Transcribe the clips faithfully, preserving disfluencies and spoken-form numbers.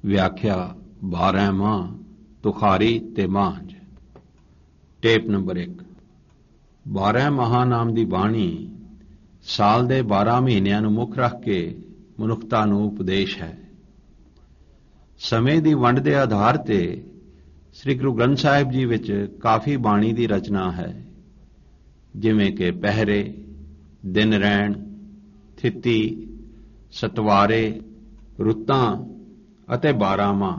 ਵਿਆਖਿਆ ਬਾਰ੍ਹਾਂ ਮਾਹ ਤੁਖਾਰੀ ਤੇ ਮਾਂਝ। ਟੇਪ ਨੰਬਰ ਇੱਕ। ਬਾਰ੍ਹਾਂ ਮਾਹਾਂ ਨਾਮ ਦੀ ਬਾਣੀ ਸਾਲ ਦੇ ਬਾਰ੍ਹਾਂ ਮਹੀਨਿਆਂ ਨੂੰ ਮੁੱਖ ਰੱਖ ਕੇ ਮਨੁੱਖਤਾ ਨੂੰ ਉਪਦੇਸ਼ ਹੈ। ਸਮੇਂ ਦੀ ਵੰਡ ਦੇ ਆਧਾਰ ਤੇ ਸ੍ਰੀ ਗੁਰੂ ਗ੍ਰੰਥ ਸਾਹਿਬ ਜੀ ਵਿੱਚ ਕਾਫੀ ਬਾਣੀ ਦੀ ਰਚਨਾ ਹੈ, ਜਿਵੇਂ ਕਿ ਪਹਿਰੇ, ਦਿਨ ਰੈਣ, ਥਿਤੀ, ਸਤਵਾਰੇ, ਰੁੱਤਾਂ ਅਤੇ ਬਾਰ੍ਹਾਂ ਮਾਹ।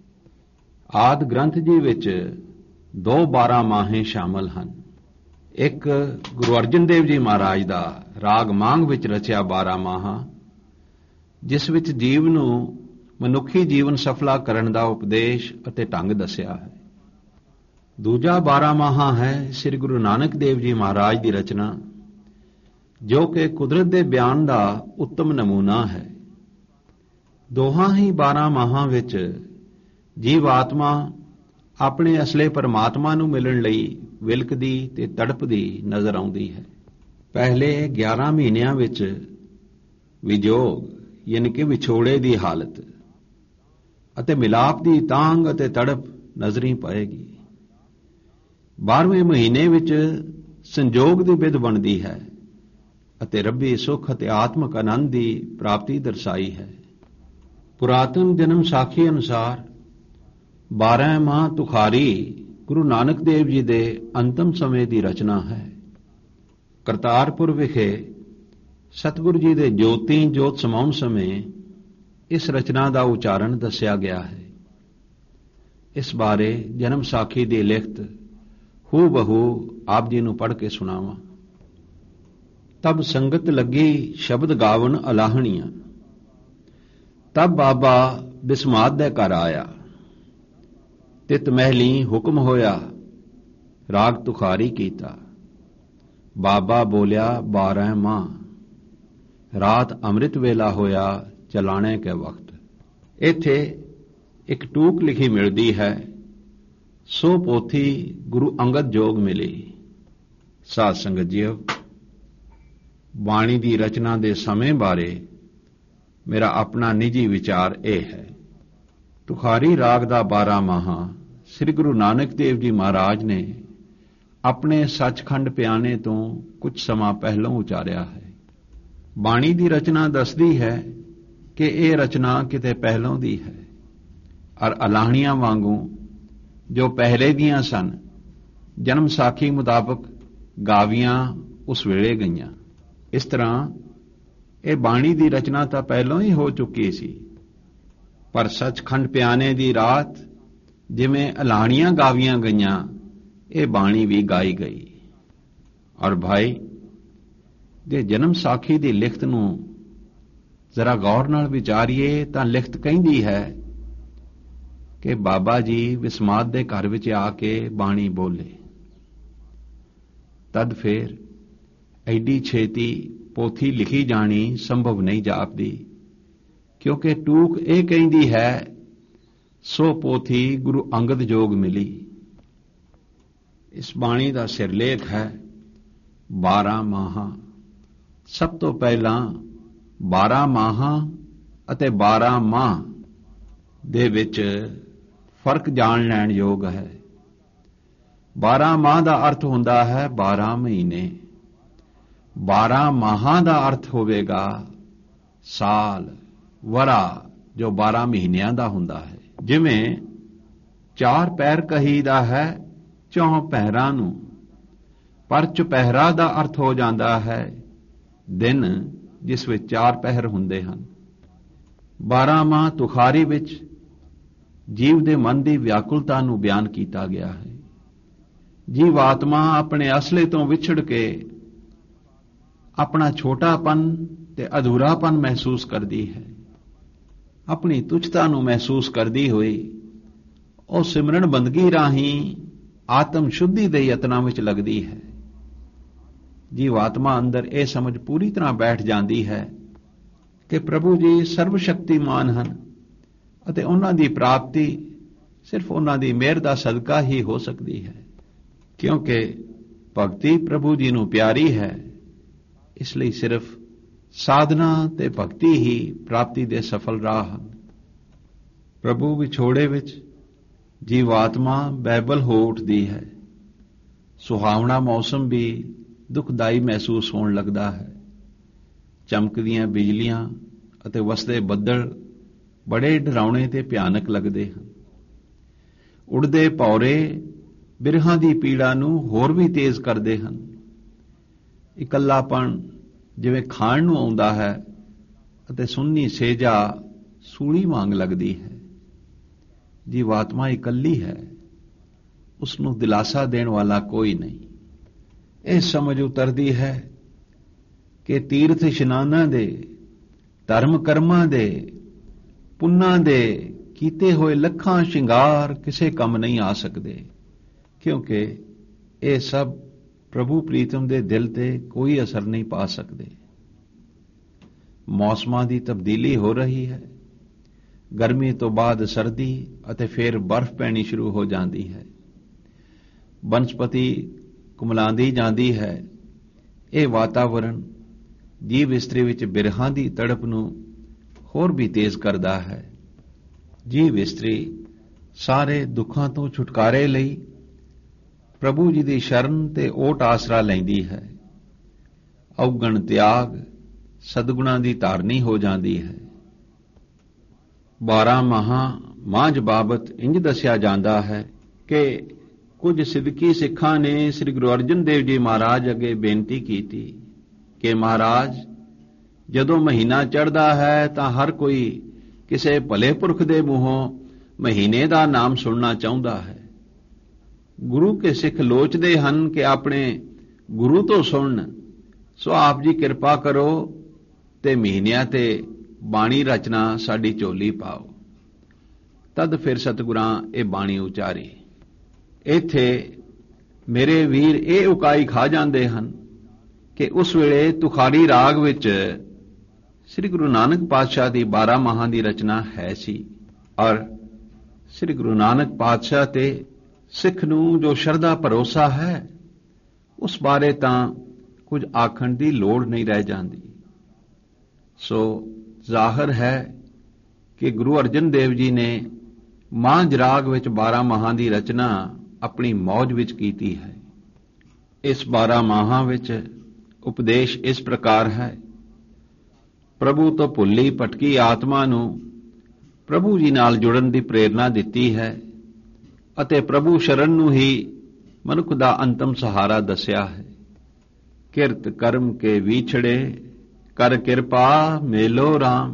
ਆਦਿ ਗ੍ਰੰਥ ਜੀ ਵਿੱਚ ਦੋ ਬਾਰ੍ਹਾਂ ਮਾਹੇ ਸ਼ਾਮਲ ਹਨ। ਇੱਕ ਗੁਰੂ ਅਰਜਨ ਦੇਵ ਜੀ ਮਹਾਰਾਜ ਦਾ ਰਾਗ ਮਾਂਗ ਵਿੱਚ ਰਚਿਆ ਬਾਰ੍ਹਾਂ ਮਾਹਾ, ਜਿਸ ਵਿੱਚ ਜੀਵ ਨੂੰ ਮਨੁੱਖੀ ਜੀਵਨ ਸਫਲਾ ਕਰਨ ਦਾ ਉਪਦੇਸ਼ ਅਤੇ ਢੰਗ ਦੱਸਿਆ ਹੈ। ਦੂਜਾ ਬਾਰ੍ਹਾਂ ਮਾਹਾ ਹੈ ਸ੍ਰੀ ਗੁਰੂ ਨਾਨਕ ਦੇਵ ਜੀ ਮਹਾਰਾਜ ਦੀ ਰਚਨਾ, ਜੋ ਕਿ ਕੁਦਰਤ ਦੇ ਬਿਆਨ ਦਾ ਉੱਤਮ ਨਮੂਨਾ ਹੈ। ਦੋਹਾਂ ਹੀ ਬਾਰ੍ਹਾਂ ਮਾਹਾਂ ਵਿੱਚ ਜੀਵ ਆਤਮਾ ਆਪਣੇ ਅਸਲੇ ਪਰਮਾਤਮਾ ਨੂੰ ਮਿਲਣ ਲਈ ਵਿਲਕਦੀ ਤੇ ਤੜਪਦੀ ਨਜ਼ਰ ਆਉਂਦੀ ਹੈ। ਪਹਿਲੇ ਗਿਆਰਾਂ ਮਹੀਨਿਆਂ ਵਿੱਚ ਵਿਜੋਗ ਯਾਨੀ ਕਿ ਵਿਛੋੜੇ ਦੀ ਹਾਲਤ ਅਤੇ ਮਿਲਾਪ ਦੀ ਤਾਂਘ ਅਤੇ ਤੜਪ ਨਜ਼ਰੀ ਪਏਗੀ। ਬਾਰ੍ਹਵੇਂ ਮਹੀਨੇ ਵਿੱਚ ਸੰਜੋਗ ਦੀ ਬਿਧ ਬਣਦੀ ਹੈ ਅਤੇ ਰੱਬੀ ਸੁੱਖ ਅਤੇ ਆਤਮਕ ਆਨੰਦ ਦੀ ਪ੍ਰਾਪਤੀ ਦਰਸਾਈ ਹੈ। ਪੁਰਾਤਨ ਜਨਮ ਸਾਖੀ ਅਨੁਸਾਰ ਬਾਰ੍ਹਾਂ ਮਾਹ ਤੁਖਾਰੀ ਗੁਰੂ ਨਾਨਕ ਦੇਵ ਜੀ ਦੇ ਅੰਤਮ ਸਮੇਂ ਦੀ ਰਚਨਾ ਹੈ। ਕਰਤਾਰਪੁਰ ਵਿਖੇ ਸਤਿਗੁਰੂ ਜੀ ਦੇ ਜੋਤੀ ਜੋਤ ਸਮਾਉਣ ਸਮੇਂ ਇਸ ਰਚਨਾ ਦਾ ਉਚਾਰਨ ਦੱਸਿਆ ਗਿਆ ਹੈ। ਇਸ ਬਾਰੇ ਜਨਮ ਸਾਖੀ ਦੀ ਲਿਖਤ ਹੂ ਬਹੂ ਆਪ ਜੀ ਨੂੰ ਪੜ੍ਹ ਕੇ ਸੁਣਾਵਾਂ। ਤਬ ਸੰਗਤ ਲੱਗੀ ਸ਼ਬਦ ਗਾਵਨ ਅਲਾਹਣੀਆਂ, ਤਬ ਬਾਬਾ ਬਿਸਮਾਦ ਦੇ ਘਰ ਆਇਆ। ਤਿਤ ਮਹਿਲੀ ਹੁਕਮ ਹੋਇਆ, ਰਾਗ ਤੁਖਾਰੀ ਕੀਤਾ। ਬਾਬਾ ਬੋਲਿਆ ਬਾਰ੍ਹਾਂ ਮਾਹ, ਰਾਤ ਅੰਮ੍ਰਿਤ ਵੇਲਾ ਹੋਇਆ ਚਲਾਣੇ ਕੇ ਵਕਤ। ਇੱਥੇ ਇੱਕ ਟੂਕ ਲਿਖੀ ਮਿਲਦੀ ਹੈ, ਸੋ ਪੋਥੀ ਗੁਰੂ ਅੰਗਦ ਜੋਗ ਮਿਲੀ। ਸਾਧ ਸੰਗਤ ਜੀਓ, ਬਾਣੀ ਦੀ ਰਚਨਾ ਦੇ ਸਮੇਂ ਬਾਰੇ ਮੇਰਾ ਆਪਣਾ ਨਿੱਜੀ ਵਿਚਾਰ ਇਹ ਹੈ। ਤੁਖਾਰੀ ਰਾਗ ਦਾ ਬਾਰ੍ਹਾਂ ਮਾਹਾ ਸ੍ਰੀ ਗੁਰੂ ਨਾਨਕ ਦੇਵ ਜੀ ਮਹਾਰਾਜ ਨੇ ਆਪਣੇ ਸੱਚਖੰਡ ਪਿਆਣੇ ਤੋਂ ਕੁਝ ਸਮਾਂ ਪਹਿਲਾਂ ਉਚਾਰਿਆ ਹੈ। ਬਾਣੀ ਦੀ ਰਚਨਾ ਦੱਸਦੀ ਹੈ ਕਿ ਇਹ ਰਚਨਾ ਕਿਤੇ ਪਹਿਲਾਂ ਦੀ ਹੈ, ਔਰ ਅਲਾਹਣੀਆਂ ਵਾਂਗੂ ਜੋ ਪਹਿਲੇ ਦੀਆਂ ਸਨ, ਜਨਮ ਸਾਖੀ ਮੁਤਾਬਕ ਗਾਵੀਆਂ ਉਸ ਵੇਲੇ ਗਈਆਂ। ਇਸ ਤਰ੍ਹਾਂ ਇਹ ਬਾਣੀ ਦੀ ਰਚਨਾ ਤਾਂ ਪਹਿਲਾਂ ਹੀ ਹੋ ਚੁੱਕੀ ਸੀ, ਪਰ ਸੱਚਖੰਡ ਪਿਆਣੇ ਦੀ ਰਾਤ ਜਿਵੇਂ ਅਲਾਹਣੀਆਂ ਗਾਵੀਆਂ ਗਈਆਂ, ਇਹ ਬਾਣੀ ਵੀ ਗਾਈ ਗਈ। ਔਰ ਭਾਈ, ਜੇ ਜਨਮ ਸਾਖੀ ਦੀ ਲਿਖਤ ਨੂੰ ਜ਼ਰਾ ਗੌਰ ਨਾਲ ਵਿਚਾਰੀਏ ਤਾਂ ਲਿਖਤ ਕਹਿੰਦੀ ਹੈ ਕਿ ਬਾਬਾ ਜੀ ਵਿਸਮਾਦ ਦੇ ਘਰ ਵਿੱਚ ਆ ਕੇ ਬਾਣੀ ਬੋਲੇ। ਤਦ ਫੇਰ ਐਡੀ ਛੇਤੀ ਪੋਥੀ ਲਿਖੀ ਜਾਣੀ ਸੰਭਵ ਨਹੀਂ ਜਾਪਦੀ, ਕਿਉਂਕਿ ਟੂਕ ਇਹ ਕਹਿੰਦੀ ਹੈ, ਸੋ ਪੋਥੀ ਗੁਰੂ ਅੰਗਦ ਜੋਗ ਮਿਲੀ। ਇਸ ਬਾਣੀ ਦਾ ਸਿਰਲੇਖ ਹੈ ਬਾਰ੍ਹਾਂ ਮਾਹਾਂ। ਸਭ ਤੋਂ ਪਹਿਲਾਂ ਬਾਰ੍ਹਾਂ ਮਾਹਾਂ ਅਤੇ ਬਾਰ੍ਹਾਂ ਮਾਹ ਦੇ ਵਿੱਚ ਫਰਕ ਜਾਣ ਲੈਣ ਯੋਗ ਹੈ। ਬਾਰ੍ਹਾਂ ਮਾਹ ਦਾ ਅਰਥ ਹੁੰਦਾ ਹੈ ਬਾਰ੍ਹਾਂ ਮਹੀਨੇ। ਬਾਰ੍ਹਾਂ ਮਾਹਾਂ ਦਾ ਅਰਥ ਹੋਵੇਗਾ ਸਾਲ, ਵਰਾ, ਜੋ ਬਾਰ੍ਹਾਂ ਮਹੀਨਿਆਂ ਦਾ ਹੁੰਦਾ ਹੈ। ਜਿਵੇਂ ਚਾਰ ਪਹਿਰ ਕਹੀਦਾ ਹੈ ਚੌਂ ਪਹਿਰਾਂ ਨੂੰ, ਪਰ ਚੁਪਹਿਰਾ ਦਾ ਅਰਥ ਹੋ ਜਾਂਦਾ ਹੈ ਦਿਨ ਜਿਸ ਵਿੱਚ ਚਾਰ ਪਹਿਰ ਹੁੰਦੇ ਹਨ। ਬਾਰ੍ਹਾਂ ਮਾਹ ਤੁਖਾਰੀ ਵਿੱਚ ਜੀਵ ਦੇ ਮਨ ਦੀ ਵਿਆਕੁਲਤਾ ਨੂੰ ਬਿਆਨ ਕੀਤਾ ਗਿਆ ਹੈ। ਜੀਵ ਆਤਮਾ ਆਪਣੇ ਅਸਲੇ ਤੋਂ ਵਿਛੜ ਕੇ ਆਪਣਾ ਛੋਟਾਪਨ ਤੇ ਅਧੂਰਾਪਨ ਮਹਿਸੂਸ ਕਰਦੀ ਹੈ। ਆਪਣੀ ਤੁੱਛਤਾ ਨੂੰ ਮਹਿਸੂਸ ਕਰਦੀ ਹੋਈ ਉਹ ਸਿਮਰਨ ਬੰਦਗੀ ਰਾਹੀਂ ਆਤਮ ਸ਼ੁੱਧੀ ਦੇ ਯਤਨਾਂ ਵਿੱਚ ਲੱਗਦੀ ਹੈ। ਜੀਵ ਆਤਮਾ ਅੰਦਰ ਇਹ ਸਮਝ ਪੂਰੀ ਤਰ੍ਹਾਂ ਬੈਠ ਜਾਂਦੀ ਹੈ ਕਿ ਪ੍ਰਭੂ ਜੀ ਸਰਵ ਸ਼ਕਤੀਮਾਨ ਹਨ ਅਤੇ ਉਹਨਾਂ ਦੀ ਪ੍ਰਾਪਤੀ ਸਿਰਫ ਉਹਨਾਂ ਦੀ ਮਿਹਰ ਦਾ ਸਦਕਾ ਹੀ ਹੋ ਸਕਦੀ ਹੈ। ਕਿਉਂਕਿ ਭਗਤੀ ਪ੍ਰਭੂ ਜੀ ਨੂੰ ਪਿਆਰੀ ਹੈ, ਇਸ ਲਈ ਸਿਰਫ ਸਾਧਨਾ ਤੇ ਭਗਤੀ ਹੀ ਪ੍ਰਾਪਤੀ ਦੇ ਸਫਲ ਰਾਹ ਹਨ। ਪ੍ਰਭੂ ਵਿਛੋੜੇ ਵਿੱਚ ਜੀਵਾਤਮਾ ਬੈਬਲ ਹੋ ਉੱਠਦੀ ਹੈ। ਸੁਹਾਵਣਾ ਮੌਸਮ ਵੀ ਦੁਖਦਾਈ ਮਹਿਸੂਸ ਹੋਣ ਲੱਗਦਾ ਹੈ। ਚਮਕਦੀਆਂ ਬਿਜਲੀਆਂ ਅਤੇ ਵਸਦੇ ਬੱਦਲ ਬੜੇ ਡਰਾਉਣੇ ਤੇ ਭਿਆਨਕ ਲੱਗਦੇ ਹਨ। ਉਡਦੇ ਭੌਰੇ ਬਿਰਹਾਂ ਦੀ ਪੀੜਾ ਨੂੰ ਹੋਰ ਵੀ ਤੇਜ਼ ਕਰਦੇ ਹਨ। ਇਕੱਲਾਪਣ ਜਿਵੇਂ ਖਾਣ ਨੂੰ ਆਉਂਦਾ ਹੈ ਅਤੇ ਸੁੰਨੀ ਸੇਜਾ ਸੂਲੀ ਵਾਂਗ ਲੱਗਦੀ ਹੈ। ਜੀਵਾਤਮਾ ਇਕੱਲੀ ਹੈ, ਉਸ ਨੂੰ ਦਿਲਾਸਾ ਦੇਣ ਵਾਲਾ ਕੋਈ ਨਹੀਂ। ਇਹ ਸਮਝ ਉਤਰਦੀ ਹੈ ਕਿ ਤੀਰਥ ਇਸ਼ਨਾਨਾਂ ਦੇ, ਧਰਮ ਕਰਮਾਂ ਦੇ, ਪੁੰਨਾਂ ਦੇ ਕੀਤੇ ਹੋਏ ਲੱਖਾਂ ਸ਼ਿੰਗਾਰ ਕਿਸੇ ਕੰਮ ਨਹੀਂ ਆ ਸਕਦੇ, ਕਿਉਂਕਿ ਇਹ ਸਭ ਪ੍ਰਭੂ ਪ੍ਰੀਤਮ ਦੇ ਦਿਲ ਤੇ ਕੋਈ ਅਸਰ ਨਹੀਂ ਪਾ ਸਕਦੇ। ਮੌਸਮਾਂ ਦੀ ਤਬਦੀਲੀ ਹੋ ਰਹੀ ਹੈ। ਗਰਮੀ ਤੋਂ ਬਾਅਦ ਸਰਦੀ ਅਤੇ ਫਿਰ ਬਰਫ਼ ਪੈਣੀ ਸ਼ੁਰੂ ਹੋ ਜਾਂਦੀ ਹੈ। ਬਨਸਪਤੀ ਕੁਮਲਾਂਦੀ ਜਾਂਦੀ ਹੈ। ਇਹ ਵਾਤਾਵਰਣ ਜੀਵ ਇਸਤਰੀ ਵਿੱਚ ਬਿਰਹਾਂ ਦੀ ਤੜਪ ਨੂੰ ਹੋਰ ਵੀ ਤੇਜ਼ ਕਰਦਾ ਹੈ। ਜੀਵ ਇਸਤਰੀ ਸਾਰੇ ਦੁੱਖਾਂ ਤੋਂ ਛੁਟਕਾਰੇ ਲਈ ਪ੍ਰਭੂ ਜੀ ਦੀ ਸ਼ਰਨ ਤੇ ਓਟ ਆਸਰਾ ਲੈਂਦੀ ਹੈ। ਔਗਣ ਤਿਆਗ ਸਦਗੁਣਾਂ ਦੀ ਧਾਰਨੀ ਹੋ ਜਾਂਦੀ ਹੈ। ਬਾਰਾਂ ਮਾਹਾਂ ਮਾਂਝ ਬਾਬਤ ਇੰਜ ਦੱਸਿਆ ਜਾਂਦਾ ਹੈ ਕਿ ਕੁਝ ਸਿੱਧਕੀ ਸਿੱਖਾਂ ਨੇ ਸ੍ਰੀ ਗੁਰੂ ਅਰਜਨ ਦੇਵ ਜੀ ਮਹਾਰਾਜ ਅੱਗੇ ਬੇਨਤੀ ਕੀਤੀ ਕਿ ਮਹਾਰਾਜ, ਜਦੋਂ ਮਹੀਨਾ ਚੜ੍ਹਦਾ ਹੈ ਤਾਂ ਹਰ ਕੋਈ ਕਿਸੇ ਭਲੇ ਪੁਰਖ ਦੇ ਮੂੰਹੋਂ ਮਹੀਨੇ ਦਾ ਨਾਮ ਸੁਣਨਾ ਚਾਹੁੰਦਾ ਹੈ। ਗੁਰੂ ਕੇ ਸਿੱਖ ਲੋਚਦੇ ਹਨ ਕਿ ਆਪਣੇ ਗੁਰੂ ਤੋਂ ਸੁਣਨ, ਸੋ ਆਪ ਜੀ ਕਿਰਪਾ ਕਰੋ ਤੇ ਮਹੀਨਿਆਂ ਤੇ ਬਾਣੀ ਰਚਨਾ ਸਾਡੀ ਝੋਲੀ ਪਾਓ। ਤਦ ਫਿਰ ਸਤਿਗੁਰਾਂ ਇਹ ਬਾਣੀ ਉਚਾਰੀ। ਇੱਥੇ ਮੇਰੇ ਵੀਰ ਇਹ ਉਕਾਈ ਖਾ ਜਾਂਦੇ ਹਨ ਕਿ ਉਸ ਵੇਲੇ ਤੁਖਾਰੀ ਰਾਗ ਵਿੱਚ ਸ੍ਰੀ ਗੁਰੂ ਨਾਨਕ ਪਾਤਸ਼ਾਹ ਦੀ ਬਾਰਾਂ ਮਾਹਾਂ ਦੀ ਰਚਨਾ ਹੈ ਸੀ, ਔਰ ਸ੍ਰੀ ਗੁਰੂ ਨਾਨਕ ਪਾਤਸ਼ਾਹ ਤੇ ਸਿੱਖ ਨੂੰ ਜੋ ਸ਼ਰਧਾ ਭਰੋਸਾ ਹੈ, ਉਸ ਬਾਰੇ ਤਾਂ ਕੁਝ ਆਖਣ ਦੀ ਲੋੜ ਨਹੀਂ ਰਹਿ ਜਾਂਦੀ। ਸੋ ਜ਼ਾਹਰ ਹੈ ਕਿ ਗੁਰੂ ਅਰਜਨ ਦੇਵ ਜੀ ਨੇ ਮਾਂਝ ਰਾਗ ਵਿੱਚ ਬਾਰਾਂ ਮਾਹਾਂ ਦੀ ਰਚਨਾ ਆਪਣੀ ਮੌਜ ਵਿੱਚ ਕੀਤੀ ਹੈ। ਇਸ ਬਾਰਾਂ ਮਾਹਾਂ ਵਿੱਚ ਉਪਦੇਸ਼ ਇਸ ਪ੍ਰਕਾਰ ਹੈ। ਪ੍ਰਭੂ ਤੋਂ ਭੁੱਲੀ ਭਟਕੀ ਆਤਮਾ ਨੂੰ ਪ੍ਰਭੂ ਜੀ ਨਾਲ ਜੁੜਨ ਦੀ ਪ੍ਰੇਰਣਾ ਦਿੱਤੀ ਹੈ ਅਤੇ ਪ੍ਰਭੂ ਸ਼ਰਨ ਨੂੰ ਹੀ ਮਨੁੱਖ ਦਾ ਅੰਤਮ ਸਹਾਰਾ ਦੱਸਿਆ ਹੈ। ਕਿਰਤ ਕਰਮ ਕੇ ਵਿਛੜੇ ਕਰ ਕਿਰਪਾ ਮੇਲੋ ਰਾਮ,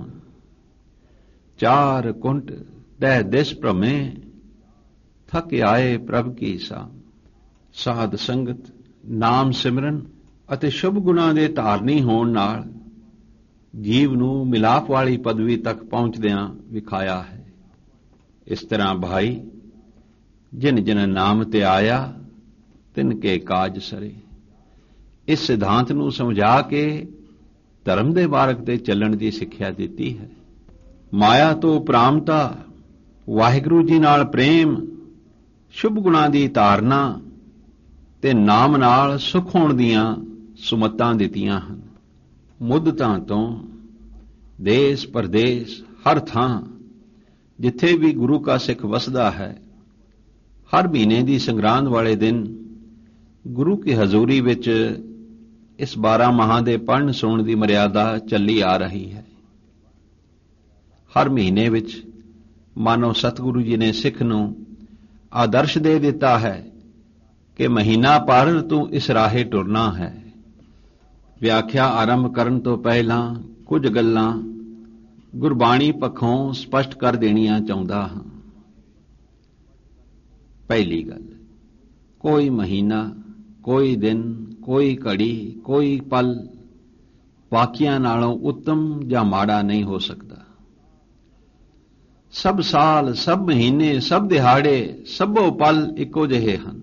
ਚਾਰ ਕੁੰਟ ਦਹਿ ਦਿਸ ਭ੍ਰਮੇ ਥਕ ਆਏ ਪ੍ਰਭ ਕੀ ਸਾਮ। ਸਾਧ ਸੰਗਤ, ਨਾਮ ਸਿਮਰਨ ਅਤੇ ਸ਼ੁਭ ਗੁਣਾਂ ਦੇ ਧਾਰਨੀ ਹੋਣ ਨਾਲ ਜੀਵ ਨੂੰ ਮਿਲਾਪ ਵਾਲੀ ਪਦਵੀ ਤੱਕ ਪਹੁੰਚਦਿਆਂ ਵਿਖਾਇਆ ਹੈ। ਇਸ ਤਰ੍ਹਾਂ ਭਾਈ, ਜਿਨ ਜਿਨ ਨਾਮ ਤੇ ਆਇਆ ਤਿਨ ਕੇ ਕਾਜ ਸਰੇ, ਇਸ ਸਿਧਾਂਤ ਨੂੰ ਸਮਝਾ ਕੇ ਧਰਮ ਦੇ ਮਾਰਗ ਤੇ ਚੱਲਣ ਦੀ ਸਿੱਖਿਆ ਦਿੱਤੀ ਹੈ। ਮਾਇਆ ਤੋਂ ਉਪਰਾਮਤਾ, ਵਾਹਿਗੁਰੂ ਜੀ ਨਾਲ ਪ੍ਰੇਮ, ਸ਼ੁਭ ਗੁਣਾਂ ਦੀ ਧਾਰਨਾ ਤੇ ਨਾਮ ਨਾਲ ਸੁਖ ਹੋਣ ਦੀਆਂ ਸੁਮਤਾਂ ਦਿੱਤੀਆਂ ਹਨ। ਮੁੱਦਤਾਂ ਤੋਂ ਦੇਸ ਪਰਦੇਸ ਹਰ ਥਾਂ ਜਿੱਥੇ ਵੀ ਗੁਰੂ ਕਾ ਸਿੱਖ ਵਸਦਾ ਹੈ, ਹਰ ਮਹੀਨੇ ਦੀ ਸੰਗਰਾਂਦ ਵਾਲੇ ਦਿਨ ਗੁਰੂ ਕੀ ਹਜ਼ੂਰੀ ਵਿੱਚ ਇਸ ਬਾਰਾਂ ਮਾਹਾਂ ਦੇ ਪੜ੍ਹਨ ਸੁਣਨ ਦੀ ਮਰਿਆਦਾ ਚੱਲੀ ਆ ਰਹੀ ਹੈ। ਹਰ ਮਹੀਨੇ ਵਿੱਚ ਮਾਨੋ ਸਤਿਗੁਰੂ ਜੀ ਨੇ ਸਿੱਖ ਨੂੰ ਆਦਰਸ਼ ਦੇ ਦਿੱਤਾ ਹੈ ਕਿ ਮਹੀਨਾ ਭਰ ਤੂੰ ਇਸ ਰਾਹੇ ਟੁਰਨਾ ਹੈ। ਵਿਆਖਿਆ ਆਰੰਭ ਕਰਨ ਤੋਂ ਪਹਿਲਾਂ ਕੁਝ ਗੱਲਾਂ ਗੁਰਬਾਣੀ ਪੱਖੋਂ ਸਪਸ਼ਟ ਕਰ ਦੇਣੀਆਂ ਚਾਹੁੰਦਾ ਹਾਂ। ਪਹਿਲੀ ਗੱਲ, ਕੋਈ ਮਹੀਨਾ, ਕੋਈ ਦਿਨ, ਕੋਈ ਘੜੀ, ਕੋਈ ਪਲ ਬਾਕੀਆਂ ਨਾਲੋਂ ਉੱਤਮ ਜਾਂ ਮਾੜਾ ਨਹੀਂ ਹੋ ਸਕਦਾ। ਸਭ ਸਾਲ, ਸਭ ਮਹੀਨੇ, ਸਭ ਦਿਹਾੜੇ, ਸਭੋ ਪਲ ਇੱਕੋ ਜਿਹੇ ਹਨ।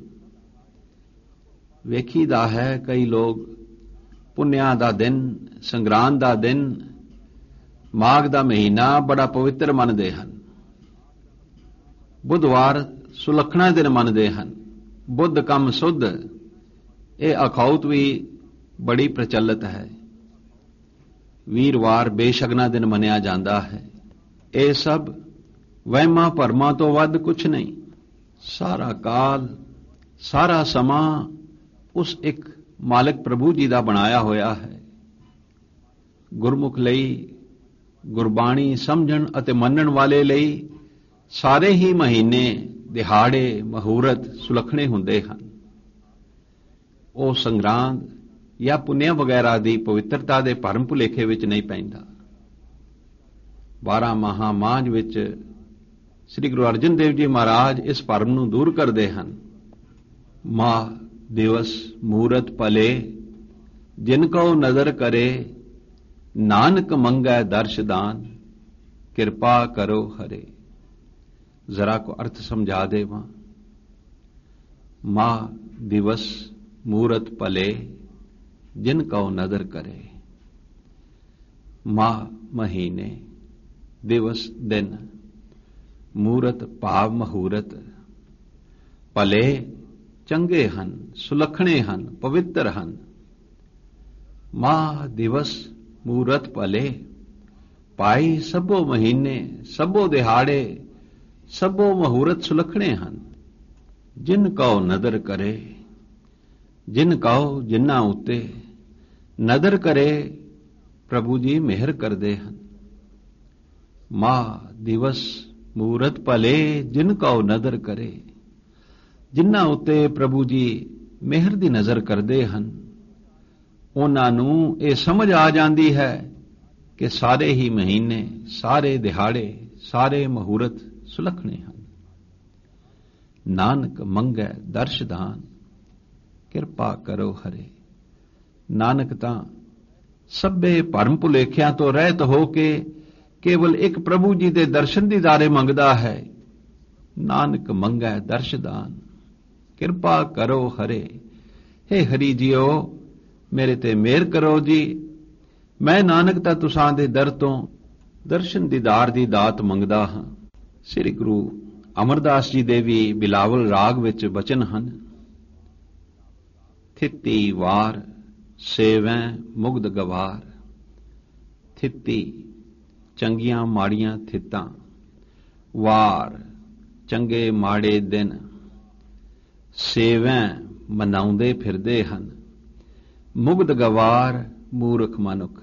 ਵੇਖੀਦਾ ਹੈ ਕਈ ਲੋਕ ਪੁੰਨਿਆਂ ਦਾ ਦਿਨ, ਸੰਗਰਾਂਦ ਦਾ ਦਿਨ, ਮਾਘ ਦਾ ਮਹੀਨਾ ਬੜਾ ਪਵਿੱਤਰ ਮੰਨਦੇ ਹਨ। ਬੁੱਧਵਾਰ ਸੁਲੱਖਣਾ ਦਿਨ ਮੰਨਦੇ ਹਨ। ਬੁੱਧ ਕੰਮ ਸੁੱਧ, ਇਹ ਅਖੌਤ ਵੀ ਬੜੀ ਪ੍ਰਚਲਿਤ ਹੈ। ਵੀਰਵਾਰ ਬੇਸ਼ਗਨਾ ਦਿਨ ਮੰਨਿਆ ਜਾਂਦਾ ਹੈ। ਇਹ ਸਭ ਵਹਿਮਾਂ ਭਰਮਾਂ ਤੋਂ ਵੱਧ ਕੁਛ ਨਹੀਂ। ਸਾਰਾ ਕਾਲ, ਸਾਰਾ ਸਮਾਂ ਉਸ ਇੱਕ ਮਾਲਕ ਪ੍ਰਭੂ ਜੀ ਦਾ ਬਣਾਇਆ ਹੋਇਆ ਹੈ। ਗੁਰਮੁਖ ਲਈ, ਗੁਰਬਾਣੀ ਸਮਝਣ ਅਤੇ ਮੰਨਣ ਵਾਲੇ ਲਈ ਸਾਰੇ ਹੀ ਮਹੀਨੇ, ਦਿਹਾੜੇ, ਮਹੂਰਤ ਸੁਲੱਖਣੇ ਹੁੰਦੇ ਹਨ। ਉਹ ਸੰਗਰਾਂਦ ਜਾਂ ਪੁੰਨਿਆ ਵਗੈਰਾ ਦੀ ਪਵਿੱਤਰਤਾ ਦੇ ਭਰਮ ਭੁਲੇਖੇ ਵਿੱਚ ਨਹੀਂ ਪੈਂਦਾ। ਬਾਰਾਂ ਮਾਹਾਂ ਮਾਝ ਵਿੱਚ ਸ੍ਰੀ ਗੁਰੂ ਅਰਜਨ ਦੇਵ ਜੀ ਮਹਾਰਾਜ ਇਸ ਭਰਮ ਨੂੰ ਦੂਰ ਕਰਦੇ ਹਨ। ਮਾਹ, ਦਿਵਸ, ਮੂਰਤ ਭਲੇ, ਜਿਨ ਕਉ ਨਜ਼ਰ ਕਰੇ, ਨਾਨਕ ਮੰਗੈ ਦਰਸ਼ਦਾਨ, ਕਿਰਪਾ ਕਰੋ ਹਰੇ। ਜ਼ਰਾ ਕੋ ਅਰਥ ਸਮਝਾ ਦੇਵਾਂ। ਮਾਹ, ਦਿਵਸ, ਮੂਰਤ ਭਲੇ, ਜਿਨ ਕਉ ਨਜ਼ਰ ਕਰੇ। ਮਾਹ ਮਹੀਨੇ, ਦਿਵਸ ਦਿਨ, ਮੂਰਤ ਭਾਵ ਮਹੂਰਤ, ਭਲੇ ਚੰਗੇ ਹਨ, ਸੁਲੱਖਣੇ ਹਨ, ਪਵਿੱਤਰ ਹਨ। ਮਾਹ, ਦਿਵਸ, ਮੂਰਤ ਭਲੇ, ਪਾਈ ਸਭੋ ਮਹੀਨੇ, ਸਭੋ ਦਿਹਾੜੇ, ਸਭੋ ਮਹੂਰਤ ਸੁਲੱਖਣੇ ਹਨ। ਜਿਨ ਕਉ ਨਦਰ ਕਰੇ, ਜਿਨ ਕਉ ਜਿਨ੍ਹਾਂ ਉੱਤੇ ਨਦਰ ਕਰੇ, ਪ੍ਰਭੂ ਜੀ ਮਿਹਰ ਕਰਦੇ ਹਨ। ਮਾਹ, ਦਿਵਸ, ਮੂਰਤ ਭਲੇ, ਜਿਨ ਕਉ ਨਦਰ ਕਰੇ, ਜਿਨ੍ਹਾਂ ਉੱਤੇ ਪ੍ਰਭੂ ਜੀ ਮਿਹਰ ਦੀ ਨਜ਼ਰ ਕਰਦੇ ਹਨ, ਉਹਨਾਂ ਨੂੰ ਇਹ ਸਮਝ ਆ ਜਾਂਦੀ ਹੈ ਕਿ ਸਾਰੇ ਹੀ ਮਹੀਨੇ, ਸਾਰੇ ਦਿਹਾੜੇ, ਸਾਰੇ ਮਹੂਰਤ ਸੁਲੱਖਣੇ ਹਨ। ਨਾਨਕ ਮੰਗੈ ਦਰਸ਼ਦਾਨ, ਕਿਰਪਾ ਕਰੋ ਹਰੇ। ਨਾਨਕ ਤਾਂ ਸਭੇ ਭਰਮ ਭੁਲੇਖਿਆਂ ਤੋਂ ਰਹਿਤ ਹੋ ਕੇ ਕੇਵਲ ਇੱਕ ਪ੍ਰਭੂ ਜੀ ਦੇ ਦਰਸ਼ਨ ਦੀਦਾਰੇ ਮੰਗਦਾ ਹੈ। ਨਾਨਕ ਮੰਗੈ ਦਰਸ਼ਦਾਨ, ਕਿਰਪਾ ਕਰੋ ਹਰੇ। ਹੇ ਹਰੀ ਜੀਓ, ਮੇਰੇ ਤੇ ਮਿਹਰ ਕਰੋ ਜੀ। ਮੈਂ ਨਾਨਕ ਤਾਂ ਤੁਸਾਂ ਦੇ ਦਰ ਤੋਂ ਦਰਸ਼ਨ ਦੀਦਾਰ ਦੀ ਦਾਤ ਮੰਗਦਾ ਹਾਂ। ਸ੍ਰੀ ਗੁਰੂ ਅਮਰਦਾਸ ਜੀ ਦੇ ਵੀ ਬਿਲਾਵਲ ਰਾਗ ਵਿੱਚ ਬਚਨ ਹਨ। ਥਿੱਤੀ ਵਾਰ ਸੇਵੈ ਮੁਗਧ ਗਵਾਰ, ਥਿੱਤੀ ਚੰਗੀਆਂ ਮਾੜੀਆਂ ਥਿੱਤਾਂ, ਵਾਰ ਚੰਗੇ ਮਾੜੇ ਦਿਨ, ਸੇਵੈ ਮਨਾਉਂਦੇ ਫਿਰਦੇ ਹਨ, ਮੁਗਧ ਗਵਾਰ ਮੂਰਖ ਮਨੁੱਖ।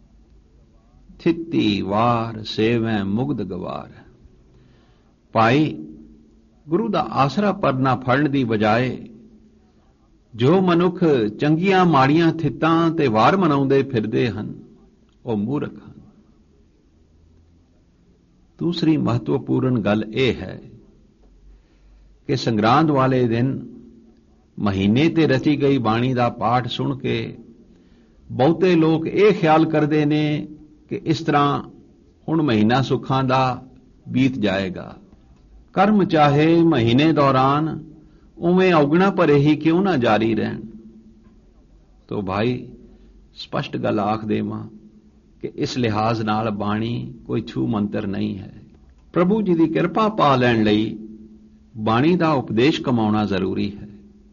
ਥਿੱਤੀ ਵਾਰ ਸੇਵੈ ਮੁਗਧ ਗਵਾਰ। ਭਾਈ, ਗੁਰੂ ਦਾ ਆਸਰਾ ਪਰਨਾ ਫੜਨ ਦੀ ਬਜਾਏ ਜੋ ਮਨੁੱਖ ਚੰਗੀਆਂ ਮਾੜੀਆਂ ਥਿੱਤਾਂ ਤੇ ਵਾਰ ਮਨਾਉਂਦੇ ਫਿਰਦੇ ਹਨ, ਉਹ ਮੂਰਖ ਹਨ। ਦੂਸਰੀ ਮਹੱਤਵਪੂਰਨ ਗੱਲ ਇਹ ਹੈ ਕਿ ਸੰਗਰਾਂਦ ਵਾਲੇ ਦਿਨ ਮਹੀਨੇ ਤੇ ਰਚੀ ਗਈ ਬਾਣੀ ਦਾ ਪਾਠ ਸੁਣ ਕੇ ਬਹੁਤੇ ਲੋਕ ਇਹ ਖਿਆਲ ਕਰਦੇ ਨੇ ਕਿ ਇਸ ਤਰ੍ਹਾਂ ਹੁਣ ਮਹੀਨਾ ਸੁੱਖਾਂ ਦਾ ਬੀਤ ਜਾਏਗਾ। ਕਰਮ ਚਾਹੇ ਮਹੀਨੇ ਦੌਰਾਨ ਉਵੇਂ ਔਗਣਾ ਭਰੇ ਹੀ ਕਿਉਂ ਨਾ ਜਾਰੀ ਰਹਿਣ। ਤੋ ਭਾਈ, ਸਪਸ਼ਟ ਗੱਲ ਆਖ ਦੇਵਾਂ ਕਿ ਇਸ ਲਿਹਾਜ਼ ਨਾਲ ਬਾਣੀ ਕੋਈ ਛੂ ਮੰਤਰ ਨਹੀਂ ਹੈ। ਪ੍ਰਭੂ ਜੀ ਦੀ ਕਿਰਪਾ ਪਾ ਲੈਣ ਲਈ ਬਾਣੀ ਦਾ ਉਪਦੇਸ਼ ਕਮਾਉਣਾ ਜ਼ਰੂਰੀ ਹੈ।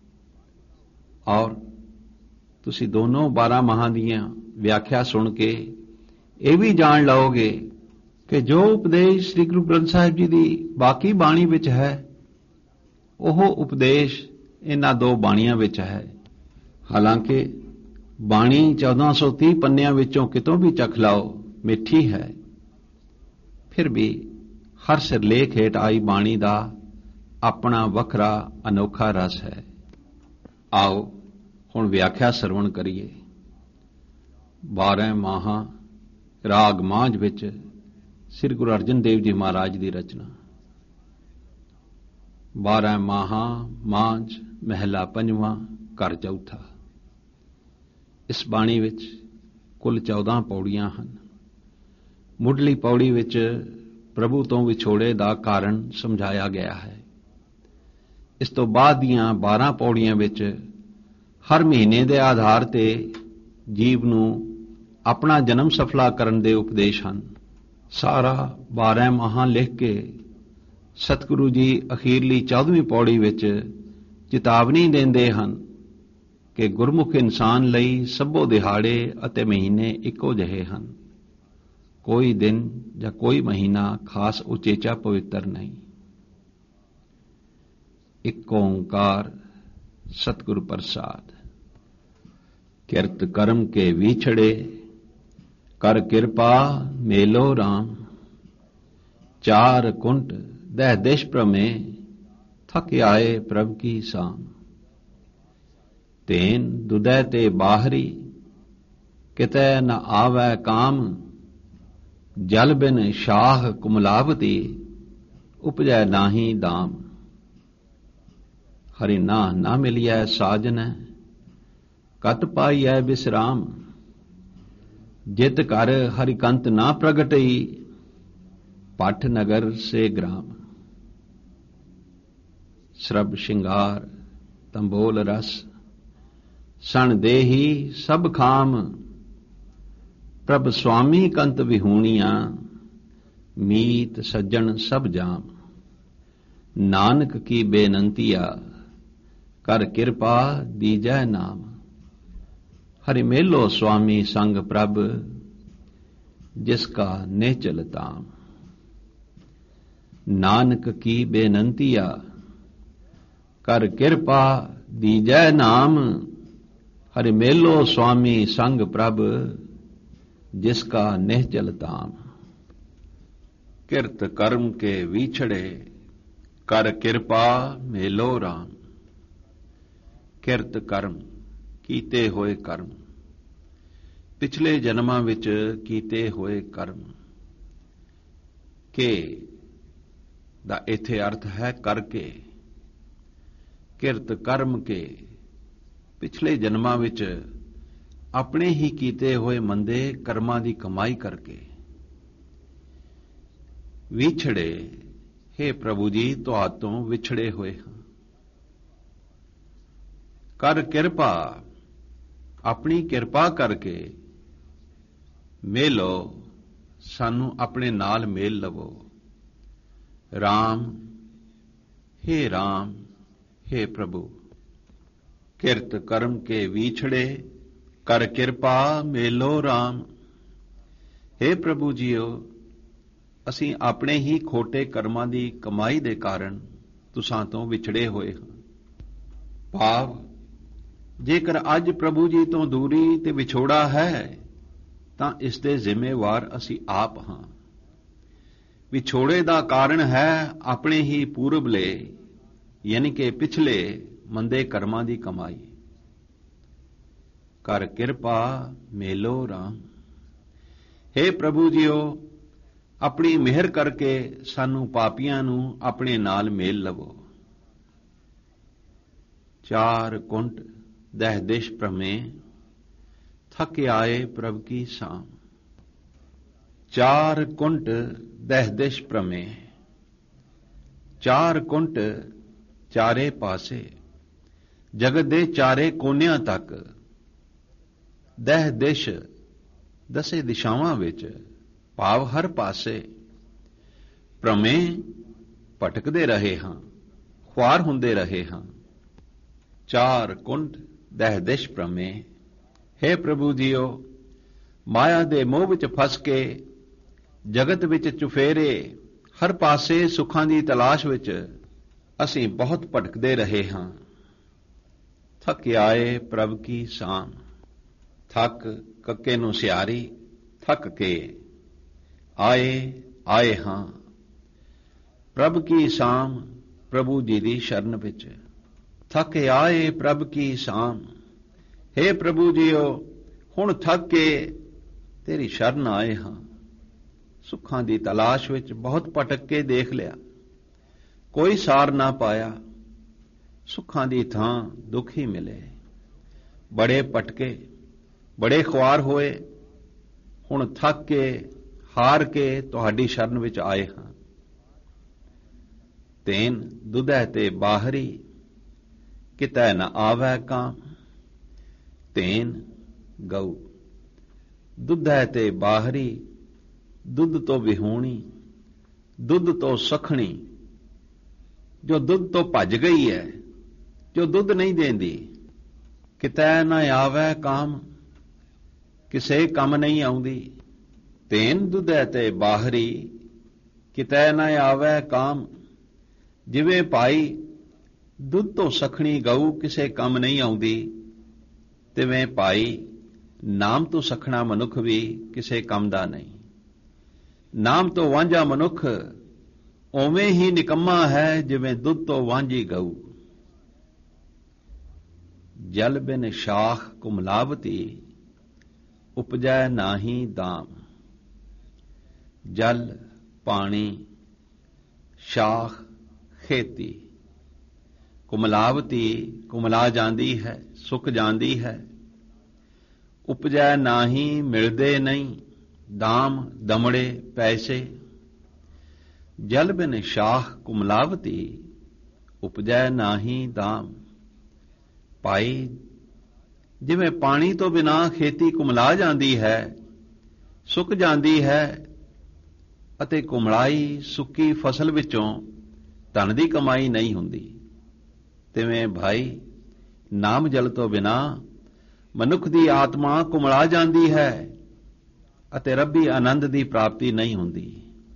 ਔਰ ਤੁਸੀਂ ਦੋਨੋਂ ਬਾਰਾਂ ਮਾਹਾਂ ਦੀਆਂ ਵਿਆਖਿਆ ਸੁਣ ਕੇ ਇਹ ਵੀ ਜਾਣ ਲਓਗੇ ਕਿ ਜੋ ਉਪਦੇਸ਼ ਸ੍ਰੀ ਗੁਰੂ ਗ੍ਰੰਥ ਸਾਹਿਬ ਜੀ ਦੀ ਬਾਕੀ ਬਾਣੀ ਵਿੱਚ ਹੈ, ਉਹ ਉਪਦੇਸ਼ ਇਹਨਾਂ ਦੋ ਬਾਣੀਆਂ ਵਿੱਚ ਹੈ। ਹਾਲਾਂਕਿ ਬਾਣੀ ਚੌਦਾਂ ਸੌ ਤੀਹ ਪੰਨਿਆਂ ਵਿੱਚੋਂ ਕਿਤੋਂ ਵੀ ਚੱਖ ਲਾਓ ਮਿੱਠੀ ਹੈ, ਫਿਰ ਵੀ ਹਰ ਸਿਰਲੇਖ ਹੇਠ ਆਈ ਬਾਣੀ ਦਾ ਆਪਣਾ ਵੱਖਰਾ ਅਨੋਖਾ ਰਸ ਹੈ। ਆਓ ਹੁਣ ਵਿਆਖਿਆ ਸਰਵਣ ਕਰੀਏ। ਬਾਰਾਂ ਮਾਹਾਂ ਰਾਗ ਮਾਝ ਵਿੱਚ ਸ੍ਰੀ ਗੁਰੂ ਅਰਜਨ ਦੇਵ ਜੀ ਮਹਾਰਾਜ ਦੀ ਰਚਨਾ। ਬਾਰਾਂ ਮਾਹਾਂ ਮਾਝ ਮਹਿਲਾ ਪੰਜਵਾਂ ਘਰ ਚੌਥਾ। ਇਸ ਬਾਣੀ ਵਿੱਚ ਕੁੱਲ ਚੌਦਾਂ ਪੌੜੀਆਂ ਹਨ। ਮੁੱਢਲੀ ਪੌੜੀ ਵਿੱਚ ਪ੍ਰਭੂ ਤੋਂ ਵਿਛੋੜੇ ਦਾ ਕਾਰਨ ਸਮਝਾਇਆ ਗਿਆ ਹੈ। ਇਸ ਤੋਂ ਬਾਅਦ ਦੀਆਂ ਬਾਰਾਂ ਪੌੜੀਆਂ ਵਿੱਚ ਹਰ ਮਹੀਨੇ ਦੇ ਆਧਾਰ ਤੇ ਜੀਵ ਨੂੰ ਆਪਣਾ ਜਨਮ ਸਫਲਾ ਕਰਨ ਦੇ ਉਪਦੇਸ਼ ਹਨ। ਸਾਰਾ ਬਾਰਾਂ ਮਾਹਾਂ ਲਿਖ ਕੇ ਸਤਿਗੁਰੂ ਜੀ ਅਖੀਰਲੀ ਚੌਦਵੀਂ ਪੌੜੀ ਵਿੱਚ ਚੇਤਾਵਨੀ ਦਿੰਦੇ ਹਨ ਕਿ ਗੁਰਮੁਖ ਇਨਸਾਨ ਲਈ ਸਭੋ ਦਿਹਾੜੇ ਅਤੇ ਮਹੀਨੇ ਇੱਕੋ ਜਿਹੇ ਹਨ। ਕੋਈ ਦਿਨ ਜਾਂ ਕੋਈ ਮਹੀਨਾ ਖਾਸ ਉਚੇਚਾ ਪਵਿੱਤਰ ਨਹੀਂ। ਇੱਕ ਓਂਕਾਰ ਸਤਿਗੁਰ ਪ੍ਰਸਾਦ। ਕਿਰਤ ਕਰਮ ਕੇ ਵਿਛੜੇ ਕਰ ਕਿਰਪਾ ਮੇਲੋ ਰਾਮ। ਚਾਰ ਕੁੰਟ ਦਹਿ ਦਿਸ਼ ਭ੍ਰਮੇ ਥਕ ਆਏ ਪ੍ਰਭ ਕੀ ਸਾਮ। ਤੇਨ ਦੁਦੈ ਤੇ ਬਾਹਰੀ ਕਿਤੈ ਨ ਆਵੈ ਕਾਮ। ਜਲ ਬਿਨ ਸ਼ਾਹ ਕੁਮਲਾਵਤੀ ਉਪਜੈ ਨਾਹੀ ਦਾਮ। ਹਰਿ ਨਾਹ ਨਾ ਮਿਲਿਐ ਸਾਜਨੈ ਕਤ ਪਾਈਐ ਬਿਸਰਾਮ। ਜਿਤ ਘਰ ਹਰਿਕੰਤ ਨਾ ਪ੍ਰਗਟਈ ਪਟ ਨਗਰ ਸੇ ਗ੍ਰਾਮ। ਸਰਬ ਸ਼ਿੰਗਾਰ ਤੰਬੋਲ ਰਸ ਸਣ ਦੇਹੀ ਸਭ ਖਾਮ। ਪ੍ਰਭ ਸੁਆਮੀ ਕੰਤ ਵਿਹੂਣੀਆਂ ਮੀਤ ਸੱਜਣ ਸਭ ਜਾਮ। ਨਾਨਕ ਕੀ ਬੇਨੰਤੀਆ ਕਰ ਕਿਰਪਾ ਦੀਜੈ ਨਾਮ। ਹਰਿ ਮੇਲੋ ਸੁਆਮੀ ਸੰਗ ਪ੍ਰਭ ਜਿਸ ਕਾ ਨਿਹਚਲ ਤਾਮ। ਨਾਨਕ ਕੀ ਬੇਨੰਤੀਆ ਕਰ ਕਿਰਪਾ ਦੀਜੈ ਨਾਮ। ਹਰਿ ਮੇਲੋ ਸੁਆਮੀ ਸੰਗ ਪ੍ਰਭ ਜਿਸ ਕਾ ਨਿਹਚਲ ਤਾਮ। ਕਿਰਤ ਕਰਮ ਕੇ ਵਿਛੜੇ ਕਰ ਕਿਰਪਾ ਮੇਲੋ ਰਾਮ। ਕਿਰਤ ਕਰਮ ਕੀਤੇ ਹੋਏ ਕਰਮ, ਪਿਛਲੇ ਜਨਮਾਂ ਵਿੱਚ ਕੀਤੇ ਹੋਏ ਕਰਮ। ਕੇ ਦਾ ਇੱਥੇ ਅਰਥ ਹੈ ਕਰਕੇ। ਕਿਰਤ ਕਰਮ ਕੇ ਪਿਛਲੇ ਜਨਮਾਂ ਵਿੱਚ ਆਪਣੇ ਹੀ ਕੀਤੇ ਹੋਏ ਮੰਦੇ ਕਰਮਾਂ ਦੀ ਕਮਾਈ ਕਰਕੇ। ਵਿਛੜੇ, ਹੇ ਪ੍ਰਭੂ ਜੀ ਤੁਹਾਡੇ ਤੋਂ ਵਿਛੜੇ ਹੋਏ ਹਾਂ। ਕਰ ਕਿਰਪਾ, ਆਪਣੀ ਕਿਰਪਾ ਕਰਕੇ ਮੇਲੋ, ਸਾਨੂੰ ਆਪਣੇ ਨਾਲ ਮੇਲ ਲਵੋ। ਰਾਮ, ਹੇ ਰਾਮ, ਹੇ ਪ੍ਰਭੂ। ਕਿਰਤ ਕਰਮ ਕੇ ਵਿਛੜੇ ਕਰ ਕਿਰਪਾ ਮੇਲੋ ਰਾਮ। ਹੇ ਪ੍ਰਭੂ ਜੀਓ, ਅਸੀਂ ਆਪਣੇ ਹੀ ਖੋਟੇ ਕਰਮਾਂ ਦੀ ਕਮਾਈ ਦੇ ਕਾਰਨ ਤੁਸਾਂ ਤੋਂ ਵਿਛੜੇ ਹੋਏ ਹਾਂ। ਭਾਵ, ਜੇਕਰ ਅੱਜ ਪ੍ਰਭੂ ਜੀ ਤੋਂ ਦੂਰੀ ਤੇ ਵਿਛੋੜਾ ਹੈ ਤਾਂ ਇਸ ਦੇ ਜ਼ਿੰਮੇਵਾਰ ਅਸੀਂ ਆਪ ਹਾਂ। ਵਿਛੋੜੇ ਦਾ ਕਾਰਨ ਹੈ ਆਪਣੇ ਹੀ ਪੂਰਬਲੇ ਯਾਨੀ ਕਿ ਪਿਛਲੇ ਮੰਦੇ ਕਰਮਾਂ ਦੀ ਕਮਾਈ। ਕਰ ਕਿਰਪਾ ਮੇਲੋ ਰਾਮ। ਹੇ ਪ੍ਰਭੂ ਜੀਓ, ਆਪਣੀ ਮਿਹਰ ਕਰਕੇ ਸਾਨੂੰ ਪਾਪੀਆਂ ਨੂੰ ਆਪਣੇ ਨਾਲ ਮੇਲ ਲਵੋ। ਚਾਰ ਕੁੰਟ ਦਹਿ ਦਿਸ਼ ਭ੍ਰਮੇ ਥਕ ਆਏ ਪ੍ਰਭ ਕੀ ਸਾਮ। ਚਾਰ ਕੁੰਟ ਦਹਿ ਦਿਸ਼ ਭ੍ਰਮੇ, ਚਾਰ ਕੁੰਟ ਚਾਰੇ ਪਾਸੇ, ਜਗਤ ਦੇ ਚਾਰੇ ਕੋਨਿਆਂ ਤੱਕ। ਦਹਿ ਦਿਸ਼ ਦਸੇ ਦਿਸ਼ਾਵਾਂ ਵਿੱਚ, ਭਾਵ ਹਰ ਪਾਸੇ। ਭ੍ਰਮੇ ਭਟਕਦੇ ਰਹੇ ਹਾਂ, ਖੁਆਰ ਹੁੰਦੇ ਰਹੇ ਹਾਂ। ਚਾਰ ਕੁੰਟ ਦਹਿ ਦਿਸ਼ ਭ੍ਰਮੇ। ਹੇ ਪ੍ਰਭੂ ਜੀਓ, ਮਾਇਆ ਦੇ ਮੋਹ ਵਿੱਚ ਫਸ ਕੇ ਜਗਤ ਵਿੱਚ ਚੁਫੇਰੇ ਹਰ ਪਾਸੇ ਸੁੱਖਾਂ ਦੀ ਤਲਾਸ਼ ਵਿੱਚ ਅਸੀਂ ਬਹੁਤ ਭਟਕਦੇ ਰਹੇ ਹਾਂ। ਥਕ ਆਏ ਪ੍ਰਭ ਕੀ ਸਾਮ। ਥਕ ਕੱਕੇ ਨੂੰ ਸਿਆਰੀ, ਥਕ ਕੇ ਆਏ ਆਏ ਹਾਂ ਪ੍ਰਭ ਕੀ ਸਾਮ, ਪ੍ਰਭੂ ਜੀ ਦੀ ਸ਼ਰਨ ਵਿੱਚ। ਥਕ ਆਏ ਪ੍ਰਭ ਕੀ ਸਾਮ। ਹੇ ਪ੍ਰਭੂ ਜੀਓ, ਹੁਣ ਥੱਕ ਕੇ ਤੇਰੀ ਸ਼ਰਨ ਆਏ ਹਾਂ। ਸੁੱਖਾਂ ਦੀ ਤਲਾਸ਼ ਵਿੱਚ ਬਹੁਤ ਭਟਕ ਕੇ ਦੇਖ ਲਿਆ, ਕੋਈ ਸਾਰ ਨਾ ਪਾਇਆ। ਸੁੱਖਾਂ ਦੀ ਥਾਂ ਦੁੱਖ ਹੀ ਮਿਲੇ। ਬੜੇ ਭਟਕੇ, ਬੜੇ ਖੁਆਰ ਹੋਏ। ਹੁਣ ਥੱਕ ਕੇ, ਹਾਰ ਕੇ ਤੁਹਾਡੀ ਸ਼ਰਨ ਵਿੱਚ ਆਏ ਹਾਂ। ਤੈਨ ਦੁਧੈ ਤੇ ਬਾਹਰੀ ਕਿਤੈ ਨ ਆਵੈ ਕਾਮ। ਤੈਨ ਗਊ, ਦੁਧੈ ਤੇ ਬਾਹਰੀ, ਦੁੱਧ ਤੋਂ ਵਿਹੂਣੀ, ਦੁੱਧ ਤੋਂ ਸਖਣੀ, ਜੋ ਦੁੱਧ ਤੋਂ ਭੱਜ ਗਈ ਹੈ, ਜੋ ਦੁੱਧ ਨਹੀਂ ਦੇਂਦੀ। ਕਿਤੈ ਨ ਆਵੈ ਕਾਮ, ਕਿਸੇ ਕੰਮ ਨਹੀਂ ਆਉਂਦੀ। ਤੇਨ ਦੁਧੈ ਤੇ ਬਾਹਰੀ ਕਿਤੈ ਨ ਆਵੈ ਕਾਮ। ਜਿਵੇਂ ਭਾਈ ਦੁੱਧ ਤੋਂ ਸਖਣੀ ਗਊ ਕਿਸੇ ਕੰਮ ਨਹੀਂ ਆਉਂਦੀ, ਤਿਵੇਂ ਭਾਈ ਨਾਮ ਤੋਂ ਸਖਣਾ ਮਨੁੱਖ ਵੀ ਕਿਸੇ ਕੰਮ ਦਾ ਨਹੀਂ। ਨਾਮ ਤੋਂ ਵਾਂਝਾ ਮਨੁੱਖ ਉਵੇਂ ਹੀ ਨਿਕੰਮਾ ਹੈ ਜਿਵੇਂ ਦੁੱਧ ਤੋਂ ਵਾਂਝੀ ਗਊ। ਜਲ ਬਿਨ ਸ਼ਾਖ ਕੁਮਲਾਵਤੀ ਉਪਜੈ ਨਾਹੀ ਦਾਮ। ਜਲ ਪਾਣੀ, ਸ਼ਾਖ ਖੇਤੀ, ਕੁਮਲਾਵਤੀ ਕੁਮਲਾ ਜਾਂਦੀ ਹੈ, ਸੁੱਕ ਜਾਂਦੀ ਹੈ। ਉਪਜੈ ਨਾਹੀ ਮਿਲਦੇ ਨਹੀਂ, ਦਾਮ ਦਮੜੇ ਪੈਸੇ। ਜਲ ਬਿਨ ਸ਼ਾਖ ਕੁਮਲਾਵਤੀ ਉਪਜੈ ਨਾਹੀ ਦਾਮ। ਭਾਈ ਜਿਵੇਂ ਪਾਣੀ ਤੋਂ ਬਿਨਾਂ ਖੇਤੀ ਕੁਮਲਾ ਜਾਂਦੀ ਹੈ, ਸੁੱਕ ਜਾਂਦੀ ਹੈ, ਅਤੇ ਕੁਮਲਾਈ ਸੁੱਕੀ ਫਸਲ ਵਿੱਚੋਂ ਧਨ ਦੀ ਕਮਾਈ ਨਹੀਂ ਹੁੰਦੀ, ਤਿਵੇਂ ਭਾਈ ਨਾਮ ਜਲ ਤੋਂ ਬਿਨਾਂ ਮਨੁੱਖ ਦੀ ਆਤਮਾ ਕੁਮਲਾ ਜਾਂਦੀ ਹੈ ਅਤੇ ਰੱਬੀ ਆਨੰਦ ਦੀ ਪ੍ਰਾਪਤੀ ਨਹੀਂ ਹੁੰਦੀ।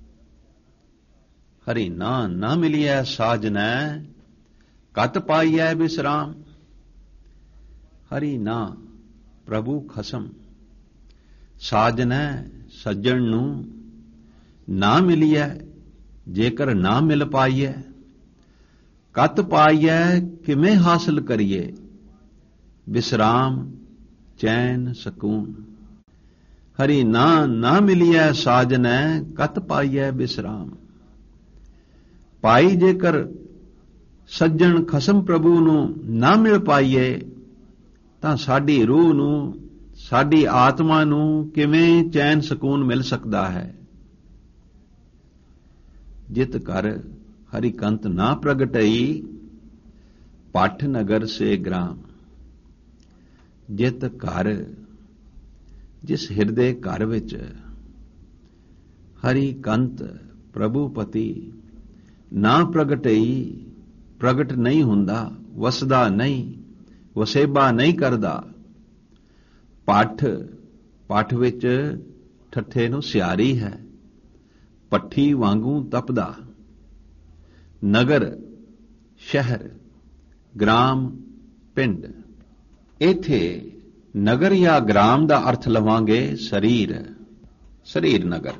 ਹਰੀ ਨਾ ਨਾ ਮਿਲਿਐ ਸਾਜਨੈ ਕਤ ਪਾਈਐ ਬਿਸਰਾਮ। ਹਰੀ ਨਾ ਪ੍ਰਭੂ ਖਸਮ, ਸਾਜਨੈ ਸੱਜਣ ਨੂੰ ਨਾ ਮਿਲੀਐ ਜੇਕਰ ਨਾ ਮਿਲ ਪਾਈਐ। ਕਤ ਪਾਈਐ ਕਿਵੇਂ ਹਾਸਲ ਕਰੀਏ, ਬਿਸਰਾਮ ਚੈਨ ਸਕੂਨ। ਹਰੀ ਨਾ ਨਾ ਮਿਲੀਐ ਸਾਜਨੈ ਕਤ ਪਾਈਐ ਬਿਸਰਾਮ। ਭਾਈ ਜੇਕਰ ਸੱਜਣ ਖਸਮ ਪ੍ਰਭੂ ਨੂੰ ਨਾ ਮਿਲ ਪਾਈਏ ਤਾਂ ਸਾਡੀ ਰੂਹ ਨੂੰ, ਸਾਡੀ ਆਤਮਾ ਨੂੰ ਕਿਵੇਂ ਚੈਨ ਸਕੂਨ ਮਿਲ ਸਕਦਾ ਹੈ। ਜਿਤ ਘਰ ਹਰੀ ਕੰਤ ਨਾ ਪ੍ਰਗਟਈ ਪੱਠ ਨਗਰ ਸੇ ਗ੍ਰਾਮ। ਜਿਤ ਘਰ, ਜਿਸ ਹਿਰਦੇ ਘਰ ਵਿੱਚ ਹਰੀ ਕੰਤ ਪ੍ਰਭੂ ਪਤੀ ਨਾ ਪ੍ਰਗਟਈ, ਪ੍ਰਗਟ ਨਹੀਂ ਹੁੰਦਾ, ਵਸਦਾ ਨਹੀਂ, ਵਸੇਬਾ ਨਹੀਂ ਕਰਦਾ। ਪੱਠ, ਪੱਠ ਵਿੱਚ ਠੱਠੇ ਨੂੰ ਸਿਆਰੀ ਹੈ, ਪੱਠੀ ਵਾਂਗੂ ਤਪਦਾ। ਨਗਰ ਸ਼ਹਿਰ, ਗ੍ਰਾਮ ਪਿੰਡ। ਇੱਥੇ ਨਗਰ ਜਾਂ ਗ੍ਰਾਮ ਦਾ ਅਰਥ ਲਵਾਂਗੇ ਸਰੀਰ, ਸਰੀਰ ਨਗਰ।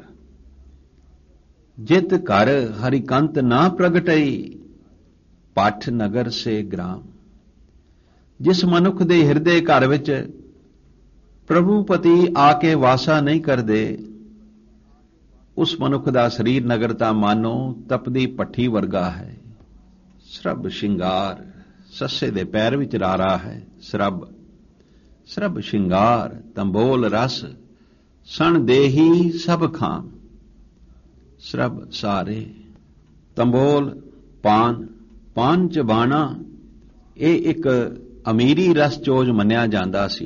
ਜਿਤ ਘਰ ਹਰੀ ਕੰਤ ਨਾ ਪ੍ਰਗਟਈ ਪੱਠ ਨਗਰ ਸੇ ਗ੍ਰਾਮ। ਜਿਸ ਮਨੁੱਖ ਦੇ ਹਿਰਦੇ ਘਰ ਵਿੱਚ ਪ੍ਰਭੂ ਪਤੀ ਆ ਕੇ ਵਾਸਾ ਨਹੀਂ ਕਰਦੇ, ਉਸ ਮਨੁੱਖ ਦਾ ਸਰੀਰ ਨਗਰ ਤਾਂ ਮਾਨੋ ਤਪਦੀ ਭੱਠੀ ਵਰਗਾ ਹੈ। ਸਰਬ ਸ਼ਿੰਗਾਰ, ਸੱਸੇ ਦੇ ਪੈਰ ਵਿੱਚ ਰਾਰਾ ਹੈ। ਸਰਬ, ਸਰਬ ਸ਼ਿੰਗਾਰ ਤੰਬੋਲ ਰਸ ਸਣ ਦੇਹੀ ਸਭ ਖਾਮ। ਸਰਬ ਸਾਰੇ, ਤੰਬੋਲ ਪਾਨ, ਪਾਨ ਚਬਾਣਾ ਇਹ ਇੱਕ ਅਮੀਰੀ ਰਸ ਚੋਜ ਮੰਨਿਆ ਜਾਂਦਾ ਸੀ।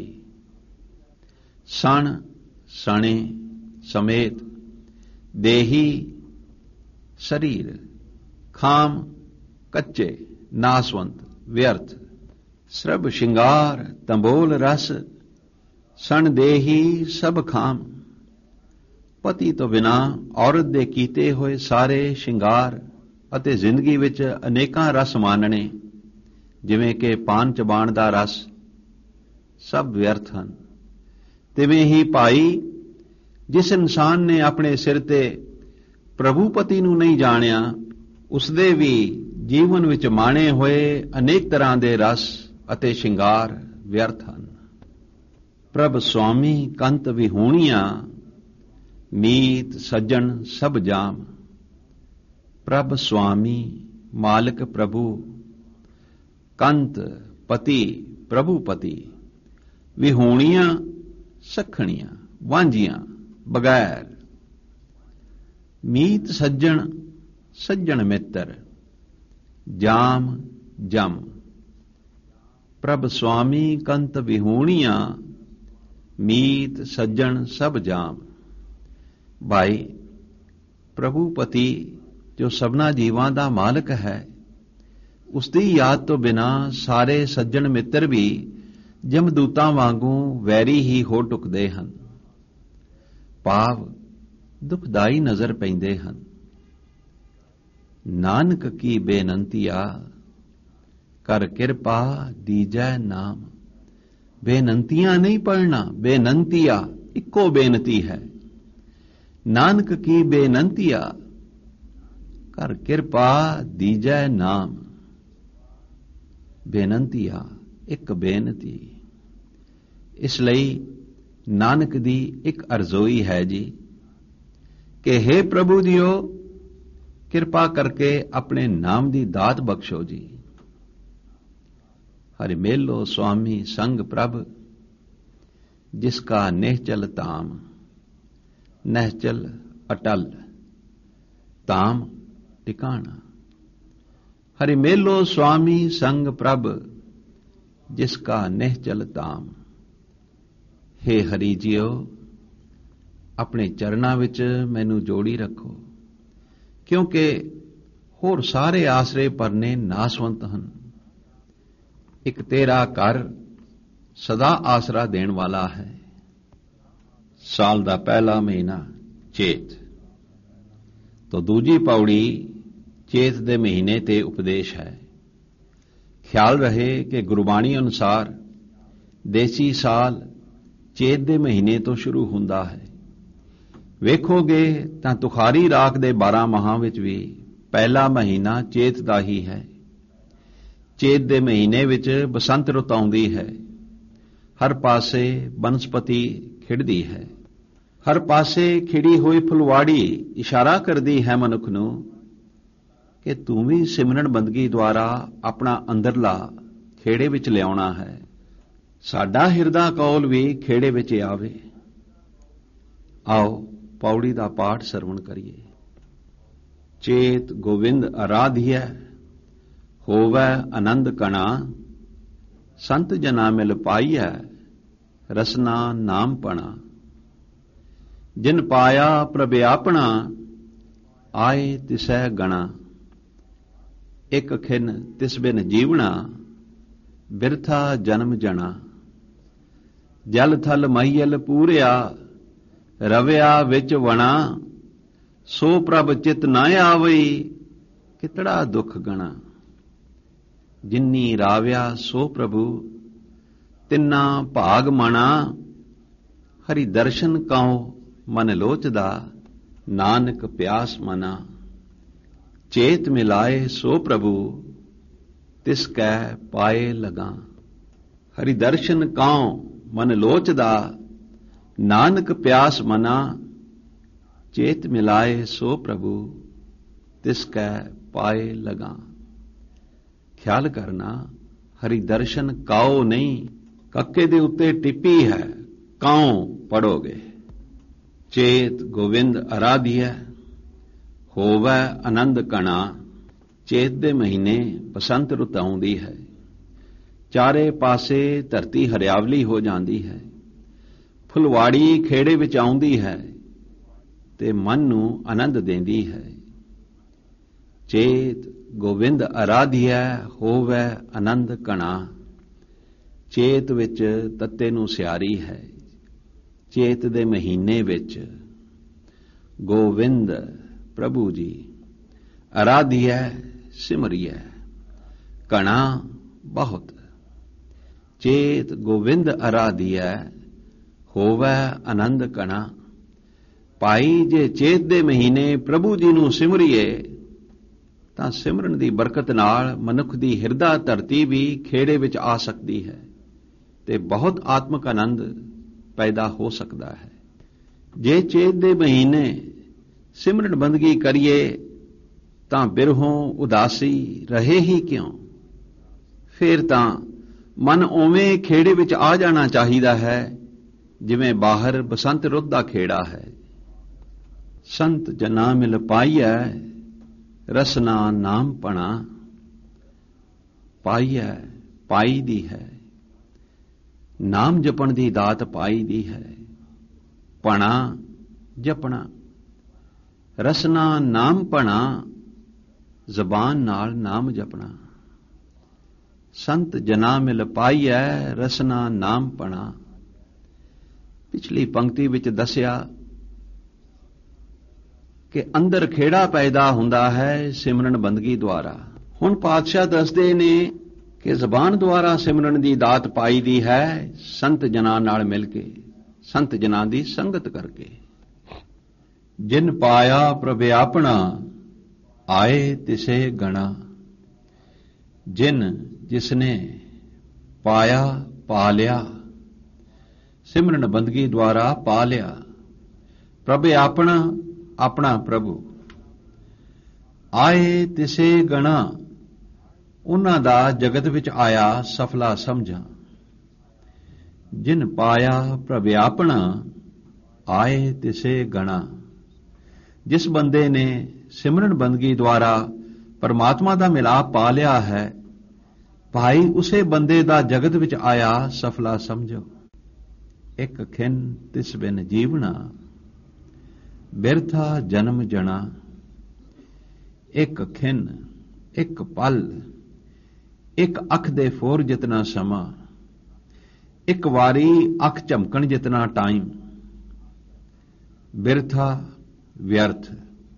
ਸਣ, ਸਣੇ ਸਮੇਤ, ਦੇਹੀ ਸਰੀਰ, ਖਾਮ ਕੱਚੇ ਨਾਸਵੰਤ ਵਿਅਰਥ। ਸਰਬ ਸ਼ਿੰਗਾਰ ਤੰਬੋਲ ਰਸ ਸਣ ਦੇਹੀ ਸਭ ਖਾਮ। ਪਤੀ ਤੋਂ ਬਿਨਾ ਔਰਤ ਦੇ ਕੀਤੇ ਹੋਏ ਸਾਰੇ ਸ਼ਿੰਗਾਰ ਅਤੇ ਜ਼ਿੰਦਗੀ ਵਿੱਚ ਅਨੇਕਾਂ ਰਸ ਮਾਨਣੇ, ਜਿਵੇਂ ਕਿ ਪਾਨ ਚਬਾਣ ਦਾ ਰਸ, ਸਭ ਵਿਅਰਥ ਹਨ। ਤਿਵੇਂ ਹੀ ਭਾਈ ਜਿਸ ਇਨਸਾਨ ਨੇ ਆਪਣੇ ਸਿਰ ਤੇ ਪ੍ਰਭੂ ਪਤੀ ਨੂੰ ਨਹੀਂ ਜਾਣਿਆ, ਉਸਦੇ ਵੀ ਜੀਵਨ ਵਿੱਚ ਮਾਣੇ ਹੋਏ ਅਨੇਕ ਤਰ੍ਹਾਂ ਦੇ ਰਸ ਅਤੇ ਸ਼ਿੰਗਾਰ ਵਿਅਰਥ ਹਨ। ਪ੍ਰਭ ਸੁਆਮੀ ਕੰਤ ਵਿਹੂਣੀਆਂ ਮੀਤ ਸੱਜਣ ਸਭ ਜਾਮ। ਪ੍ਰਭ ਸੁਆਮੀ ਮਾਲਕ ਪ੍ਰਭੂ, ਕੰਤ ਪਤੀ ਪ੍ਰਭੂ ਪਤੀ, ਵਿਹੂਣੀਆਂ ਸਖਣੀਆਂ ਵਾਂਝੀਆਂ ਬਗੈਰ। ਮੀਤ ਸੱਜਣ ਸੱਜਣ ਮਿੱਤਰ, ਜਾਮ ਜਮ। ਪ੍ਰਭ ਸੁਆਮੀ ਕੰਤ ਵਿਹੂਣੀਆਂ ਮੀਤ ਸੱਜਣ ਸਭ ਜਾਮ। ਭਾਈ ਪ੍ਰਭੂ ਪਤੀ ਜੋ ਸਭਨਾ ਜੀਵਾਂ ਦਾ ਮਾਲਕ ਹੈ, ਉਸ ਦੀ ਯਾਦ ਤੋਂ ਬਿਨਾ ਸਾਰੇ ਸੱਜਣ ਮਿੱਤਰ ਵੀ ਜਮਦੂਤਾਂ ਵਾਂਗੂ ਵੈਰੀ ਹੀ ਹੋ ਟੁਕਦੇ ਹਨ। ਭਾਵ ਦੁਖਦਾਈ ਨਜ਼ਰ ਪੈਂਦੇ ਹਨ। ਨਾਨਕ ਕੀ ਬੇਨੰਤੀਆ ਕਰ ਕਿਰਪਾ ਦੀਜੈ ਨਾਮ। ਬੇਨੰਤੀਆਂ ਨਹੀਂ ਪੜ੍ਹਨਾ, ਬੇਨੰਤੀਆ ਇੱਕੋ ਬੇਨਤੀ ਹੈ। ਨਾਨਕ ਕੀ ਬੇਨੰਤੀਆ ਕਰ ਕਿਰਪਾ ਦੀਜੈ ਨਾਮ। ਬੇਨੰਤੀਆ ਇੱਕ ਬੇਨਤੀ। ਇਸ ਲਈ ਨਾਨਕ ਦੀ ਇੱਕ ਅਰਜ਼ੋਈ ਹੈ ਜੀ ਕਿ ਹੇ ਪ੍ਰਭੂ ਜੀਓ, ਕਿਰਪਾ ਕਰਕੇ ਆਪਣੇ ਨਾਮ ਦੀ ਦਾਤ ਬਖਸ਼ੋ ਜੀ। ਹਰਿ ਮੇਲੋ ਸੁਆਮੀ ਸੰਗ ਪ੍ਰਭ, ਜਿਸ ਕਾ ਨਿਹਚਲ ਧਾਮ। ਨਿਹਚਲ ਅਟਲ, ਧਾਮ ਟਿਕਾਣਾ। ਹਰਿ ਮੇਲੋ ਸੁਆਮੀ ਸੰਗ ਪ੍ਰਭ, ਜਿਸ ਕਾ ਨਿਹਚਲ ਧਾਮ। ਹੇ ਹਰੀ ਜੀਓ, ਆਪਣੇ ਚਰਨਾਂ ਵਿੱਚ ਮੈਨੂੰ ਜੋੜੀ ਰੱਖੋ, ਕਿਉਂਕਿ ਹੋਰ ਸਾਰੇ ਆਸਰੇ ਪਰਨੇ ਨਾਸਵੰਤ ਹਨ। ਇੱਕ ਤੇਰਾ ਘਰ ਸਦਾ ਆਸਰਾ ਦੇਣ ਵਾਲਾ ਹੈ। ਸਾਲ ਦਾ ਪਹਿਲਾ ਮਹੀਨਾ ਚੇਤ ਤੋਂ ਦੂਜੀ ਪੌੜੀ ਚੇਤ ਦੇ ਮਹੀਨੇ ਤੇ ਉਪਦੇਸ਼ ਹੈ। ਖਿਆਲ ਰਹੇ ਕਿ ਗੁਰਬਾਣੀ ਅਨੁਸਾਰ ਦੇਸੀ ਸਾਲ ਚੇਤ ਦੇ ਮਹੀਨੇ ਤੋਂ ਸ਼ੁਰੂ ਹੁੰਦਾ ਹੈ। ਵੇਖੋਗੇ ਤਾਂ ਤੁਖਾਰੀ ਰਾਖ ਦੇ ਬਾਰਾਂ ਮਾਹਾਂ ਵਿੱਚ ਵੀ ਪਹਿਲਾ ਮਹੀਨਾ ਚੇਤ ਦਾ ਹੀ ਹੈ। ਚੇਤ ਦੇ ਮਹੀਨੇ ਵਿੱਚ ਬਸੰਤ ਰੁੱਤ ਆਉਂਦੀ ਹੈ। ਹਰ ਪਾਸੇ ਬਨਸਪਤੀ ਖਿੜਦੀ ਹੈ। ਹਰ ਪਾਸੇ ਖਿੜੀ ਹੋਈ ਫੁਲਵਾੜੀ ਇਸ਼ਾਰਾ ਕਰਦੀ ਹੈ ਮਨੁੱਖ ਨੂੰ ਕਿ ਤੂੰ ਵੀ ਸਿਮਰਨ ਬੰਦਗੀ ਦੁਆਰਾ ਆਪਣਾ ਅੰਦਰਲਾ ਖੇੜੇ ਵਿੱਚ ਲਿਆਉਣਾ ਹੈ। ਸਾਡਾ ਹਿਰਦਾ ਕੌਲ ਵੀ ਖੇੜੇ ਵਿੱਚ ਆਵੇ। ਆਓ ਪੌੜੀ ਦਾ ਪਾਠ ਸਰਵਣ ਕਰੀਏ। ਚੇਤ ਗੋਵਿੰਦ ਅਰਾਧਿਐ, ਹੋਵੈ ਆਨੰਦ ਕਣਾ। ਸੰਤ ਜਨਾ ਮਿਲ ਪਾਈਐ, ਰਸਨਾ ਨਾਮ ਪਣਾ। ਜਿਨ ਪਾਇਆ ਪ੍ਰਭ ਆਪਣਾ, ਆਏ ਤਿਸੈ ਗਣਾ। ਇਕ ਖਿਨ ਤਿਸ ਬਿਨ ਜੀਵਣਾ, ਬਿਰਥਾ ਜਨਮ ਜਣਾ। ਜਲ ਥਲ ਮਹੀਲ ਪੂਰਿਆ, ਰਵਿਆ ਵਿੱਚ ਵਣਾ। ਸੋ ਪ੍ਰਭ ਚਿਤ ਨਾ ਆਵਈ, ਕਿਤੜਾ ਦੁਖ ਗਣਾ। ਜਿਨੀ ਰਾਵਿਆ ਸੋ ਪ੍ਰਭੂ, ਤਿੰਨਾ ਭਾਗ ਮਣਾ। ਹਰੀ ਦਰਸ਼ਨ ਕਉ ਮਨ ਲੋਚਦਾ, ਨਾਨਕ ਪਿਆਸ ਮਨਾ। ਚੇਤ ਮਿਲਾਏ ਸੋ ਪ੍ਰਭੂ, ਤਿਸ ਕੈ ਪਾਏ ਲਗਾ। ਹਰੀ ਦਰਸ਼ਨ ਕਉ ਮਨ ਲੋਚਦਾ, ਨਾਨਕ ਪਿਆਸ ਮਨਾ। ਚੇਤ ਮਿਲਾਏ ਸੋ ਪ੍ਰਭੂ, ਤਿਸ ਕੈ ਪਾਏ ਲਗਾ। ਖਿਆਲ ਕਰਨਾ, ਹਰੀ ਦਰਸ਼ਨ ਕਾਉ ਨਹੀਂ, ਕੱਕੇ ਦੇ ਉੱਤੇ ਟਿੱਪੀ ਹੈ, ਕਾਉ ਪੜੋਗੇ। ਚੇਤ ਗੋਵਿੰਦ ਅਰਾਧਿਐ, ਹੋਵੈ ਆਨੰਦ ਕਣਾ। ਚੇਤ ਦੇ ਮਹੀਨੇ ਬਸੰਤ ਰੁੱਤ ਆਉਂਦੀ ਹੈ। ਚਾਰੇ ਪਾਸੇ ਧਰਤੀ ਹਰਿਆਵਲੀ ਹੋ ਜਾਂਦੀ ਹੈ। ਫੁਲਵਾੜੀ ਖੇੜੇ ਵਿੱਚ ਆਉਂਦੀ ਹੈ ਤੇ ਮਨ ਨੂੰ ਆਨੰਦ ਦਿੰਦੀ ਹੈ। ਚੇਤ ਗੋਵਿੰਦ ਅਰਾਧਿਐ, ਹੋਵੈ ਆਨੰਦ ਕਣਾ। ਚੇਤ ਵਿੱਚ ਤੱਤੇ ਨੂੰ ਸਿਆਰੀ ਹੈ। ਚੇਤ ਦੇ ਮਹੀਨੇ ਵਿੱਚ ਗੋਵਿੰਦ ਪ੍ਰਭੂ ਜੀ ਅਰਾਧਿਐ ਸਿਮਰਿਐ, ਕਣਾ ਬਹੁਤ। ਚੇਤ ਗੋਵਿੰਦ ਅਰਾਧਿਐ, ਹੋਵੈ ਆਨੰਦ ਕਣਾ। ਭਾਈ ਜੇ ਚੇਤ ਦੇ ਮਹੀਨੇ ਪ੍ਰਭੂ ਜੀ ਨੂੰ ਸਿਮਰੀਏ ਤਾਂ ਸਿਮਰਨ ਦੀ ਬਰਕਤ ਨਾਲ ਮਨੁੱਖ ਦੀ ਹਿਰਦਾ ਧਰਤੀ ਵੀ ਖੇੜੇ ਵਿੱਚ ਆ ਸਕਦੀ ਹੈ ਤੇ ਬਹੁਤ ਆਤਮਿਕ ਆਨੰਦ ਪੈਦਾ ਹੋ ਸਕਦਾ ਹੈ। ਜੇ ਚੇਤ ਦੇ ਮਹੀਨੇ ਸਿਮਰਨ ਬੰਦਗੀ ਕਰੀਏ ਤਾਂ ਬਿਰਹੋਂ ਉਦਾਸੀ ਰਹੇ ਹੀ ਕਿਉਂ। ਫਿਰ ਤਾਂ ਮਨ ਉਵੇਂ ਖੇੜੇ ਵਿੱਚ ਆ ਜਾਣਾ ਚਾਹੀਦਾ ਹੈ ਜਿਵੇਂ ਬਾਹਰ ਬਸੰਤ ਰੁੱਤ ਦਾ ਖੇੜਾ ਹੈ। ਸੰਤ ਜਨਾ ਮਿਲ ਪਾਈਐ, ਰਸਨਾ ਨਾਮ ਪਣਾ। ਪਾਈਐ ਪਾਈ ਦੀ ਹੈ, ਨਾਮ ਜਪਣ ਦੀ ਦਾਤ ਪਾਈ ਦੀ ਹੈ। ਪਣਾ ਜਪਣਾ, ਰਸਨਾ ਨਾਮ ਪਣਾ, ਜ਼ਬਾਨ ਨਾਲ ਨਾਮ ਜਪਣਾ। ਸੰਤ ਜਨਾ ਮਿਲ ਪਾਈਐ, ਰਸਨਾ ਨਾਮ ਪਣਾ। ਪਿਛਲੀ ਪੰਕਤੀ ਵਿੱਚ ਦੱਸਿਆ ਕਿ ਅੰਦਰ ਖੇੜਾ ਪੈਦਾ ਹੁੰਦਾ ਹੈ ਸਿਮਰਨ ਬੰਦਗੀ ਦੁਆਰਾ। ਹੁਣ ਪਾਤਸ਼ਾਹ ਦੱਸਦੇ ਨੇ ਕਿ ਜ਼ਬਾਨ ਦੁਆਰਾ ਸਿਮਰਨ ਦੀ ਦਾਤ ਪਾਈ ਦੀ ਹੈ ਸੰਤ ਜਨਾਂ ਨਾਲ ਮਿਲ ਕੇ, ਸੰਤ ਜਨਾਂ ਦੀ ਸੰਗਤ ਕਰਕੇ। ਜਿਨ ਪਾਇਆ ਪ੍ਰਭ ਆਪਣਾ ਆਏ ਤਿਸੇ ਗਣਾ। ਜਿਨ ਜਿਸਨੇ ਪਾਇਆ ਪਾ ਲਿਆ, ਸਿਮਰਨ ਬੰਦਗੀ ਦੁਆਰਾ ਪਾ ਲਿਆ। ਪ੍ਰਭ ਆਪਣਾ, ਆਪਣਾ ਪ੍ਰਭੂ। ਆਏ ਤਿਸੇ ਗਣਾ, ਉਹਨਾਂ ਦਾ ਜਗਤ ਵਿੱਚ ਆਇਆ ਸਫਲਾ ਸਮਝਾਂ। ਜਿਨ ਪਾਇਆ ਪ੍ਰਭ ਆਪਣਾ ਆਏ ਤਿਸੇ ਗਣਾ। ਜਿਸ ਬੰਦੇ ਨੇ ਸਿਮਰਨ ਬੰਦਗੀ ਦੁਆਰਾ ਪਰਮਾਤਮਾ ਦਾ ਮਿਲਾਪ ਪਾ ਲਿਆ ਹੈ, ਭਾਈ ਉਸੇ ਬੰਦੇ ਦਾ ਜਗਤ ਵਿੱਚ ਆਇਆ ਸਫਲਾ ਸਮਝੋ। ਇੱਕ ਖਿਨ ਤਿਸ ਬਿਨ ਜੀਵਣਾ ਬਿਰਥਾ ਜਨਮ ਜਣਾ। ਇੱਕ ਖਿਨ, ਇੱਕ ਪਲ, ਇੱਕ ਅੱਖ ਦੇ ਫੋਰ ਜਿਤਨਾ ਸਮਾਂ, ਇੱਕ ਵਾਰੀ ਅੱਖ ਝਮਕਣ ਜਿਤਨਾ ਟਾਈਮ, ਬਿਰਥਾ ਵਿਅਰਥ,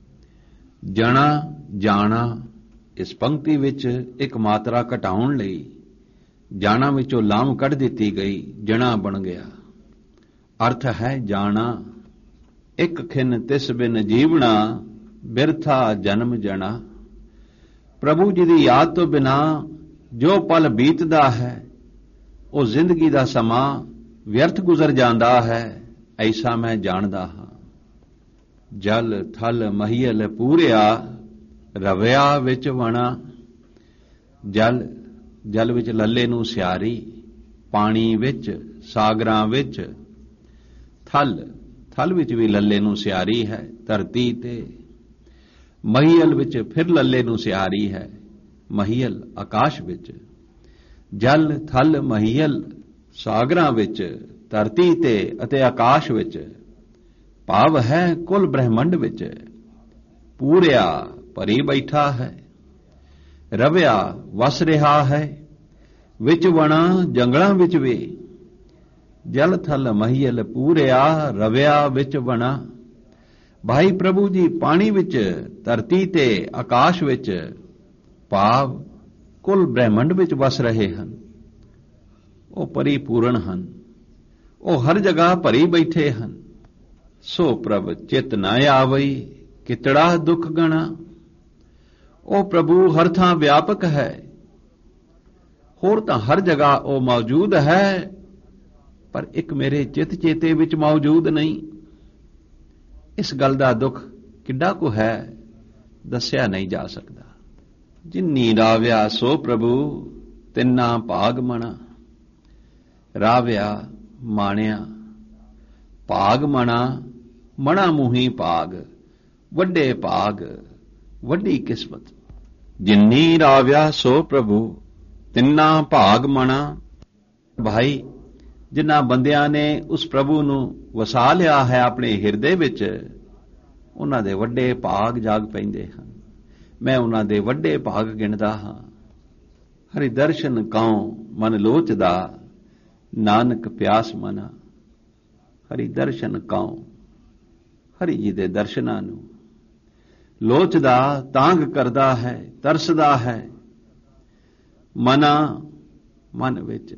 ਜਣਾ ਜਾਣਾ। ਇਸ ਪੰਕਤੀ ਵਿੱਚ ਇੱਕ ਮਾਤਰਾ ਘਟਾਉਣ ਲਈ ਜਾਣਾ ਵਿੱਚੋਂ ਲਾਮ ਕੱਢ ਦਿੱਤੀ ਗਈ, ਜਣਾ ਬਣ ਗਿਆ। ਅਰਥ ਹੈ ਜਾਣਾ। ਇੱਕ ਖਿਨ ਤਿਸ ਬਿਨ ਜੀਵਣਾ ਬਿਰਥਾ ਜਨਮ ਜਣਾ। ਪ੍ਰਭੂ ਜੀ ਦੀ ਯਾਦ ਤੋਂ ਬਿਨਾ ਜੋ ਪਲ ਬੀਤਦਾ ਹੈ ਉਹ ਜ਼ਿੰਦਗੀ ਦਾ ਸਮਾਂ ਵਿਅਰਥ ਗੁਜ਼ਰ ਜਾਂਦਾ ਹੈ, ਐਸਾ ਮੈਂ ਜਾਣਦਾ ਹਾਂ। ਜਲ ਥਲ ਮਹੀਲ ਪੂਰਿਆ ਰਵਿਆ ਵਿੱਚ ਵਣਾ। ਜਲ, ਜਲ ਵਿੱਚ ਲੱਲੇ ਨੂੰ ਸਿਆਰੀ, ਪਾਣੀ ਵਿੱਚ, ਸਾਗਰਾਂ ਵਿੱਚ। ਥਲ, ਥਲ ਵਿੱਚ ਵੀ ਲੱਲੇ ਨੂੰ ਸਿਆਰੀ ਹੈ, ਧਰਤੀ ਤੇ। ਮਹੀਲ ਵਿੱਚ ਫਿਰ ਲੱਲੇ ਨੂੰ ਸਿਆਰੀ ਹੈ, ਮਹੀਲ ਆਕਾਸ਼ ਵਿੱਚ। ਜਲ ਥਲ ਮਹੀਲ ਸਾਗਰਾਂ ਵਿੱਚ, ਧਰਤੀ ਤੇ ਅਤੇ ਆਕਾਸ਼ ਵਿੱਚ। ਭਾਵ ਹੈ ਕੁੱਲ ਬ੍ਰਹਿਮੰਡ ਵਿੱਚ। ਪੂਰਿਆ ਭਰੀ ਬੈਠਾ ਹੈ, ਰਵਿਆ ਵਸ ਰਿਹਾ ਹੈ, ਵਿੱਚ ਵਣਾ ਜੰਗਲਾਂ ਵਿੱਚ ਵੀ। ਜਲ ਥਲ ਮਹੀਲ ਪੂਰਿਆ ਰਵਿਆ ਵਿੱਚ ਵਣਾ। ਭਾਈ ਪ੍ਰਭੂ ਜੀ ਪਾਣੀ ਵਿੱਚ, ਧਰਤੀ ਤੇ, ਆਕਾਸ਼ ਵਿੱਚ, ਭਾਵ ਕੁੱਲ ਬ੍ਰਹਿਮੰਡ ਵਿੱਚ ਵਸ ਰਹੇ ਹਨ। ਉਹ ਪਰਿਪੂਰਨ ਹਨ, ਉਹ ਹਰ ਜਗ੍ਹਾ ਭਰੀ ਬੈਠੇ ਹਨ। ਸੋ ਪ੍ਰਭ ਚਿਤ ਨਾ ਆਵਈ ਕਿਤੜਾ ਦੁੱਖ ਗਣਾ। ਉਹ ਪ੍ਰਭੂ ਹਰ ਥਾਂ ਵਿਆਪਕ ਹੈ, ਹੋਰ ਤਾਂ ਹਰ ਜਗ੍ਹਾ ਉਹ ਮੌਜੂਦ ਹੈ, ਪਰ ਇੱਕ ਮੇਰੇ ਚਿੱਤ ਚੇਤੇ ਵਿੱਚ ਮੌਜੂਦ ਨਹੀਂ। ਇਸ ਗੱਲ ਦਾ ਦੁੱਖ ਕਿੱਡਾ ਕੁ ਹੈ, ਦੱਸਿਆ ਨਹੀਂ ਜਾ ਸਕਦਾ। ਜਿਨੀ ਰਾਵਿਆ ਸੋ ਪ੍ਰਭੂ ਤਿੰਨਾ ਭਾਗ ਮਣਾ। ਰਾਵਿਆ ਮਾਣਿਆ, ਭਾਗ ਮਣਾ, ਮਣਾ ਮੂੰਹੀ ਭਾਗ, ਵੱਡੇ ਭਾਗ, ਵੱਡੀ ਕਿਸਮਤ। ਜਿਨੀ ਰਾਵਿਆ ਸੋ ਪ੍ਰਭੂ ਤਿੰਨਾ ਭਾਗ ਮਣਾ। ਭਾਈ ਜਿਨ੍ਹਾਂ ਬੰਦਿਆਂ ਨੇ ਉਸ ਪ੍ਰਭੂ ਨੂੰ ਵਸਾ ਲਿਆ ਹੈ ਆਪਣੇ ਹਿਰਦੇ ਵਿੱਚ, ਉਹਨਾਂ ਦੇ ਵੱਡੇ ਭਾਗ ਜਾਗ ਪੈਂਦੇ ਹਨ। ਮੈਂ ਉਹਨਾਂ ਦੇ ਵੱਡੇ ਭਾਗ ਗਿਣਦਾ ਹਾਂ। ਹਰਿ ਦਰਸ਼ਨ ਕਉ ਮਨ ਲੋਚਦਾ, ਨਾਨਕ ਪਿਆਸ ਮਨਾ। ਹਰਿ ਦਰਸ਼ਨ ਕਉ, ਹਰੀ ਜੀ ਦੇ ਦਰਸ਼ਨਾਂ ਨੂੰ ਲੋਚਦਾ, ਤਾਂਗ ਕਰਦਾ ਹੈ, ਤਰਸਦਾ ਹੈ। ਮਨਾ, ਮਨ ਵਿੱਚ।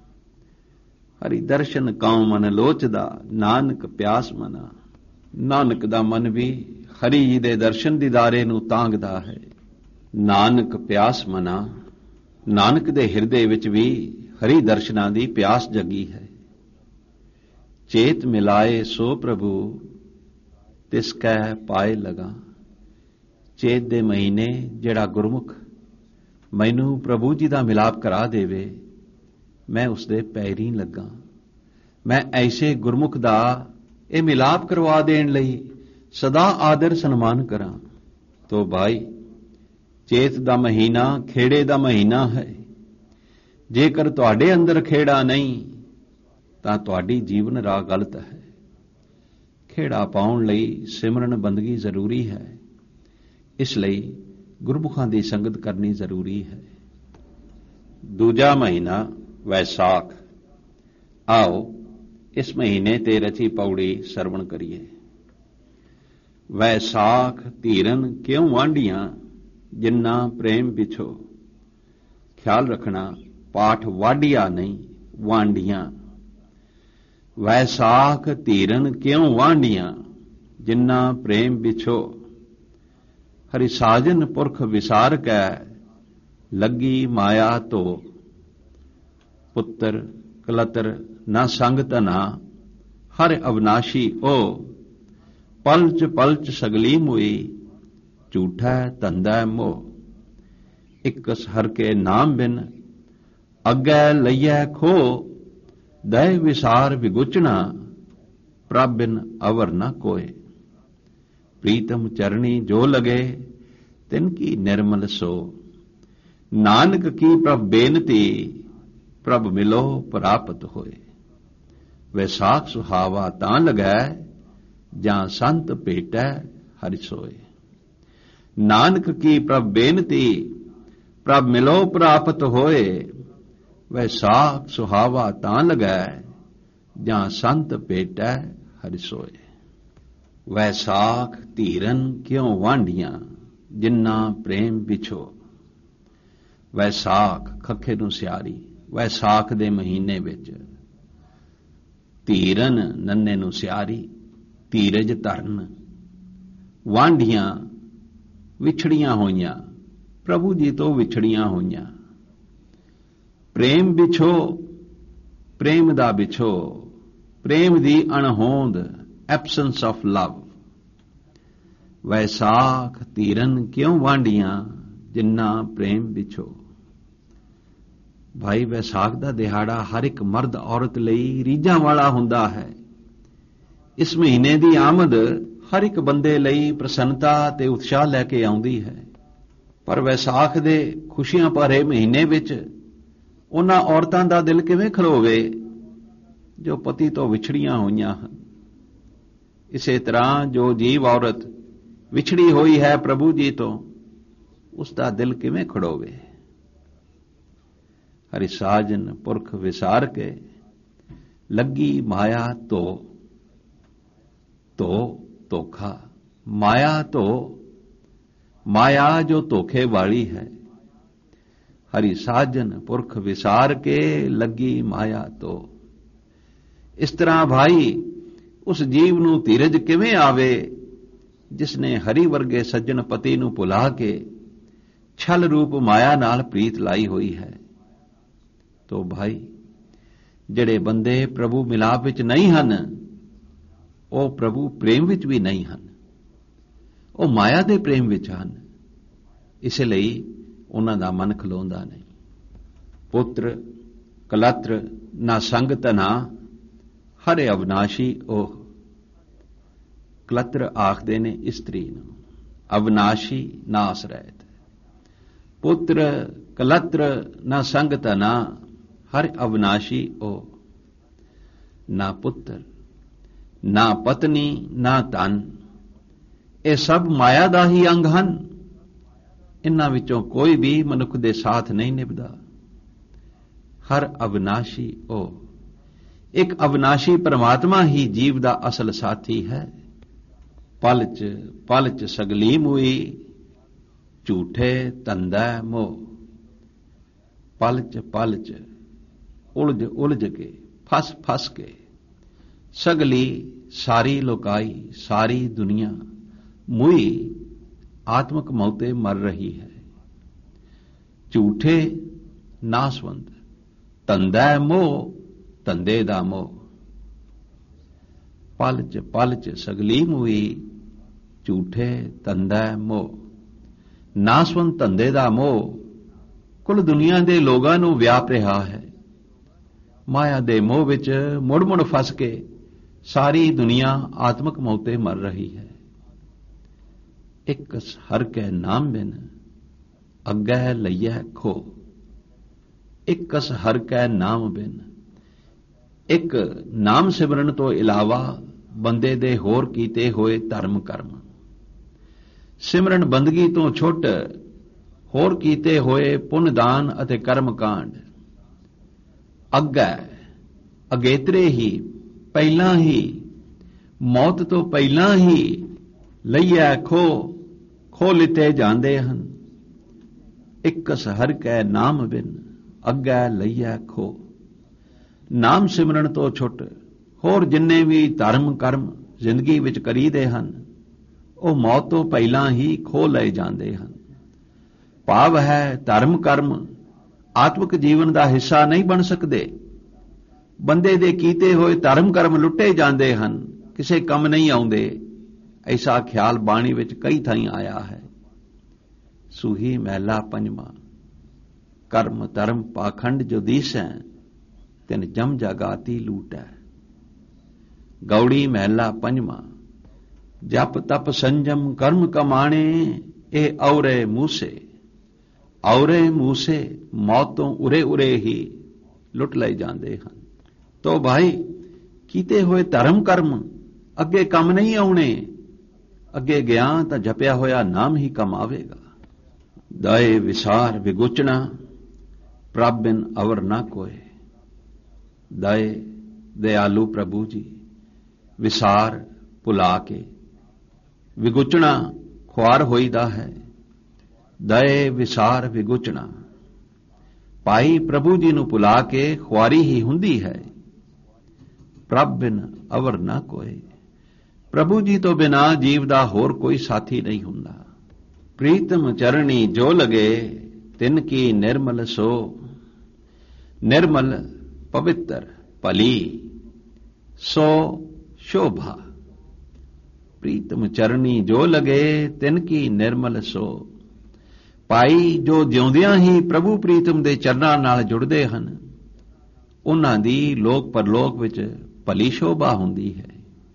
ਹਰੀ ਦਰਸ਼ਨ ਕਉ ਮਨ ਲੋਚਦਾ, ਨਾਨਕ ਪਿਆਸ ਮਨਾ। ਨਾਨਕ ਦਾ ਮਨ ਵੀ ਹਰੀ ਜੀ ਦੇ ਦਰਸ਼ਨ ਦੀਦਾਰੇ ਨੂੰ ਤਾਂਗਦਾ ਹੈ। ਨਾਨਕ ਪਿਆਸ ਮਨਾ। ਨਾਨਕ ਦੇ ਹਿਰਦੇ ਵਿੱਚ ਵੀ ਹਰੀ ਦਰਸ਼ਨਾਂ ਦੀ ਪਿਆਸ ਜਗੀ ਹੈ। ਚੇਤ ਮਿਲਾਏ ਸੋ ਪ੍ਰਭੂ ਤਿਸ ਕੈ ਪਾਏ ਲਗਾ। ਚੇਤ ਦੇ ਮਹੀਨੇ ਜਿਹੜਾ ਗੁਰਮੁਖ ਮੈਨੂੰ ਪ੍ਰਭੂ ਜੀ ਦਾ ਮਿਲਾਪ ਕਰਾ ਦੇਵੇ, ਮੈਂ ਉਸ ਦੇ ਪੈਰੀਂ ਲੱਗਾ। ਮੈਂ ਐਸੇ ਗੁਰਮੁਖ ਦਾ ਇਹ ਮਿਲਾਪ ਕਰਵਾ ਦੇਣ ਲਈ ਸਦਾ ਆਦਰ ਸਨਮਾਨ ਕਰਾਂ। ਤੋ ਭਾਈ ਚੇਤ ਦਾ ਮਹੀਨਾ ਖੇੜੇ ਦਾ ਮਹੀਨਾ ਹੈ। ਜੇਕਰ ਤੁਹਾਡੇ ਅੰਦਰ ਖੇੜਾ ਨਹੀਂ ਤਾਂ ਤੁਹਾਡੀ ਜੀਵਨ ਰਾਹ ਗਲਤ ਹੈ। ਖੇੜਾ ਪਾਉਣ ਲਈ ਸਿਮਰਨ ਬੰਦਗੀ ਜ਼ਰੂਰੀ ਹੈ। ਇਸ ਲਈ ਗੁਰਮੁਖਾਂ ਦੀ ਸੰਗਤ ਕਰਨੀ ਜ਼ਰੂਰੀ ਹੈ। ਦੂਜਾ ਮਹੀਨਾ ਵੈਸਾਖ। ਆਓ ਇਸ ਮਹੀਨੇ ਤੇ ਰਚੀ ਪੌੜੀ ਸਰਵਣ ਕਰੀਏ। ਵੈਸਾਖ ਧੀਰਨ ਕਿਉਂ ਵਾਂਢੀਆਂ ਜਿੰਨਾ ਪ੍ਰੇਮ ਪਿਛੋ। ਖਿਆਲ ਰੱਖਣਾ, ਪਾਠ ਵਾਢੀਆਂ ਨਹੀਂ, ਵਾਂਢੀਆਂ। ਵੈਸਾਖ ਧੀਰਨ ਕਿਉਂ ਵਾਂਢੀਆਂ ਜਿੰਨਾ ਪ੍ਰੇਮ ਪਿਛੋ। ਹਰਿ ਸਾਜਨ ਪੁਰਖ ਵਿਸਾਰ ਕੈ ਲੱਗੀ ਮਾਇਆ ਧੋ। ਪੁੱਤਰ ਕਲਤਰ ਨਾ ਸੰਗ ਧਨਾ ਹਰਿ ਅਵਨਾਸ਼ੀ ਓ। ਪਲਚ ਪਲਚ ਸਗਲੀ ਮੁਈ ਝੂਠਾ ਧੰਦਾ ਮੋਹ। ਇਕਸ ਹਰ ਕੇ ਨਾਮ ਬਿਨ ਅੱਗੇ ਲਈਐ ਖੋ। ਦਇ ਵਿਸਾਰ ਵਿਗੁਚਣਾ ਪ੍ਰਭ ਬਿਨ ਅਵਰ ਨ ਕੋਏ। ਪ੍ਰੀਤਮ ਚਰਣੀ ਜੋ ਲਗੇ ਤਿਨ ਕੀ ਨਿਰਮਲ ਸੋ। ਨਾਨਕ ਕੀ ਪ੍ਰਭ ਬੇਨਤੀ ਪ੍ਰਭ ਮਿਲੋ ਪ੍ਰਾਪਤ ਹੋਏ। ਵੈਸਾਖ ਸੁਹਾਵਾ ਤਾਂ ਲਗੈ ਜਾਂ ਸੰਤ ਭੇਟੈ ਹਰਿ ਸੋਏ। ਨਾਨਕ ਕੀ ਪ੍ਰਭ ਬੇਨਤੀ ਪ੍ਰਭ ਮਿਲੋ ਪ੍ਰਾਪਤ ਹੋਏ। ਵੈਸਾਖ ਸੁਹਾਵਾ ਤਾਂ ਲਗੈ ਜਾਂ ਸੰਤ ਭੇਟੈ ਹਰਿ ਸੋਏ। ਵੈਸਾਖ ਧੀਰਨ ਕਿਉਂ ਵਾਂਢੀਆਂ ਜਿੰਨਾ ਪ੍ਰੇਮ ਪਿਛੋ। ਵੈਸਾਖ ਖੱਖੇ ਨੂੰ ਸਿਆਰੀ, ਵੈਸਾਖ ਦੇ ਮਹੀਨੇ ਵਿੱਚ। ਧੀਰਨ ਨੰਨੇ ਨੂੰ ਸਿਆਰੀ, ਧੀਰਜ ਧਰਨ। ਵਾਂਢੀਆਂ ਵਿਛੜੀਆਂ ਹੋਈਆਂ, ਪ੍ਰਭੂ ਜੀ ਤੋਂ ਵਿਛੜੀਆਂ ਹੋਈਆਂ। ਪ੍ਰੇਮ ਵਿਛੋ, ਪ੍ਰੇਮ ਦਾ ਵਿਛੋ, ਪ੍ਰੇਮ ਦੀ ਅਣਹੋਂਦ, ਐਬਸੈਂਸ ਆਫ ਲਵ। ਵੈਸਾਖ ਧੀਰਨ ਕਿਉਂ ਵਾਂਢੀਆਂ ਜਿੰਨਾ ਪ੍ਰੇਮ ਵਿਛੋ। ਭਾਈ ਵੈਸਾਖ ਦਾ ਦਿਹਾੜਾ ਹਰ ਇੱਕ ਮਰਦ ਔਰਤ ਲਈ ਰੀਝਾਂ ਵਾਲਾ ਹੁੰਦਾ ਹੈ। ਇਸ ਮਹੀਨੇ ਦੀ ਆਮਦ ਹਰ ਇੱਕ ਬੰਦੇ ਲਈ ਪ੍ਰਸੰਨਤਾ ਤੇ ਉਤਸ਼ਾਹ ਲੈ ਕੇ ਆਉਂਦੀ ਹੈ। ਪਰ ਵੈਸਾਖ ਦੇ ਖੁਸ਼ੀਆਂ ਭਰੇ ਮਹੀਨੇ ਵਿੱਚ ਉਹਨਾਂ ਔਰਤਾਂ ਦਾ ਦਿਲ ਕਿਵੇਂ ਖਲੋਵੇ ਜੋ ਪਤੀ ਤੋਂ ਵਿਛੜੀਆਂ ਹੋਈਆਂ ਹਨ। ਇਸੇ ਤਰ੍ਹਾਂ ਜੋ ਜੀਵ ਔਰਤ ਵਿਛੜੀ ਹੋਈ ਹੈ ਪ੍ਰਭੂ ਜੀ ਤੋਂ, ਉਸ ਦਾ ਦਿਲ ਕਿਵੇਂ ਖੜੋਵੇ। ਹਰਿ ਸਾਜਨ ਪੁਰਖ ਵਿਸਾਰ ਕੇ ਲੱਗੀ ਮਾਇਆ ਧੋ। ਧੋ ਧੋਖਾ, ਮਾਇਆ ਧੋ, ਮਾਇਆ ਜੋ ਧੋਖੇ ਵਾਲੀ ਹੈ। ਹਰਿ ਸਾਜਨ ਪੁਰਖ ਵਿਸਾਰ ਕੇ ਲੱਗੀ ਮਾਇਆ ਧੋ। ਇਸ ਤਰ੍ਹਾਂ ਭਾਈ ਉਸ ਜੀਵ ਨੂੰ ਧੀਰਜ ਕਿਵੇਂ ਆਵੇ ਜਿਸ ਨੇ ਹਰੀ ਵਰਗੇ ਸੱਜਣ ਪਤੀ ਨੂੰ ਭੁਲਾ ਕੇ ਛਲ ਰੂਪ ਮਾਇਆ ਨਾਲ ਪ੍ਰੀਤ ਲਾਈ ਹੋਈ ਹੈ। ਤੋ ਭਾਈ ਜਿਹੜੇ ਬੰਦੇ ਪ੍ਰਭੂ ਮਿਲਾਪ ਵਿੱਚ ਨਹੀਂ ਹਨ, ਉਹ ਪ੍ਰਭੂ ਪ੍ਰੇਮ ਵਿੱਚ ਵੀ ਨਹੀਂ ਹਨ, ਉਹ ਮਾਇਆ ਦੇ ਪ੍ਰੇਮ ਵਿੱਚ ਹਨ। ਇਸ ਲਈ ਉਹਨਾਂ ਦਾ ਮਨ ਖਲੋਂਦਾ ਨਹੀਂ। ਪੁੱਤਰ ਕਲਤਰ ਨਾ ਸੰਗ ਧਨਾ ਹਰਿ ਅਵਨਾਸ਼ੀ ਓਹ। ਕਲਤਰ ਆਖਦੇ ਨੇ ਇਸਤਰੀ ਨੂੰ, ਅਵਨਾਸ਼ੀ ਨਾਸ ਰਹਿਤ। ਪੁੱਤਰ ਕਲਤਰ ਨਾ ਸੰਗ ਧਨਾ ਹਰਿ ਅਵਨਾਸ਼ੀ ਓਹ। ਨਾ ਪੁੱਤਰ, ਨਾ ਪਤਨੀ, ਨਾ ਧਨ, ਇਹ ਸਭ ਮਾਇਆ ਦਾ ਹੀ ਅੰਗ ਹਨ। ਇਨ੍ਹਾਂ ਵਿੱਚੋਂ ਕੋਈ ਵੀ ਮਨੁੱਖ ਦੇ ਸਾਥ ਨਹੀਂ ਨਿਭਦਾ। ਹਰ ਅਵਨਾਸ਼ੀ ਉਹ, ਇੱਕ ਅਵਨਾਸ਼ੀ ਪਰਮਾਤਮਾ ਹੀ ਜੀਵ ਦਾ ਅਸਲ ਸਾਥੀ ਹੈ। ਪਲਚ ਪਲਚ ਸਗਲੀ ਮੁਈ ਝੂਠੇ ਧੰਦਾ ਮੋਹ। ਪਲਚ ਪਲਚ ਉਲਝ ਉਲਝ ਕੇ, ਫਸ ਫਸ ਕੇ, ਸਗਲੀ ਸਾਰੀ ਲੋਕਾਈ, ਸਾਰੀ ਦੁਨੀਆ ਮੁਈ ਆਤਮਕ ਮੌਤੇ ਮਰ ਰਹੀ ਹੈ। ਝੂਠੇ ਨਾਸਵੰਦ, ਧੰਦਾ ਮੋਹ, ਧੰਦੇ ਦਾ ਮੋਹ। ਪਲਚ ਪਲਚ ਸਗਲੀ ਮੁਈ ਝੂਠੇ ਧੰਦਾ ਮੋਹ। ਨਾਸਵੰਦ ਧੰਦੇ ਦਾ ਮੋਹ ਕੁੱਲ ਦੁਨੀਆ ਦੇ ਲੋਕਾਂ ਨੂੰ ਵਿਆਪ ਰਿਹਾ ਹੈ। ਮਾਇਆ ਦੇ ਮੋਹ ਵਿੱਚ ਮੁੜ ਮੁੜ ਫਸ ਕੇ ਸਾਰੀ ਦੁਨੀਆ ਆਤਮਕ ਮੌਤੇ ਮਰ ਰਹੀ ਹੈ। ਇੱਕ ਹਰ ਕੈ ਨਾਮ ਬਿਨ ਅੱਗੇ ਲਈਐ ਖੋ। ਇਕਸ ਹਰ ਕੈ ਨਾਮ ਬਿਨ, ਇੱਕ ਨਾਮ ਸਿਮਰਨ ਤੋਂ ਇਲਾਵਾ ਬੰਦੇ ਦੇ ਹੋਰ ਕੀਤੇ ਹੋਏ ਧਰਮ ਕਰਮ, ਸਿਮਰਨ ਬੰਦਗੀ ਤੋਂ ਛੁੱਟ ਹੋਰ ਕੀਤੇ ਹੋਏ ਪੁੰਨ ਦਾਨ ਅਤੇ ਕਰਮ ਕਾਂਡ ਅੱਗੇ ਅਗੇਤਰੇ ਹੀ, ਪਹਿਲਾਂ ਹੀ, ਮੌਤ ਤੋਂ ਪਹਿਲਾਂ ਹੀ ਲਈਐ ਖੋ ਖੋ ਲਿਤੇ ਜਾਂਦੇ ਹਨ। ਇਕਸ ਹਰ ਕੈ ਨਾਮ ਬਿਨ ਅੱਗੇ ਲਈਐ ਖੋ। ਨਾਮ ਸਿਮਰਨ ਤੋਂ ਛੁੱਟ ਹੋਰ ਜਿੰਨੇ ਵੀ ਧਰਮ ਕਰਮ ਜ਼ਿੰਦਗੀ ਵਿੱਚ ਕਰੀਦੇ ਹਨ, ਉਹ ਮੌਤ ਤੋਂ ਪਹਿਲਾਂ ਹੀ ਖੋ ਲਏ ਜਾਂਦੇ ਹਨ। ਭਾਵ ਹੈ ਧਰਮ ਕਰਮ ਆਤਮਿਕ ਜੀਵਨ ਦਾ ਹਿੱਸਾ ਨਹੀਂ ਬਣ ਸਕਦੇ। ਬੰਦੇ ਦੇ ਕੀਤੇ ਹੋਏ ਧਰਮ ਕਰਮ ਲੁੱਟੇ ਜਾਂਦੇ ਹਨ, ਕਿਸੇ ਕੰਮ ਨਹੀਂ ਆਉਂਦੇ। ਐਸਾ ਖਿਆਲ ਬਾਣੀ ਵਿੱਚ ਕਈ ਥਾਈਂ ਆਇਆ ਹੈ। ਸੂਹੀ ਮਹਿਲਾ ਪੰਜਵਾਂ। ਕਰਮ ਧਰਮ ਪਾਖੰਡ ਜੋ ਦੀਸੈ ਤਿਨ ਜਮ ਜਾਗਾਤੀ ਲੂਟੈ। ਗੌੜੀ ਮਹਿਲਾ ਪੰਜਵਾਂ। ਜਪ ਤਪ ਸੰਜਮ ਕਰਮ ਕਮਾਣੇ ਇਹ ਔਰੇ ਮੂਸੇ। ਔਰੇ ਮੂਸੇ ਮੌਤ ਤੋਂ ਉਰੇ ਉਰੇ ਹੀ ਲੁੱਟ ਲਏ ਜਾਂਦੇ ਹਨ। ਤੋ ਭਾਈ ਕੀਤੇ ਹੋਏ ਧਰਮ ਕਰਮ ਅੱਗੇ ਕੰਮ ਨਹੀਂ ਆਉਣੇ। ਅੱਗੇ ਗਿਆ ਤਾਂ ਜਪਿਆ ਹੋਇਆ ਨਾਮ ਹੀ ਕੰਮ ਆਵੇਗਾ। ਦਏ ਵਿਸਾਰ ਵਿਗੁਚਣਾ ਪ੍ਰਭ ਬਿਨ ਅਵਰ ਨਾ ਕੋਏ। ਦਏ ਦਿਆਲੂ ਪ੍ਰਭੂ ਜੀ ਵਿਸਾਰ ਭੁਲਾ ਕੇ ਵਿਗੁਚਣਾ ਖੁਆਰ ਹੋਈਦਾ ਹੈ। ਦਏ ਵਿਸਾਰ ਵਿਗੁਚਣਾ ਭਾਈ ਪ੍ਰਭੂ ਜੀ ਨੂੰ ਭੁਲਾ ਕੇ ਖੁਆਰੀ ਹੀ ਹੁੰਦੀ ਹੈ। ਪ੍ਰਭ ਬਿਨ ਅਵਰ ਨਾ ਕੋਏ। ਪ੍ਰਭੂ ਜੀ ਤੋਂ ਬਿਨਾ ਜੀਵ ਦਾ ਹੋਰ ਕੋਈ ਸਾਥੀ ਨਹੀਂ ਹੁੰਦਾ। ਪ੍ਰੀਤਮ ਚਰਣੀ ਜੋ ਲਗੇ ਤਿਨ ਕੀ ਨਿਰਮਲ ਸੋ। ਨਿਰਮਲ ਪਵਿੱਤਰ ਭਲੀ ਸੋ ਸ਼ੋਭਾ। ਪ੍ਰੀਤਮ ਚਰਣੀ ਜੋ ਲਗੇ ਤਿਨ ਕੀ ਨਿਰਮਲ ਸੋ। ਭਾਈ ਜੋ ਜਿਉਂਦਿਆਂ ਹੀ ਪ੍ਰਭੂ ਪ੍ਰੀਤਮ ਦੇ ਚਰਨਾਂ ਨਾਲ ਜੁੜਦੇ ਹਨ, ਉਹਨਾਂ ਦੀ ਲੋਕ ਪਰਲੋਕ ਵਿੱਚ ਭਲੀ ਸ਼ੋਭਾ ਹੁੰਦੀ ਹੈ।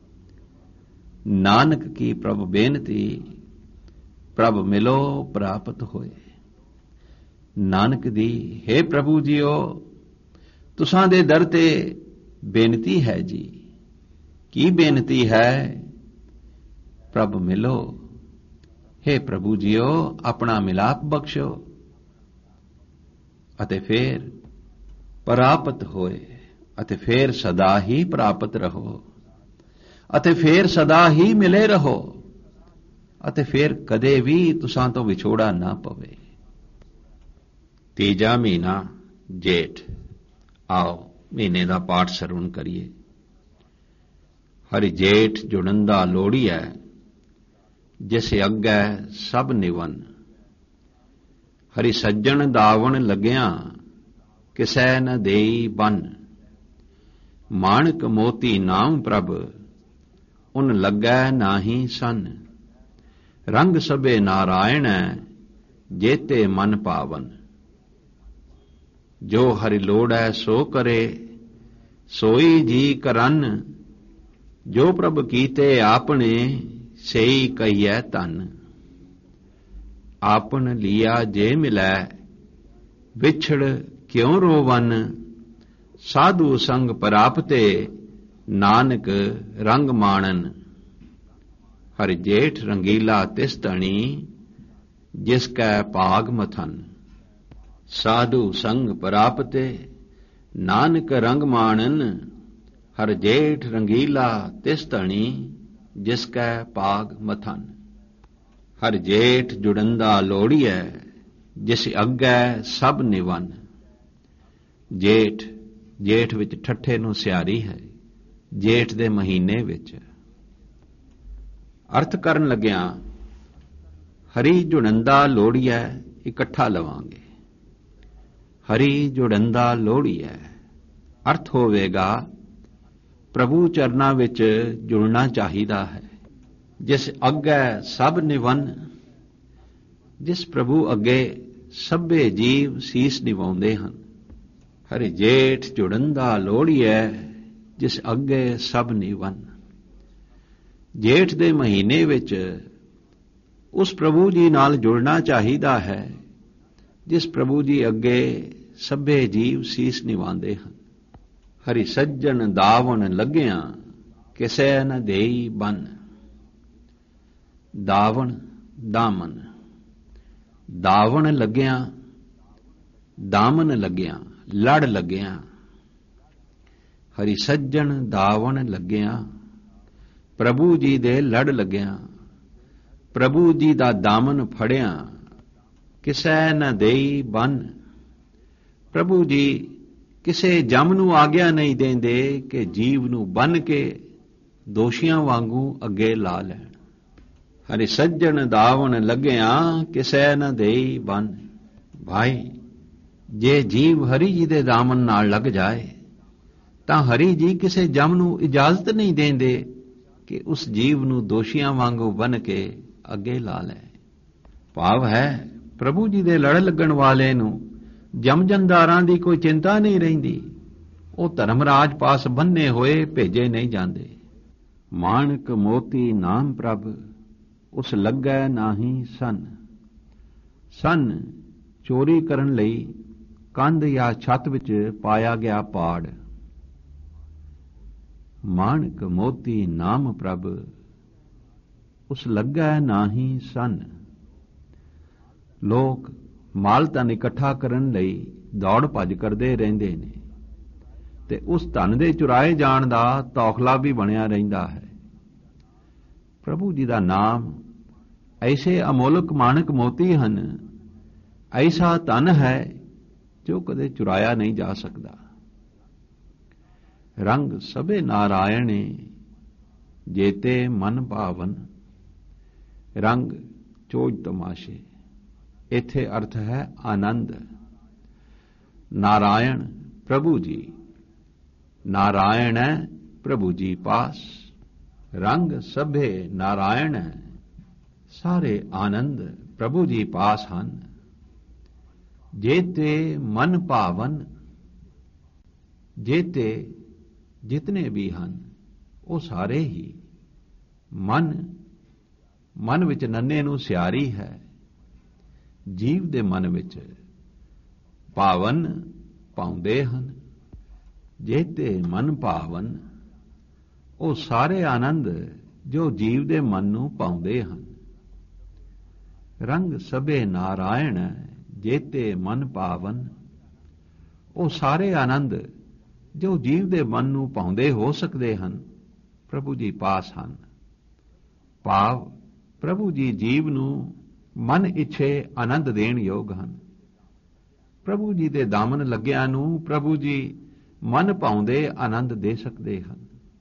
ਨਾਨਕ ਕੀ ਪ੍ਰਭ ਬੇਨਤੀ ਪ੍ਰਭ ਮਿਲੋ ਪ੍ਰਾਪਤ ਹੋਏ। ਨਾਨਕ ਦੀ ਹੇ ਪ੍ਰਭੂ ਜੀਓ ਤੁਸਾਂ ਦੇ ਦਰ ਤੇ ਬੇਨਤੀ ਹੈ ਜੀ। ਕੀ ਬੇਨਤੀ ਹੈ? ਪ੍ਰਭ ਮਿਲੋ। ਹੇ ਪ੍ਰਭੂ ਜੀਓ ਆਪਣਾ ਮਿਲਾਪ ਬਖਸ਼ੋ ਅਤੇ ਫੇਰ ਪ੍ਰਾਪਤ ਹੋਏ ਅਤੇ ਫੇਰ ਸਦਾ ਹੀ ਪ੍ਰਾਪਤ ਰਹੋ ਅਤੇ ਫੇਰ ਸਦਾ ਹੀ ਮਿਲੇ ਰਹੋ ਅਤੇ ਫੇਰ ਕਦੇ ਵੀ ਤੁਸਾਂ ਤੋਂ ਵਿਛੋੜਾ ਨਾ ਪਵੇ। ਤੀਜਾ ਮਹੀਨਾ ਜੇਠ। ਆਓ ਮਹੀਨੇ ਦਾ ਪਾਠ ਸਰਵਣ ਕਰੀਏ। ਹਰਿ ਜੇਠ ਜੁੜੰਦਾ ਲੋੜੀਐ ਜਿਸ ਅੱਗੇ ਸਭ ਨਿਵਨ। ਹਰਿ ਸੱਜਣ ਦਾਵਣ ਲੱਗਿਆਂ ਕਿਸੈ ਨ ਦੇਈ ਬਨ। ਮਾਣਕ ਮੋਤੀ ਨਾਮ ਪ੍ਰਭ ਉਨ ਲੱਗੈ ਨਾਹੀ ਸਨ। ਰੰਗ ਸਭੇ ਨਾਰਾਇਣੈ ਜੇਤੇ ਮਨ ਪਾਵਨ। ਜੋ ਹਰਿ ਲੋੜੈ ਸੋ ਕਰੇ ਸੋਈ ਜੀ ਕਰਨ। ਜੋ ਪ੍ਰਭ ਕੀਤੇ ਆਪਣੇ ਸਈ ਕਹੀਐ ਧਨ। ਆਪਨ ਲਿਆ ਜੇ ਮਿਲੈ ਵਿਛੜ ਕਿਉ ਰੋਵਨ। ਸਾਧੂ ਸੰਗ ਪ੍ਰਾਪਤੇ ਨਾਨਕ ਰੰਗ ਮਾਣਨ। ਹਰਿ ਜੇਠ ਰੰਗੀਲਾ ਤਿਸ ਧਣੀ ਜਿਸ ਕੈ ਭਾਗ ਮਥਨ। ਸਾਧੂ ਸੰਗ ਪ੍ਰਾਪਤੇ ਨਾਨਕ ਰੰਗ ਮਾਣਨ। ਹਰ ਜੇਠ ਰੰਗੀਲਾ ਤਿਸ ਧਣੀ ਜਿਸ ਕੈ ਭਾਗ ਮਥਨ। ਹਰ ਜੇਠ ਜੁੜੰਦਾ ਲੋੜੀਐ ਜਿਸ ਅੱਗੇ ਸਭ ਨਿਵਨ। ਜੇਠ ਜੇਠ ਵਿੱਚ ਠੱਠੇ ਨੂੰ ਸਿਆਰੀ ਹੈ। ਜੇਠ ਦੇ ਮਹੀਨੇ ਵਿੱਚ ਅਰਥ ਕਰਨ ਲੱਗਿਆਂ ਹਰੀ ਜੁੜੰਦਾ ਲੋੜੀਐ ਇਕੱਠਾ ਲਵਾਂਗੇ। ਹਰੀ ਜੁੜੰਦਾ ਲੋੜੀਐ ਅਰਥ ਹੋਵੇਗਾ ਪ੍ਰਭੂ ਚਰਨਾਂ ਵਿੱਚ ਜੁੜਨਾ ਚਾਹੀਦਾ ਹੈ। ਜਿਸ ਅੱਗੇ ਸਭ ਨਿਵਨ। ਜਿਸ ਪ੍ਰਭੂ ਅੱਗੇ ਸਭੇ ਜੀਵ ਸੀਸ ਨਿਵਾਉਂਦੇ ਹਨ। ਹਰਿ ਜੇਠ ਜੁੜੰਦਾ ਲੋੜੀਐ ਜਿਸ ਅੱਗੇ ਸਭ ਨਿਵਨ। ਜੇਠ ਦੇ ਮਹੀਨੇ ਵਿੱਚ ਉਸ ਪ੍ਰਭੂ ਜੀ ਨਾਲ ਜੁੜਨਾ ਚਾਹੀਦਾ ਹੈ ਜਿਸ ਪ੍ਰਭੂ ਜੀ ਅੱਗੇ ਸਭੇ ਜੀਵ ਸੀਸ ਨਿਵਾਉਂਦੇ ਹਨ। ਹਰਿ ਸੱਜਣ ਦਾਵਣ ਲੱਗਿਆਂ ਕਿਸੇ ਨ ਦੇਈ ਬਨ। ਦਾਵਣ ਦਾਮਨ। ਦਾਵਣ ਲੱਗਿਆਂ ਦਾਮਨ ਲੱਗਿਆਂ ਲੜ ਲੱਗਿਆਂ। ਹਰਿ ਸੱਜਣ ਦਾਵਣ ਲੱਗਿਆਂ ਪ੍ਰਭੂ ਜੀ ਦੇ ਲੜ ਲੱਗਿਆਂ ਪ੍ਰਭੂ ਜੀ ਦਾ ਦਾਮਨ ਫੜਿਆ ਕਿਸੈ ਨ ਦੇਈ ਬੰਨ। ਪ੍ਰਭੂ ਜੀ ਕਿਸੇ ਜਮ ਨੂੰ ਆਗਿਆ ਨਹੀਂ ਦੇਂਦੇ ਕਿ ਜੀਵ ਨੂੰ ਬੰਨ ਕੇ ਦੋਸ਼ੀਆਂ ਵਾਂਗੂ ਅੱਗੇ ਲਾ ਲੈਣ। ਹਰਿ ਸੱਜਣ ਦਾਵਨ ਲੱਗਿਆ ਕਿਸੈ ਨ ਦੇਈ ਬੰਨ। ਭਾਈ ਜੇ ਜੀਵ ਹਰੀ ਜੀ ਦੇ ਦਾਮਨ ਨਾਲ ਲੱਗ ਜਾਏ ਤਾਂ ਹਰੀ ਜੀ ਕਿਸੇ ਜਮ ਨੂੰ ਇਜਾਜ਼ਤ ਨਹੀਂ ਦੇਂਦੇ ਕਿ ਉਸ ਜੀਵ ਨੂੰ ਦੋਸ਼ੀਆਂ ਵਾਂਗੂ ਬੰਨ ਕੇ ਅੱਗੇ ਲਾ ਲੈ। ਭਾਵ ਹੈ ਪ੍ਰਭੂ ਜੀ ਦੇ ਲੜ ਲੱਗਣ ਵਾਲੇ ਨੂੰ ਜਮਜੰਦਾਰਾਂ ਦੀ ਕੋਈ ਚਿੰਤਾ ਨਹੀਂ ਰਹਿੰਦੀ। ਉਹ ਧਰਮਰਾਜ ਪਾਸ ਬੰਨੇ ਹੋਏ ਭੇਜੇ ਨਹੀਂ ਜਾਂਦੇ। ਮਾਣਕ ਮੋਤੀ ਨਾਮ ਪ੍ਰਭ ਉਸ ਲੱਗੈ ਨਾਹੀ ਸਨ। ਸਨ ਚੋਰੀ ਕਰਨ ਲਈ ਕੰਧ ਜਾਂ ਛੱਤ ਵਿੱਚ ਪਾਇਆ ਗਿਆ ਪਾੜ। ਮਾਣਕ ਮੋਤੀ ਨਾਮ ਪ੍ਰਭ ਉਸ ਲੱਗੈ ਨਾਹੀ ਸਨ। ਲੋਕ ਮਾਲ ਧਨ ਇਕੱਠਾ ਕਰਨ ਲਈ ਦੌੜ ਭੱਜ ਕਰਦੇ ਰਹਿੰਦੇ ਨੇ ਤੇ ਉਸ ਧਨ ਦੇ ਚੁਰਾਏ ਜਾਣ ਦਾ ਤੌਖਲਾ ਵੀ ਬਣਿਆ ਰਹਿੰਦਾ ਹੈ। ਪ੍ਰਭੂ ਜੀ ਦਾ ਨਾਮ ਐਸੇ ਅਮੋਲਕ ਮਾਣਕ ਮੋਤੀ ਹਨ, ਐਸਾ ਧਨ ਹੈ ਜੋ ਕਦੇ ਚੁਰਾਇਆ ਨਹੀਂ ਜਾ ਸਕਦਾ। ਰੰਗ ਸਭੇ ਨਾਰਾਇਣੇ ਜੇਤੇ ਮਨ ਭਾਵਨ। ਰੰਗ ਚੋਜ ਤਮਾਸ਼ੇ, ਇੱਥੇ ਅਰਥ ਹੈ ਆਨੰਦ। ਨਾਰਾਇਣ ਪ੍ਰਭੂ ਜੀ, ਨਾਰਾਇਣ ਹੈ ਪ੍ਰਭੂ ਜੀ ਪਾਸ। ਰੰਗ ਸਭੇ ਨਾਰਾਇਣ ਹੈ, ਸਾਰੇ ਆਨੰਦ ਪ੍ਰਭੂ ਜੀ ਪਾਸ ਹਨ। ਜੇਤੇ ਮਨ ਭਾਵਨ, ਜੇਤੇ ਜਿਤਨੇ ਵੀ ਹਨ ਉਹ ਸਾਰੇ ਹੀ ਮਨ, ਮਨ ਵਿੱਚ ਨੰਨੇ ਨੂੰ ਸਿਆਰੀ ਹੈ। ਜੀਵ ਦੇ ਮਨ ਵਿੱਚ ਭਾਵਨ ਪਾਉਂਦੇ ਹਨ। ਜੇਤੇ ਮਨ ਭਾਵਨ, ਉਹ ਸਾਰੇ ਆਨੰਦ ਜੋ ਜੀਵ ਦੇ ਮਨ ਨੂੰ ਪਾਉਂਦੇ ਹਨ। ਰੰਗ ਸਭੇ ਨਾਰਾਇਣ ਜੇਤੇ ਮਨ ਭਾਵਨ, ਉਹ ਸਾਰੇ ਆਨੰਦ ਜੋ ਜੀਵ ਦੇ ਮਨ ਨੂੰ ਪਾਉਂਦੇ ਹੋ ਸਕਦੇ ਹਨ ਪ੍ਰਭੂ ਜੀ ਪਾਸ ਹਨ। ਭਾਵ ਪ੍ਰਭੂ ਜੀ ਜੀਵ ਨੂੰ ਮਨ ਇੱਛੇ ਆਨੰਦ ਦੇਣ ਯੋਗ ਹਨ। ਪ੍ਰਭੂ ਜੀ ਦੇ ਦਾਮਨ ਲੱਗਿਆਂ ਨੂੰ ਪ੍ਰਭੂ ਜੀ ਮਨ ਭਾਉਂਦੇ ਆਨੰਦ ਦੇ ਸਕਦੇ ਹਨ।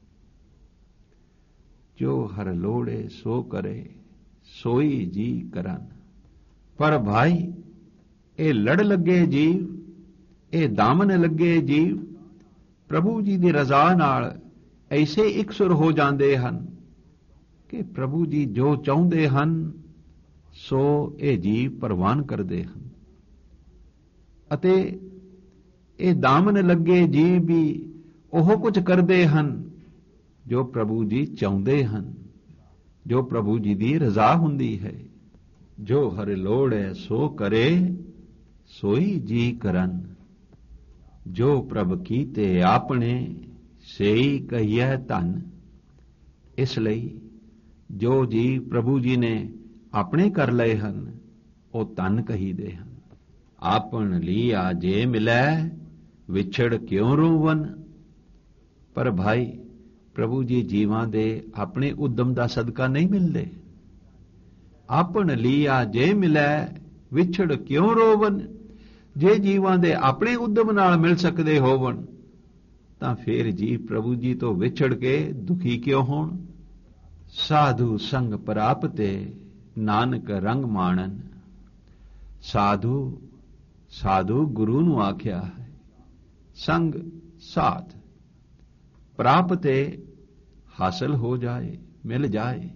ਜੋ ਹਰ ਲੋੜੇ ਸੋ ਕਰੇ ਸੋਈ ਜੀ ਕਰਨ। ਪਰ ਭਾਈ ਇਹ ਲੜ ਲੱਗੇ ਜੀਵ, ਇਹ ਦਾਮਨ ਲੱਗੇ ਜੀਵ ਪ੍ਰਭੂ ਜੀ ਦੀ ਰਜ਼ਾ ਨਾਲ ਐਸੇ ਇਕਸੁਰ ਹੋ ਜਾਂਦੇ ਹਨ ਕਿ ਪ੍ਰਭੂ ਜੀ ਜੋ ਚਾਹੁੰਦੇ ਹਨ ਸੋ ਇਹ ਜੀਵ ਪ੍ਰਵਾਨ ਕਰਦੇ ਹਨ। ਅਤੇ ਇਹ ਦਾਮਨ ਲੱਗੇ ਜੀਵ ਵੀ ਉਹ ਕੁਝ ਕਰਦੇ ਹਨ ਜੋ ਪ੍ਰਭੂ ਜੀ ਚਾਹੁੰਦੇ ਹਨ, ਜੋ ਪ੍ਰਭੂ ਜੀ ਦੀ ਰਜ਼ਾ ਹੁੰਦੀ ਹੈ। ਜੋ ਹਰਿ ਲੋੜੈ ਸੋ ਕਰੇ ਸੋਈ ਜੀ ਕਰਨ। ਜੋ ਪ੍ਰਭ ਕੀਤੇ ਆਪਣੇ ਸੇਈ ਕਹੀਐ ਧਨ। ਇਸ ਲਈ ਜੋ ਜੀ ਪ੍ਰਭੂ ਜੀ ਨੇ ਆਪਣੇ ਕਰ ਲਏ ਹਨ ਉਹ ਧਨ ਕਹੀਦੇ ਹਨ। ਆਪਨ ਲੀਆ ਜੇ ਮਿਲੈ ਵਿਛੜ ਕਿਉਂ ਰੋਵਨ। ਪਰ ਭਾਈ ਪ੍ਰਭੂ ਜੀ ਜੀਵਾਂ ਦੇ ਆਪਣੇ ਉਦਮ ਦਾ ਸਦਕਾ ਨਹੀਂ ਮਿਲਦੇ। ਆਪਨ ਲੀਆ ਜੇ ਮਿਲੈ ਵਿਛੜ ਕਿਉਂ ਰੋਵਨ। ਜੇ ਜੀਵਾਂ ਦੇ ਆਪਣੇ ਉਦਮ ਨਾਲ ਮਿਲ ਸਕਦੇ ਹੋਵਣ ਤਾਂ ਫੇਰ ਜੀ ਪ੍ਰਭੂ ਜੀ ਤੋਂ ਵਿਛੜ ਕੇ ਦੁਖੀ ਕਿਉਂ ਹੋਣ। ਸਾਧੂ ਸੰਗ ਪ੍ਰਾਪਤੇ ਨਾਨਕ ਰੰਗ ਮਾਣਨ। ਸਾਧੂ, ਸਾਧੂ ਗੁਰੂ ਨੂੰ ਆਖਿਆ ਹੈ। ਸੰਗ ਸਾਧ ਪ੍ਰਾਪਤੇ ਹਾਸਲ ਹੋ ਜਾਏ, ਮਿਲ ਜਾਏ।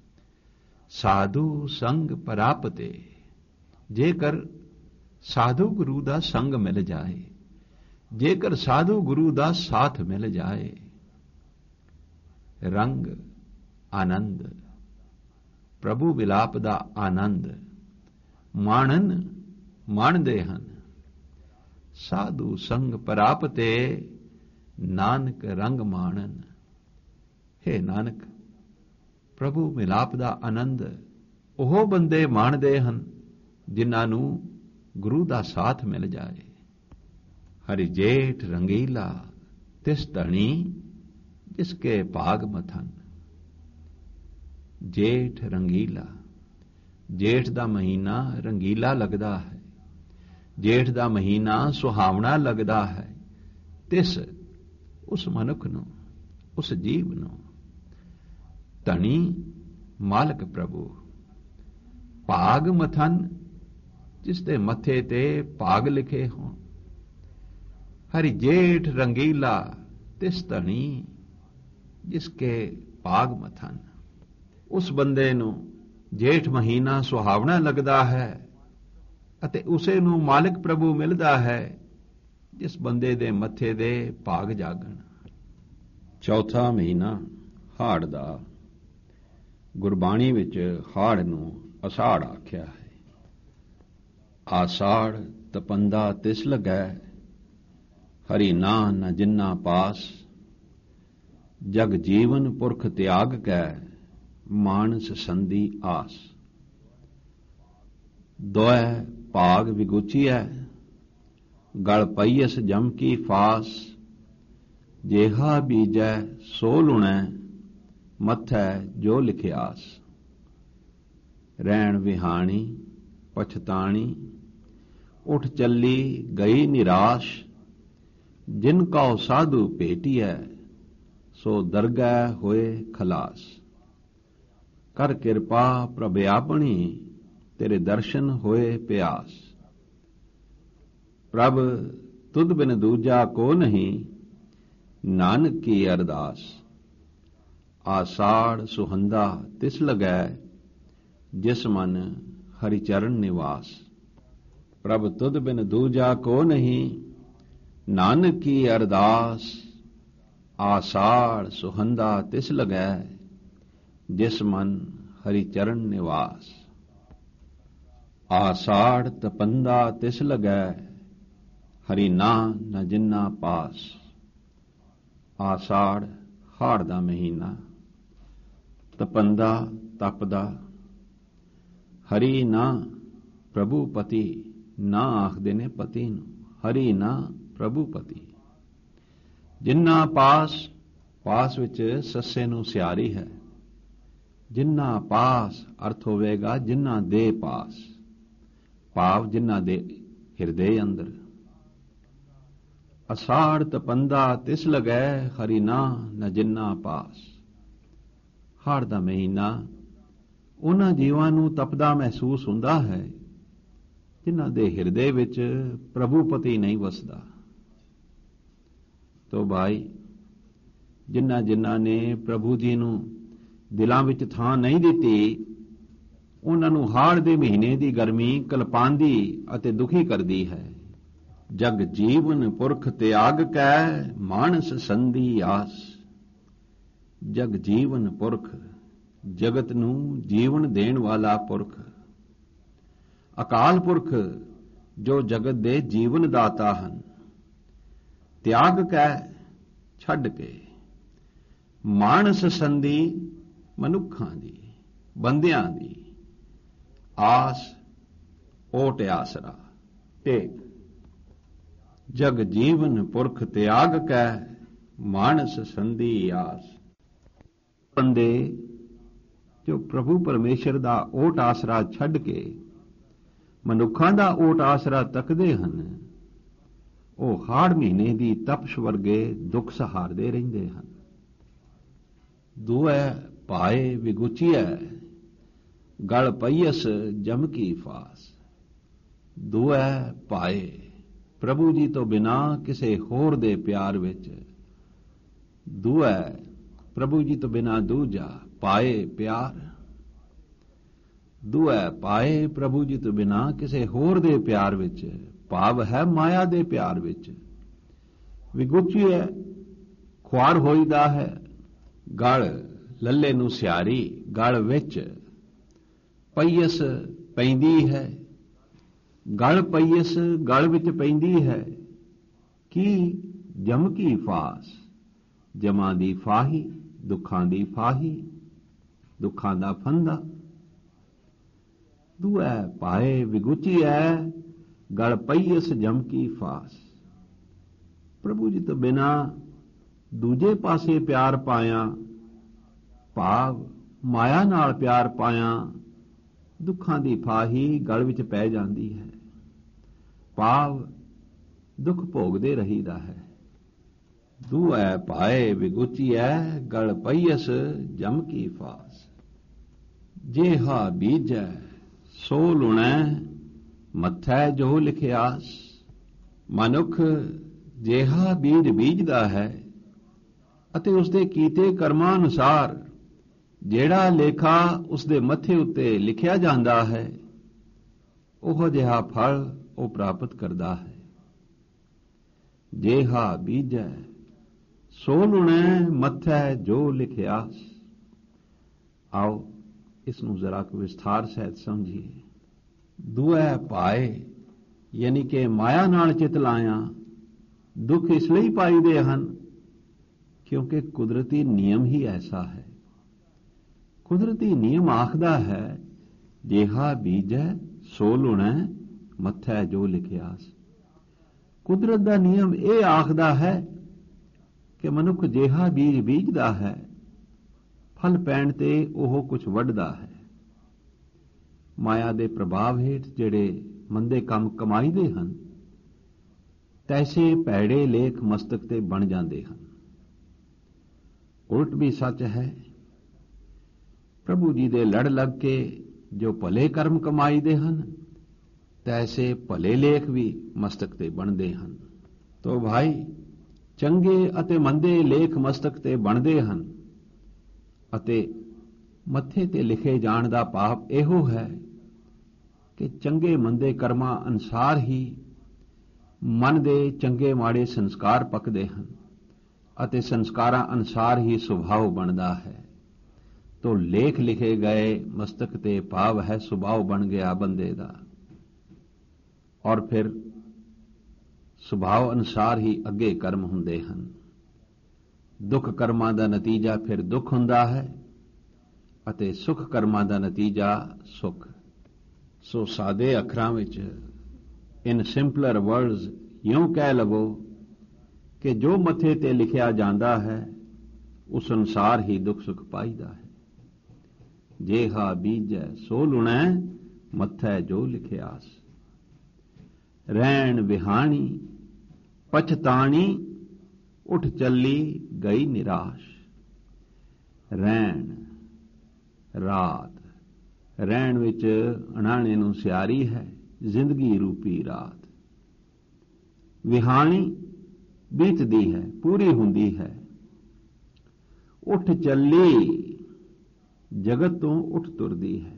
ਸਾਧੂ ਸੰਗ ਪ੍ਰਾਪਤੇ, ਜੇਕਰ ਸਾਧੂ ਗੁਰੂ ਦਾ ਸੰਗ ਮਿਲ ਜਾਏ, ਜੇਕਰ ਸਾਧੂ ਗੁਰੂ ਦਾ ਸਾਥ ਮਿਲ ਜਾਏ। ਰੰਗ ਆਨੰਦ, ਪ੍ਰਭੂ ਵਿਲਾਪ ਦਾ ਆਨੰਦ ਮਾਣਨ ਮਾਣਦੇ ਹਨ। ਸਾਧੂ ਸੰਗ ਪ੍ਰਾਪਤੇ ਨਾਨਕ ਰੰਗ ਮਾਣਨ। ਹੇ ਨਾਨਕ, ਪ੍ਰਭੂ ਮਿਲਾਪ ਦਾ ਆਨੰਦ ਉਹ ਬੰਦੇ ਮਾਣਦੇ ਹਨ ਜਿਨ੍ਹਾਂ ਨੂੰ ਗੁਰੂ ਦਾ ਸਾਥ ਮਿਲ ਜਾਏ। ਹਰਿ ਜੇਠ ਰੰਗੀਲਾ ਤਿਸ ਧਣੀ ਜਿਸਕੇ ਭਾਗ ਮਥਨ। ਜੇਠ ਰੰਗੀਲਾ, ਜੇਠ ਦਾ ਮਹੀਨਾ ਰੰਗੀਲਾ ਲੱਗਦਾ ਹੈ, ਜੇਠ ਦਾ ਮਹੀਨਾ ਸੁਹਾਵਣਾ ਲੱਗਦਾ ਹੈ। ਤਿਸ ਉਸ ਮਨੁੱਖ ਨੂੰ, ਉਸ ਜੀਵ ਨੂੰ ਧਣੀ ਮਾਲਕ ਪ੍ਰਭੂ ਭਾਗ ਮਥਨ, ਜਿਸ ਦੇ ਮੱਥੇ ਤੇ ਭਾਗ ਲਿਖੇ ਹੋਣ। ਹਰੀ ਜੇਠ ਰੰਗੀਲਾ ਤਿਸ ਧਣੀ ਜਿਸ ਕੇ ਭਾਗ ਮਥਨ। ਉਸ ਬੰਦੇ ਨੂੰ ਜੇਠ ਮਹੀਨਾ ਸੁਹਾਵਣਾ ਲੱਗਦਾ ਹੈ ਅਤੇ ਉਸੇ ਨੂੰ ਮਾਲਕ ਪ੍ਰਭੂ ਮਿਲਦਾ ਹੈ ਜਿਸ ਬੰਦੇ ਦੇ ਮੱਥੇ ਦੇ ਭਾਗ ਜਾਗਣ। ਚੌਥਾ ਮਹੀਨਾ ਹਾੜ ਦਾ। ਗੁਰਬਾਣੀ ਵਿੱਚ ਹਾੜ ਨੂੰ ਅਸਾੜ ਆਖਿਆ ਹੈ। ਆਸਾੜ ਤਪੰਦਾ ਤਿਸ ਲੱਗੈ, ਹਰੀ ਨਾਂ ਨ ਜਿੰਨਾ ਪਾਸ। ਜਗ ਜੀਵਨ ਪੁਰਖ ਤਿਆਗ ਕੈ, ਮਾਨਸ ਸੰਧੀ ਆਸ। ਦੋਇ ਭਾਗ ਵਿਗੁਚੀਐ, ਗਲ ਪਈਐਸ ਜਮ ਕੀ ਫਾਸ। ਜੇਹਾ ਬੀਜੈ ਸੋ ਲੁਣੈ, ਮੱਥੈ ਜੋ ਲਿਖਿਆਸ। ਰਹਿਣ ਵਿਹਾਣੀ ਪਛਤਾਣੀ, ਉਠ ਚੱਲੀ ਗਈ ਨਿਰਾਸ਼। ਜਿਨ ਕਉ ਸਾਧੂ ਭੇਟੀਐ, ਸੋ ਦਰਗਹਿ ਹੋਏ ਖਲਾਸ। ਕਰ ਕਿਰਪਾ ਪ੍ਰਭ ਆਪਣੀ, ਤੇਰੇ ਦਰਸ਼ਨ ਹੋਏ ਪਿਆਸ। ਪ੍ਰਭ ਤੁਧ ਬਿਨ ਦੂਜਾ ਕੋ ਨਹੀਂ, ਨਾਨਕ ਕੀ ਅਰਦਾਸ। ਆਸਾੜ ਸੁਹੰਦਾ ਤਿਸ ਲੱਗੈ, ਜਿਸ ਮਨ ਹਰਿ ਚਰਨ ਨਿਵਾਸ। ਪ੍ਰਭ ਤੁਧ ਬਿਨ ਦੂਜਾ ਕੋ ਨਹੀਂ, ਨਾਨਕ ਕੀ ਅਰਦਾਸ। ਆਸਾੜ ਸੁਹੰਦਾ ਤਿਸ ਲੱਗੈ, ਜਿਸ ਮਨ ਹਰਿ ਚਰਨ ਨਿਵਾਸ। ਆਸਾੜ ਤਪੰਦਾ ਤਿਸ ਲੱਗੈ, ਹਰੀ ਨਾਂ ਨ ਜਿੰਨਾ ਪਾਸ। ਆਸਾੜ ਹਾੜ ਦਾ ਮਹੀਨਾ, ਤਪੰਦਾ ਤਪਦਾ। ਹਰੀ ਨਾਂ ਪ੍ਰਭੂ ਪਤੀ, ਨਾਂ ਆਖਦੇ ਨੇ ਪਤੀ ਨੂੰ। ਹਰੀ ਨਾਂ ਪ੍ਰਭੂ ਪਤੀ। ਜਿੰਨਾ ਪਾਸ, ਪਾਸ ਵਿੱਚ ਸੱਸੇ ਨੂੰ ਸਿਆਰੀ ਹੈ। ਜਿੰਨਾ ਪਾਸ ਅਰਥ ਹੋਵੇਗਾ ਜਿੰਨਾ ਦੇ ਪਾਸ, ਭਾਵ ਜਿੰਨਾ ਦੇ ਹਿਰਦੇ ਅੰਦਰ। ਅਸਾੜ ਤਪੰਦਾ ਤਿਸ ਲੱਗੈ, ਹਰੀ ਨਾਂ ਨ ਜਿੰਨਾ ਪਾਸ। ਹਾੜ ਦਾ ਮਹੀਨਾ ਉਹਨਾਂ ਜੀਵਾਂ ਨੂੰ ਤਪਦਾ ਮਹਿਸੂਸ ਹੁੰਦਾ ਹੈ ਜਿਨ੍ਹਾਂ ਦੇ ਹਿਰਦੇ ਵਿੱਚ ਪ੍ਰਭੂ ਪਤੀ ਨਹੀਂ ਵਸਦਾ। ਤੋ ਭਾਈ, ਜਿਨ੍ਹਾਂ ਜਿਨ੍ਹਾਂ ਨੇ ਪ੍ਰਭੂ ਜੀ ਨੂੰ ਦਿਲਾਂ ਵਿੱਚ ਥਾਂ ਨਹੀਂ ਦਿੱਤੀ, ਉਹਨਾਂ ਨੂੰ ਹਾੜ ਦੇ ਮਹੀਨੇ ਦੀ ਗਰਮੀ ਕਲਪਾਂਦੀ ਅਤੇ ਦੁਖੀ ਕਰਦੀ ਹੈ। ਜਗ ਜੀਵਨ ਪੁਰਖ ਤਿਆਗ ਕੈ, ਮਾਨਸ ਸੰਧੀ ਆਸ। ਜਗ ਜੀਵਨ ਪੁਰਖ, ਜਗਤ ਨੂੰ ਜੀਵਨ ਦੇਣ ਵਾਲਾ ਪੁਰਖ। ਅਕਾਲ ਪੁਰਖ ਜੋ ਜਗਤ ਦੇ ਜੀਵਨ ਦਾਤਾ ਹਨ। ਤਿਆਗ ਕੈ, ਛੱਡ ਕੇ। ਮਾਨਸ ਸੰਧੀ, ਮਨੁੱਖਾਂ ਦੀ, ਬੰਦਿਆਂ ਦੀ। ਆਸ, ਓਟ ਆਸਰਾ, ਟੇਕ। ਜਗ ਜੀਵਨ ਪੁਰਖ ਤਿਆਗ ਕੈ, ਮਾਨਸ ਸੰਧੀ ਆਸ। ਬੰਦੇ ਜੋ ਪ੍ਰਭੂ ਪਰਮੇਸ਼ਰ ਦਾ ਓਟ ਆਸਰਾ ਛੱਡ ਕੇ ਮਨੁੱਖਾਂ ਦਾ ਓਟ ਆਸਰਾ ਤੱਕਦੇ ਹਨ, ਉਹ ਹਾੜ ਮਹੀਨੇ ਦੀ ਤਪਸ਼ ਵਰਗੇ ਦੁੱਖ ਸਹਾਰਦੇ ਰਹਿੰਦੇ ਹਨ। ਦੁਐ ਪਾਏ ਵਿਗੁਚੀਐ, ਗਲ ਪਈਐਸ ਜਮ ਕੀ ਫਾਸ। ਦੁਐ ਪਾਏ, ਪ੍ਰਭੂ ਜੀ ਤੋਂ ਬਿਨਾਂ ਕਿਸੇ ਹੋਰ ਦੇ ਪਿਆਰ ਵਿੱਚ। ਦੁਐ, ਪ੍ਰਭੂ ਜੀ ਤੋਂ ਬਿਨਾਂ ਦੂਜਾ। ਪਾਏ, ਪਿਆਰ। ਦੁਐ ਪਾਏ, ਪ੍ਰਭੂ ਜੀ ਤੋਂ ਬਿਨਾਂ ਕਿਸੇ ਹੋਰ ਦੇ ਪਿਆਰ ਵਿੱਚ। ਭਾਵ ਹੈ ਮਾਇਆ ਦੇ ਪਿਆਰ ਵਿੱਚ। ਵਿਗੁਚੀਐ, ਖੁਆਰ ਹੋਈਦਾ ਹੈ। ਗਲ, ਲੱਲੇ ਨੂੰ ਸਿਆਰੀ, ਗਲ ਵਿੱਚ। ਪਈਐਸ, ਪੈਂਦੀ ਹੈ। ਗਲ ਪਈਐਸ, ਗਲ ਵਿੱਚ ਪੈਂਦੀ ਹੈ। ਕੀ? ਜਮ ਕੀ ਫਾਸ, ਜਮਾਂ ਦੀ ਫਾਹੀ, ਦੁੱਖਾਂ ਦੀ ਫਾਹੀ, ਦੁੱਖਾਂ ਦਾ ਫੰਦਾ। ਦੁਐ ਪਾਏ ਵਿਗੁਚੀਐ, ਗਲ ਪਈਐਸ ਜਮ ਕੀ ਫਾਸ। ਪ੍ਰਭੂ ਜੀ ਤੋਂ ਬਿਨਾਂ ਦੂਜੇ ਪਾਸੇ ਪਿਆਰ ਪਾਇਆ, ਭਾਵ ਮਾਇਆ ਨਾਲ ਪਿਆਰ ਪਾਇਆ, ਦੁੱਖਾਂ ਦੀ ਫਾਹੀ ਗਲ ਵਿੱਚ ਪੈ ਜਾਂਦੀ ਹੈ। ਭਾਵ ਦੁੱਖ ਭੋਗਦੇ ਰਹੀਦਾ ਹੈ। ਦੂਐ ਪਾਏ ਵਿਗੁਚੀਐ ਗਲ ਪਈਐਸ ਜਮ ਕੀ ਫਾਸ। ਜੇਹਾ ਬੀਜੈ ਸੋ ਲੁਣੈ ਮੱਥੈ ਜੋ ਲਿਖਿਆਸ। ਮਨੁੱਖ ਜਿਹਾ ਬੀਜ ਬੀਜਦਾ ਹੈ ਅਤੇ ਉਸਦੇ ਕੀਤੇ ਕਰਮਾਂ ਅਨੁਸਾਰ ਜਿਹੜਾ ਲੇਖਾ ਉਸਦੇ ਮੱਥੇ ਉੱਤੇ ਲਿਖਿਆ ਜਾਂਦਾ ਹੈ, ਉਹ ਜਿਹਾ ਫਲ ਉਹ ਪ੍ਰਾਪਤ ਕਰਦਾ ਹੈ। ਜਿਹਾ ਬੀਜੈ ਸੋ ਲੁਣੈ ਮੱਥੈ ਜੋ ਲਿਖਿਆਸ। ਆਓ ਇਸ ਨੂੰ ਜ਼ਰਾ ਕੁ ਵਿਸਥਾਰ ਸਹਿਤ ਸਮਝੀਏ। ਦੂਐ ਪਾਏ ਯਾਨੀ ਕਿ ਮਾਇਆ ਨਾਲ ਚਿਤ ਲਾਇਆ ਦੁੱਖ ਇਸ ਲਈ ਪਾਈਦੇ ਹਨ ਕਿਉਂਕਿ ਕੁਦਰਤੀ ਨਿਯਮ ਹੀ ਐਸਾ ਹੈ। ਕੁਦਰਤੀ ਨਿਯਮ ਆਖਦਾ ਹੈ, ਜਿਹਾ ਬੀਜੈ ਸੋ ਲੁਣੈ ਮੱਥੈ ਜੋ ਲਿਖਿਆਸ। ਕੁਦਰਤ ਦਾ ਨਿਯਮ ਇਹ ਆਖਦਾ ਹੈ ਕਿ ਮਨੁੱਖ ਜਿਹਾ ਬੀਜ ਬੀਜਦਾ ਹੈ, ਫਲ ਪੈਣ ਤੇ ਉਹ ਕੁਝ ਵੱਢਦਾ ਹੈ। ਮਾਇਆ ਦੇ ਪ੍ਰਭਾਵ ਹੇਠ ਜਿਹੜੇ ਮੰਦੇ ਕੰਮ ਕਮਾਈਦੇ ਹਨ, ਤੈਸੇ ਭੈੜੇ ਲੇਖ ਮਸਤਕ ਤੇ ਬਣ ਜਾਂਦੇ ਹਨ। ਉਲਟ ਵੀ ਸੱਚ ਹੈ। ਪ੍ਰਭੂ ਜੀ ਦੇ ਲੜ ਲੱਗ ਕੇ ਜੋ ਭਲੇ ਕਰਮ ਕਮਾਈਦੇ ਹਨ, ਤੈਸੇ ਭਲੇ ਲੇਖ ਵੀ ਮਸਤਕ ਤੇ ਬਣਦੇ ਹਨ। ਤੋ ਭਾਈ, ਚੰਗੇ ਅਤੇ ਮੰਦੇ ਲੇਖ ਮਸਤਕ ਤੇ ਬਣਦੇ ਹਨ ਅਤੇ ਮੱਥੇ ਤੇ ਲਿਖੇ ਜਾਣ ਦਾ ਭਾਵ ਇਹੋ ਹੈ ਕਿ ਚੰਗੇ ਮੰਦੇ ਕਰਮਾਂ ਅਨੁਸਾਰ ਹੀ ਮਨ ਦੇ ਚੰਗੇ ਮਾੜੇ ਸੰਸਕਾਰ ਪੱਕਦੇ ਹਨ ਅਤੇ ਸੰਸਕਾਰਾਂ ਅਨੁਸਾਰ ਹੀ ਸੁਭਾਅ ਬਣਦਾ ਹੈ। ਤੋ ਲੇਖ ਲਿਖੇ ਗਏ ਮਸਤਕ ਤੇ ਭਾਵ ਹੈ ਸੁਭਾਅ ਬਣ ਗਿਆ ਬੰਦੇ ਦਾ, ਔਰ ਫਿਰ ਸੁਭਾਅ ਅਨੁਸਾਰ ਹੀ ਅੱਗੇ ਕਰਮ ਹੁੰਦੇ ਹਨ। ਦੁੱਖ ਕਰਮਾਂ ਦਾ ਨਤੀਜਾ ਫਿਰ ਦੁੱਖ ਹੁੰਦਾ ਹੈ ਅਤੇ ਸੁਖ ਕਰਮਾਂ ਦਾ ਨਤੀਜਾ ਸੁਖ। ਸੋ ਸਾਦੇ ਅੱਖਰਾਂ ਵਿੱਚ ਇਨ ਸਿੰਪਲਰ ਵਰਡਸ ਇਉਂ ਕਹਿ ਲਵੋ ਕਿ ਜੋ ਮੱਥੇ ਤੇ ਲਿਖਿਆ ਜਾਂਦਾ ਹੈ ਉਸ ਅਨੁਸਾਰ ਹੀ ਦੁੱਖ ਸੁਖ ਪਾਈਦਾ ਹੈ। ਜੇਹਾ ਬੀਜੈ ਸੋ ਲੁਣੈ ਮੱਥੈ ਜੋ ਲਿਖਿਆਸ। ਰਹਿਣ ਵਿਹਾਣੀ ਪਛਤਾਣੀ ਉੱਠ ਚੱਲੀ ਗਈ ਨਿਰਾਸ਼। ਰਹਿਣ ਰਾਤ, ਰਹਿਣ ਵਿੱਚ ਅਣਾਣੇ ਨੂੰ ਸਿਆਰੀ ਹੈ ਜ਼ਿੰਦਗੀ ਰੂਪੀ ਰਾਤ। ਵਿਹਾਣੀ ਬੀਤਦੀ ਹੈ, ਪੂਰੀ ਹੁੰਦੀ ਹੈ। ਉੱਠ ਚੱਲੀ ਜਗਤ ਤੋਂ ਉੱਠ ਤੁਰਦੀ ਹੈ।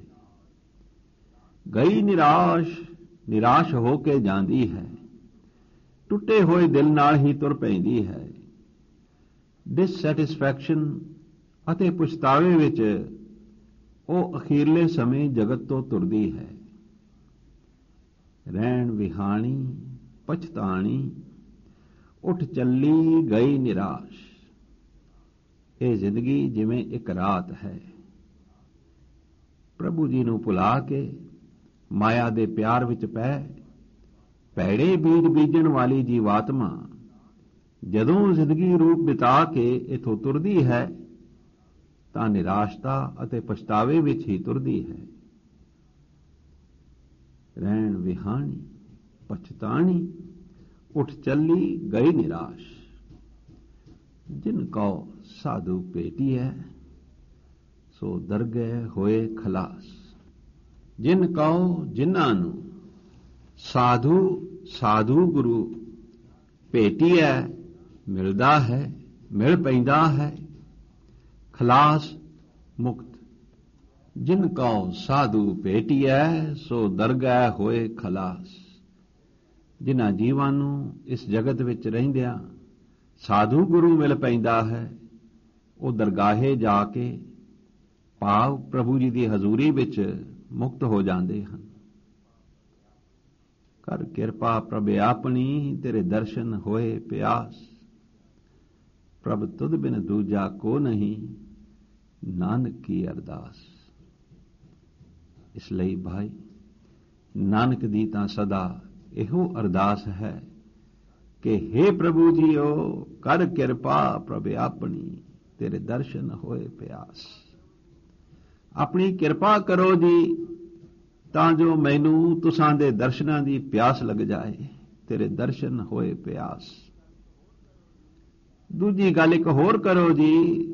ਗਈ ਨਿਰਾਸ਼, ਨਿਰਾਸ਼ ਹੋ ਕੇ ਜਾਂਦੀ ਹੈ। ਟੁੱਟੇ ਹੋਏ ਦਿਲ ਨਾਲ ਹੀ ਤੁਰ ਪੈਂਦੀ ਹੈ। ਡਿਸਸੈਟਿਸਫੈਕਸ਼ਨ ਅਤੇ ਪਛਤਾਵੇ ਵਿੱਚ ਉਹ ਅਖੀਰਲੇ ਸਮੇਂ ਜਗਤ ਤੋਂ ਤੁਰਦੀ ਹੈ। ਰਹਿਣ ਵਿਹਾਣੀ ਪਛਤਾਣੀ ਉੱਠ ਚੱਲੀ ਗਈ ਨਿਰਾਸ਼। ਇਹ ਜ਼ਿੰਦਗੀ ਜਿਵੇਂ ਇੱਕ ਰਾਤ ਹੈ। ਪ੍ਰਭੂ ਜੀ ਨੂੰ ਭੁਲਾ ਕੇ ਮਾਇਆ ਦੇ ਪਿਆਰ ਵਿੱਚ ਪੈ ਭੈੜੇ ਬੀਜ ਬੀਜਣ ਵਾਲੀ ਜੀਵਾਤਮਾ ਜਦੋਂ ਜ਼ਿੰਦਗੀ ਰੂਪ ਬਿਤਾ ਕੇ ਇਥੋਂ ਤੁਰਦੀ ਹੈ ਤਾਂ ਨਿਰਾਸ਼ਤਾ ਅਤੇ ਪਛਤਾਵੇ ਵਿੱਚ ਹੀ ਤੁਰਦੀ ਹੈ। ਰਹਿਣ ਵਿਹਾਣੀ ਪਛਤਾਣੀ ਉੱਠ ਚੱਲੀ ਗਈ ਨਿਰਾਸ਼। ਜਿਨ ਕੋ ਸਾਧੂ ਭੇਟੀਐ ਸੋ ਦਰਗਹਿ ਹੋਏ ਖਲਾਸ। ਜਿਨ ਕਉ ਜਿਨ੍ਹਾਂ ਨੂੰ ਸਾਧੂ ਸਾਧੂ ਗੁਰੂ ਭੇਟੀਐ ਮਿਲਦਾ ਹੈ, ਮਿਲ ਪੈਂਦਾ ਹੈ। ਖਲਾਸ ਮੁਕਤ। ਜਿਨ ਕਉ ਸਾਧੂ ਭੇਟੀਐ ਸੋ ਦਰਗਹਿ ਹੋਏ ਖਲਾਸ। ਜਿਨ੍ਹਾਂ ਜੀਵਾਂ ਨੂੰ ਇਸ ਜਗਤ ਵਿੱਚ ਰਹਿੰਦਿਆਂ ਸਾਧੂ ਗੁਰੂ ਮਿਲ ਪੈਂਦਾ ਹੈ, ਉਹ ਦਰਗਾਹੇ ਜਾ ਕੇ ਭਾਵ ਪ੍ਰਭੂ ਜੀ ਦੀ ਹਜ਼ੂਰੀ ਵਿੱਚ ਮੁਕਤ ਹੋ ਜਾਂਦੇ ਹਨ। ਕਰ ਕਿਰਪਾ ਪ੍ਰਭ ਆਪਣੀ ਤੇਰੇ ਦਰਸ਼ਨ ਹੋਏ ਪਿਆਸ। ਪ੍ਰਭ ਤੁਧ ਬਿਨ ਦੂਜਾ ਕੋ ਨਹੀਂ ਨਾਨਕ ਕੀ ਅਰਦਾਸ। ਇਸ ਲਈ ਭਾਈ ਨਾਨਕ ਦੀ ਤਾਂ ਸਦਾ ਇਹੋ ਅਰਦਾਸ ਹੈ ਕਿ हे ਪ੍ਰਭੂ ਜੀਓ ਕਰ ਕਿਰਪਾ ਪ੍ਰਭ ਆਪਣੀ ਤੇਰੇ ਦਰਸ਼ਨ ਹੋਏ ਪਿਆਸ। ਆਪਣੀ ਕਿਰਪਾ ਕਰੋ ਜੀ ਤਾਂ ਜੋ ਮੈਨੂੰ ਤੁਸਾਂ ਦੇ ਦਰਸ਼ਨਾਂ ਦੀ ਪਿਆਸ ਲੱਗ ਜਾਏ, ਤੇਰੇ ਦਰਸ਼ਨ ਹੋਏ ਪਿਆਸ। ਦੂਜੀ ਗੱਲ ਇੱਕ ਹੋਰ ਕਰੋ ਜੀ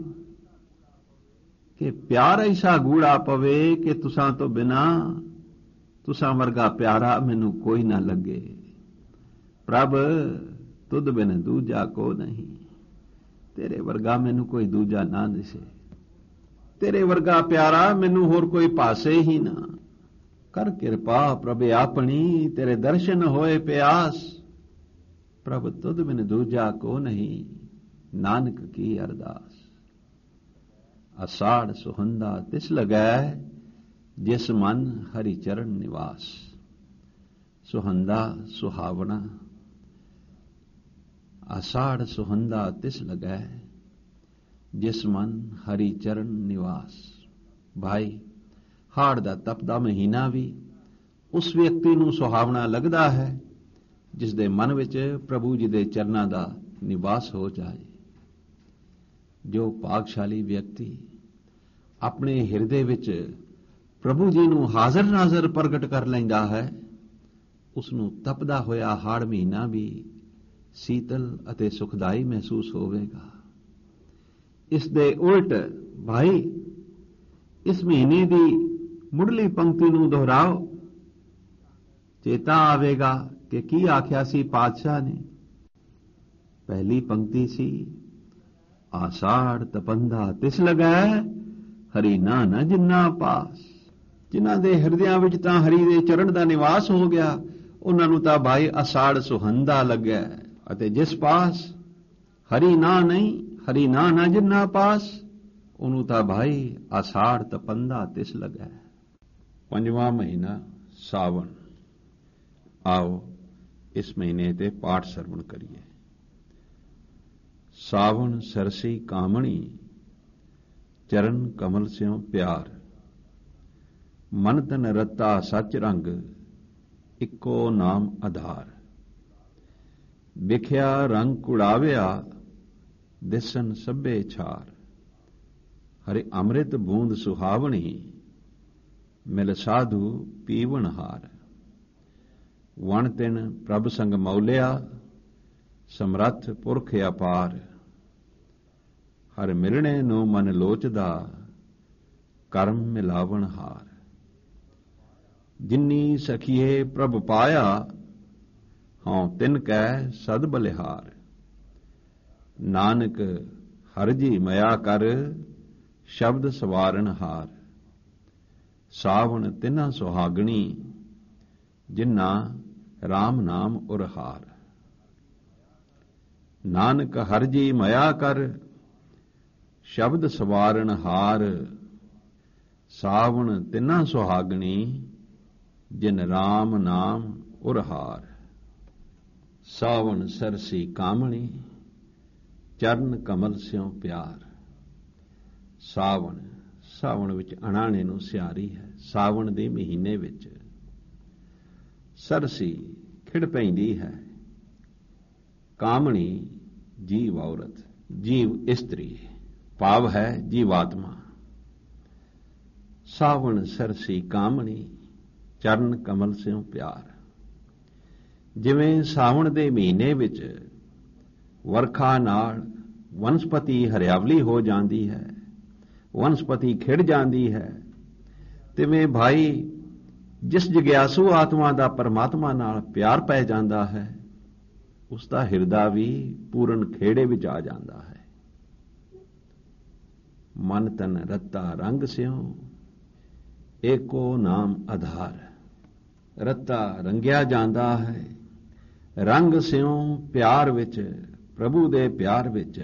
ਕਿ ਪਿਆਰ ਐਸਾ ਗੂੜਾ ਪਵੇ ਕਿ ਤੁਸਾਂ ਤੋਂ ਬਿਨਾ ਤੁਸਾਂ ਵਰਗਾ ਪਿਆਰਾ ਮੈਨੂੰ ਕੋਈ ਨਾ ਲੱਗੇ। ਪ੍ਰਭ ਤੁਧ ਬਿਨ ਦੂਜਾ ਕੋ ਨਹੀਂ, ਤੇਰੇ ਵਰਗਾ ਮੈਨੂੰ ਕੋਈ ਦੂਜਾ ਨਾ ਦਿਸੇ, ਤੇਰੇ ਵਰਗਾ ਪਿਆਰਾ ਮੈਨੂੰ ਹੋਰ ਕੋਈ ਭਾਸੇ ਹੀ ਨਾ। ਕਰ ਕਿਰਪਾ ਪ੍ਰਭ ਆਪਣੀ, ਤੇਰੇ ਦਰਸ਼ਨ ਹੋਏ ਪਿਆਸ। ਪ੍ਰਭ ਤੁਧ ਬਿਨ ਦੂਜਾ ਕੋ ਨਹੀਂ, ਨਾਨਕ ਕੀ ਅਰਦਾਸ। ਅਸਾੜ ਸੁਹੰਦਾ ਤਿਸ ਲਗੈ, ਜਿਸ ਮਨ ਹਰੀ ਚਰਨ ਨਿਵਾਸ। ਸੁਹੰਦਾ ਸੁਹਾਵਣਾ, ਆषाढ़ ਸੁਹੰਦਾ ਤਿਸ ਲਗੈ, ਜਿਸ ਮਨ ਹਰੀ ਚਰਨ ਨਿਵਾਸ। ਭਾਈ ਹਾੜ ਦਾ ਤਪਦਾ ਮਹੀਨਾ ਵੀ ਉਸ ਵਿਅਕਤੀ ਨੂੰ ਸੁਹਾਵਣਾ ਲੱਗਦਾ ਹੈ ਜਿਸ ਦੇ ਮਨ ਵਿੱਚ ਪ੍ਰਭੂ ਜੀ ਦੇ ਚਰਨਾਂ ਦਾ ਨਿਵਾਸ ਹੋ ਜਾਏ। ਜੋ ਭਾਗਸ਼ਾਲੀ ਵਿਅਕਤੀ ਆਪਣੇ ਹਿਰਦੇ ਵਿੱਚ ਪ੍ਰਭੂ ਜੀ ਨੂੰ ਹਾਜ਼ਰ ਨਾਜ਼ਰ ਪ੍ਰਗਟ ਕਰ ਲੈਂਦਾ ਹੈ, ਉਸ ਨੂੰ ਤਪਦਾ ਹੋਇਆ ਹਾੜ ਮਹੀਨਾ ਵੀ ਸੀਤਲ ਅਤੇ ਸੁਖਦਾਈ ਮਹਿਸੂਸ ਹੋਵੇਗਾ। ਇਸ ਦੇ ਉਲਟ ਭਾਈ ਇਸ ਮਹੀਨੇ ਦੀ ਮੁੱਢਲੀ ਪੰਕਤੀ ਨੂੰ ਦੁਹਰਾਓ, ਚੇਤਾ ਆਵੇਗਾ ਕਿ ਕੀ ਆਖਿਆ ਸੀ ਪਾਤਸ਼ਾਹ ਨੇ। ਪਹਿਲੀ ਪੰਕਤੀ ਸੀ ਆषाढ़ ਤਪੰਦਾ ਤਿਸ ਲਗੈ, ਹਰੀ ਨਾ ਨਾ ਜਿੰਨਾ ਪਾਸ। ਜਿਨ੍ਹਾਂ ਦੇ ਹਿਰਦਿਆਂ ਵਿੱਚ ਤਾਂ ਹਰੀ ਦੇ ਚਰਨ ਦਾ ਨਿਵਾਸ ਹੋ ਗਿਆ, ਉਹਨਾਂ ਨੂੰ ਤਾਂ ਭਾਈ ਆषाढ़ ਸੁਹੰਦਾ ਲੱਗਿਆ। ਅਤੇ ਜਿਸ ਪਾਸ ਹਰੀ ਨਾ ਨਹੀਂ, ਹਰੀ ਨਾ ਨਾ ਜਿੰਨਾ ਪਾਸ, ਉਹਨੂੰ ਤਾਂ ਭਾਈ ਆषाढ़ ਤਪੰਦਾ ਤਿਸ ਲਗੈ। ਪੰਜਵਾਂ ਮਹੀਨਾ ਸਾਵਣ। ਆਓ ਇਸ ਮਹੀਨੇ ਤੇ ਪਾਠ ਸਰਵਣ ਕਰੀਏ। ਸਾਵਣ ਸਰਸੀ ਕਾਮਣੀ, ਚਰਨ ਕਮਲ ਸਿਉ ਪਿਆਰ। ਮਨ ਤਨ ਰਤਾ ਸੱਚ ਰੰਗ, ਇੱਕੋ ਨਾਮ ਆਧਾਰ। ਵਿਖਿਆ ਰੰਗ ਕੁੜਾਵਿਆ, ਦਿਸਨ ਸਭੇ ਛਾਰ। ਹਰੇ ਅੰਮ੍ਰਿਤ ਬੂੰਦ ਸੁਹਾਵਣੀ, ਮਿਲ ਸਾਧੂ ਪੀਵਨ ਹਾਰ। ਵਣ ਤਿਨ ਪ੍ਰਭ ਸੰਗ ਮੌਲਿਆ, ਸਮਰੱਥ ਪੁਰਖ ਅਪਾਰ। ਹਰ ਮਿਲਣੇ ਨੂੰ ਮਨ ਲੋਚਦਾ, ਕਰਮ ਮਿਲਾਵਣ ਹਾਰ। ਜਿਨੀ ਸਖੀਏ ਪ੍ਰਭ ਪਾਇਆ, ਹਉ ਤਿਨ ਕੈ ਸਦ ਬਲਿਹਾਰ। ਨਾਨਕ ਹਰ ਜੀ ਮਇਆ ਕਰ, ਸ਼ਬਦ ਸਵਾਰਨ ਹਾਰ। ਸਾਵਣ ਤਿਨਾ ਸੁਹਾਗਣੀ, ਜਿਨਾ ਰਾਮ ਨਾਮ ਉਰਹਾਰ। ਨਾਨਕ ਹਰ ਜੀ ਮਇਆ ਕਰ, ਸ਼ਬਦ ਸਵਾਰਨ ਹਾਰ। ਸਾਵਣ ਤਿਨਾ ਸੁਹਾਗਣੀ, ਜਿਨ ਰਾਮ ਨਾਮ ਉਰਹਾਰ। ਸਾਵਣ ਸਰਸੀ ਕਾਮਣੀ, ਚਰਨ ਕਮਲ ਸਿਉ ਪਿਆਰ। ਸਾਵਣ, ਸਾਵਣ ਵਿੱਚ ਅਣਾਣੇ ਨੂੰ ਸਿਆਰੀ ਹੈ। ਸਾਵਣ ਦੇ ਮਹੀਨੇ ਵਿੱਚ ਸਰਸੀ ਖਿੜ ਪੈਂਦੀ ਹੈ। ਕਾਮਣੀ ਜੀਵ ਔਰਤ, ਜੀਵ ਇਸਤਰੀ ਭਾਵ ਹੈ ਜੀਵਾਤਮਾ। ਸਾਵਣ ਸਰਸੀ ਕਾਮਣੀ, ਚਰਨ ਕਮਲ ਸਿਉ ਪਿਆਰ। ਜਿਵੇਂ ਸਾਵਣ ਦੇ ਮਹੀਨੇ ਵਿੱਚ ਵਰਖਾ ਨਾਲ ਵਨਸਪਤੀ ਹਰਿਆਵਲੀ ਹੋ ਜਾਂਦੀ ਹੈ, ਵਨਸਪਤੀ ਖਿੜ ਜਾਂਦੀ ਹੈ, ਤਿਵੇਂ ਭਾਈ ਜਿਸ ਜਗਿਆਸੂ ਆਤਮਾ ਦਾ ਪਰਮਾਤਮਾ ਨਾਲ ਪਿਆਰ ਪੈ ਜਾਂਦਾ ਹੈ, ਉਸ ਦਾ ਹਿਰਦਾ ਵੀ ਪੂਰਨ ਖੇੜੇ ਵਿੱਚ ਆ ਜਾਂਦਾ ਹੈ। ਮਨ ਤਨ ਰਤਾ ਰੰਗ ਸਿਉ, ਏਕੋ ਨਾਮ ਆਧਾਰ। ਰਤਾ ਰੰਗਿਆ ਜਾਂਦਾ ਹੈ, ਰੰਗ ਸਿਉ ਪਿਆਰ ਵਿੱਚ, ਪ੍ਰਭੂ ਦੇ ਪਿਆਰ ਵਿੱਚ।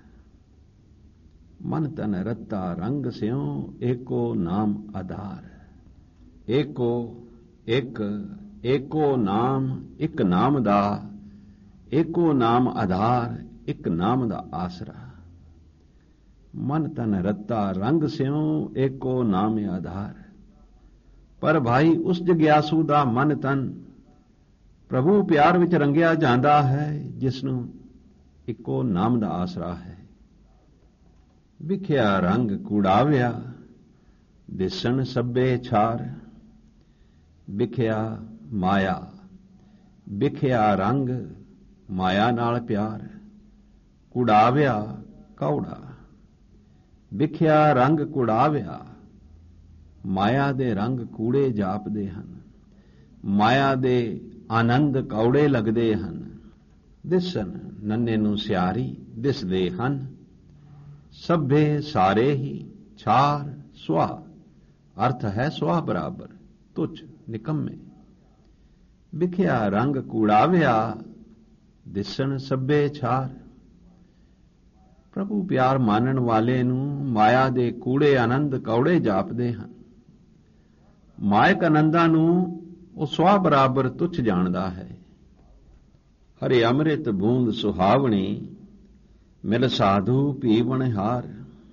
ਮਨ ਤਨ ਰਤਾ ਰੰਗ ਸਿਉ, ਏਕੋ ਨਾਮ ਆਧਾਰ। ਏਕੋ ਇੱਕ, ਏਕੋ ਨਾਮ ਇੱਕ ਨਾਮ ਦਾ, ਏਕੋ ਨਾਮ ਆਧਾਰ ਇੱਕ ਨਾਮ ਦਾ ਆਸਰਾ। ਮਨ ਤਨ ਰਤਾ ਰੰਗ ਸਿਉ, ਏਕੋ ਨਾਮ ਆਧਾਰ। ਪਰ ਭਾਈ ਉਸ ਜਗਿਆਸੂ ਦਾ ਮਨ ਤਨ ਪ੍ਰਭੂ ਪਿਆਰ ਵਿੱਚ ਰੰਗਿਆ ਜਾਂਦਾ ਹੈ, ਜਿਸ ਨੂੰ ਇੱਕੋ ਨਾਮ ਦਾ ਆਸਰਾ ਹੈ। ਵਿਖਿਆ ਰੰਗ ਕੁੜਾਵਿਆ, ਦਿਸਣ ਸਭੇ ਛਾਰ। ਵਿਖਿਆ ਮਾਇਆ, ਵਿਖਿਆ ਰੰਗ ਮਾਇਆ ਨਾਲ ਪਿਆਰ, ਕੁੜਾਵਿਆ ਕੌੜਾ, ਵਿਖਿਆ ਰੰਗ ਕੁੜਾਵਿਆ, ਮਾਇਆ ਦੇ ਰੰਗ ਕੂੜੇ ਜਾਪਦੇ ਹਨ, ਮਾਇਆ ਦੇ ਆਨੰਦ ਕੌੜੇ ਲੱਗਦੇ ਹਨ। ਦਿਸਣ ਨੰਨੇ ਨੂੰ ਸਿਆਰੀ ਦਿਸਦੇ ਹਨ, ਸਭੇ ਸਾਰੇ ਹੀ ਛਾਰ ਸੁਆ, ਅਰਥ ਹੈ ਸੁਆ ਬਰਾਬਰ, ਤੁੱਛ ਨਿਕੰਮੇ। ਵਿਖਿਆ ਰੰਗ ਕੂੜਾਵਿਆ, ਦਿਸਣ ਸਭੇ ਛਾਰ। ਪ੍ਰਭੂ ਪਿਆਰ ਮਾਨਣ ਵਾਲੇ ਨੂੰ ਮਾਇਆ ਦੇ ਕੂੜੇ ਆਨੰਦ ਕੌੜੇ ਜਾਪਦੇ ਹਨ। ਮਾਇਕ ਆਨੰਦਾਂ ਨੂੰ ਉਹ ਸੁਆ ਬਰਾਬਰ ਤੁੱਛ ਜਾਣਦਾ ਹੈ। ਹਰੇ ਅੰਮ੍ਰਿਤ ਬੂੰਦ ਸੁਹਾਵਣੀ, ਮਿਲ ਸਾਧੂ ਪੀਵਣ ਹਾਰ।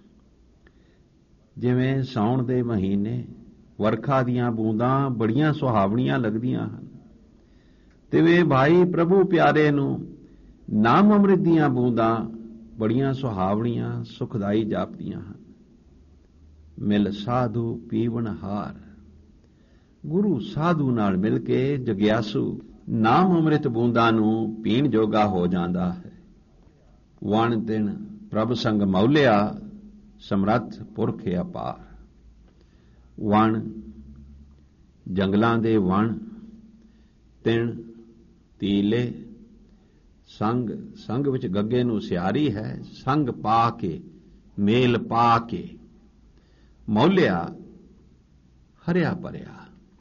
ਜਿਵੇਂ ਸਾਉਣ ਦੇ ਮਹੀਨੇ ਵਰਖਾ ਦੀਆਂ ਬੂੰਦਾਂ ਬੜੀਆਂ ਸੁਹਾਵਣੀਆਂ ਲੱਗਦੀਆਂ ਹਨ, ਤਿਵੇਂ ਭਾਈ ਪ੍ਰਭੂ ਪਿਆਰੇ ਨੂੰ ਨਾਮ ਅੰਮ੍ਰਿਤ ਦੀਆਂ ਬੂੰਦਾਂ ਬੜੀਆਂ ਸੁਹਾਵਣੀਆਂ ਸੁਖਦਾਈ ਜਾਪਦੀਆਂ ਹਨ। ਮਿਲ ਸਾਧੂ ਪੀਵਣ ਹਾਰ। ਗੁਰੂ ਸਾਧੂ ਨਾਲ ਮਿਲ ਕੇ ਜਗਿਆਸੂ ਨਾਮ ਅੰਮ੍ਰਿਤ ਬੂੰਦਾਂ ਨੂੰ ਪੀਣ ਜੋਗਾ ਹੋ ਜਾਂਦਾ ਹੈ। ਵਣ ਤਿਣ ਪ੍ਰਭ ਸੰਗ ਮੌਲਿਆ, ਸਮਰੱਥ ਪੁਰਖ ਅਪਾਰ। ਵਣ ਜੰਗਲਾਂ ਦੇ ਵਣ, ਤਿਣ ਤੀਲੇ, ਸੰਗ ਸੰਗ ਵਿੱਚ ਗੱਗੇ ਨੂੰ ਸਿਆਰੀ ਹੈ, ਸੰਗ ਪਾ ਕੇ ਮੇਲ ਪਾ ਕੇ, ਮੌਲਿਆ ਹਰਿਆ ਭਰਿਆ।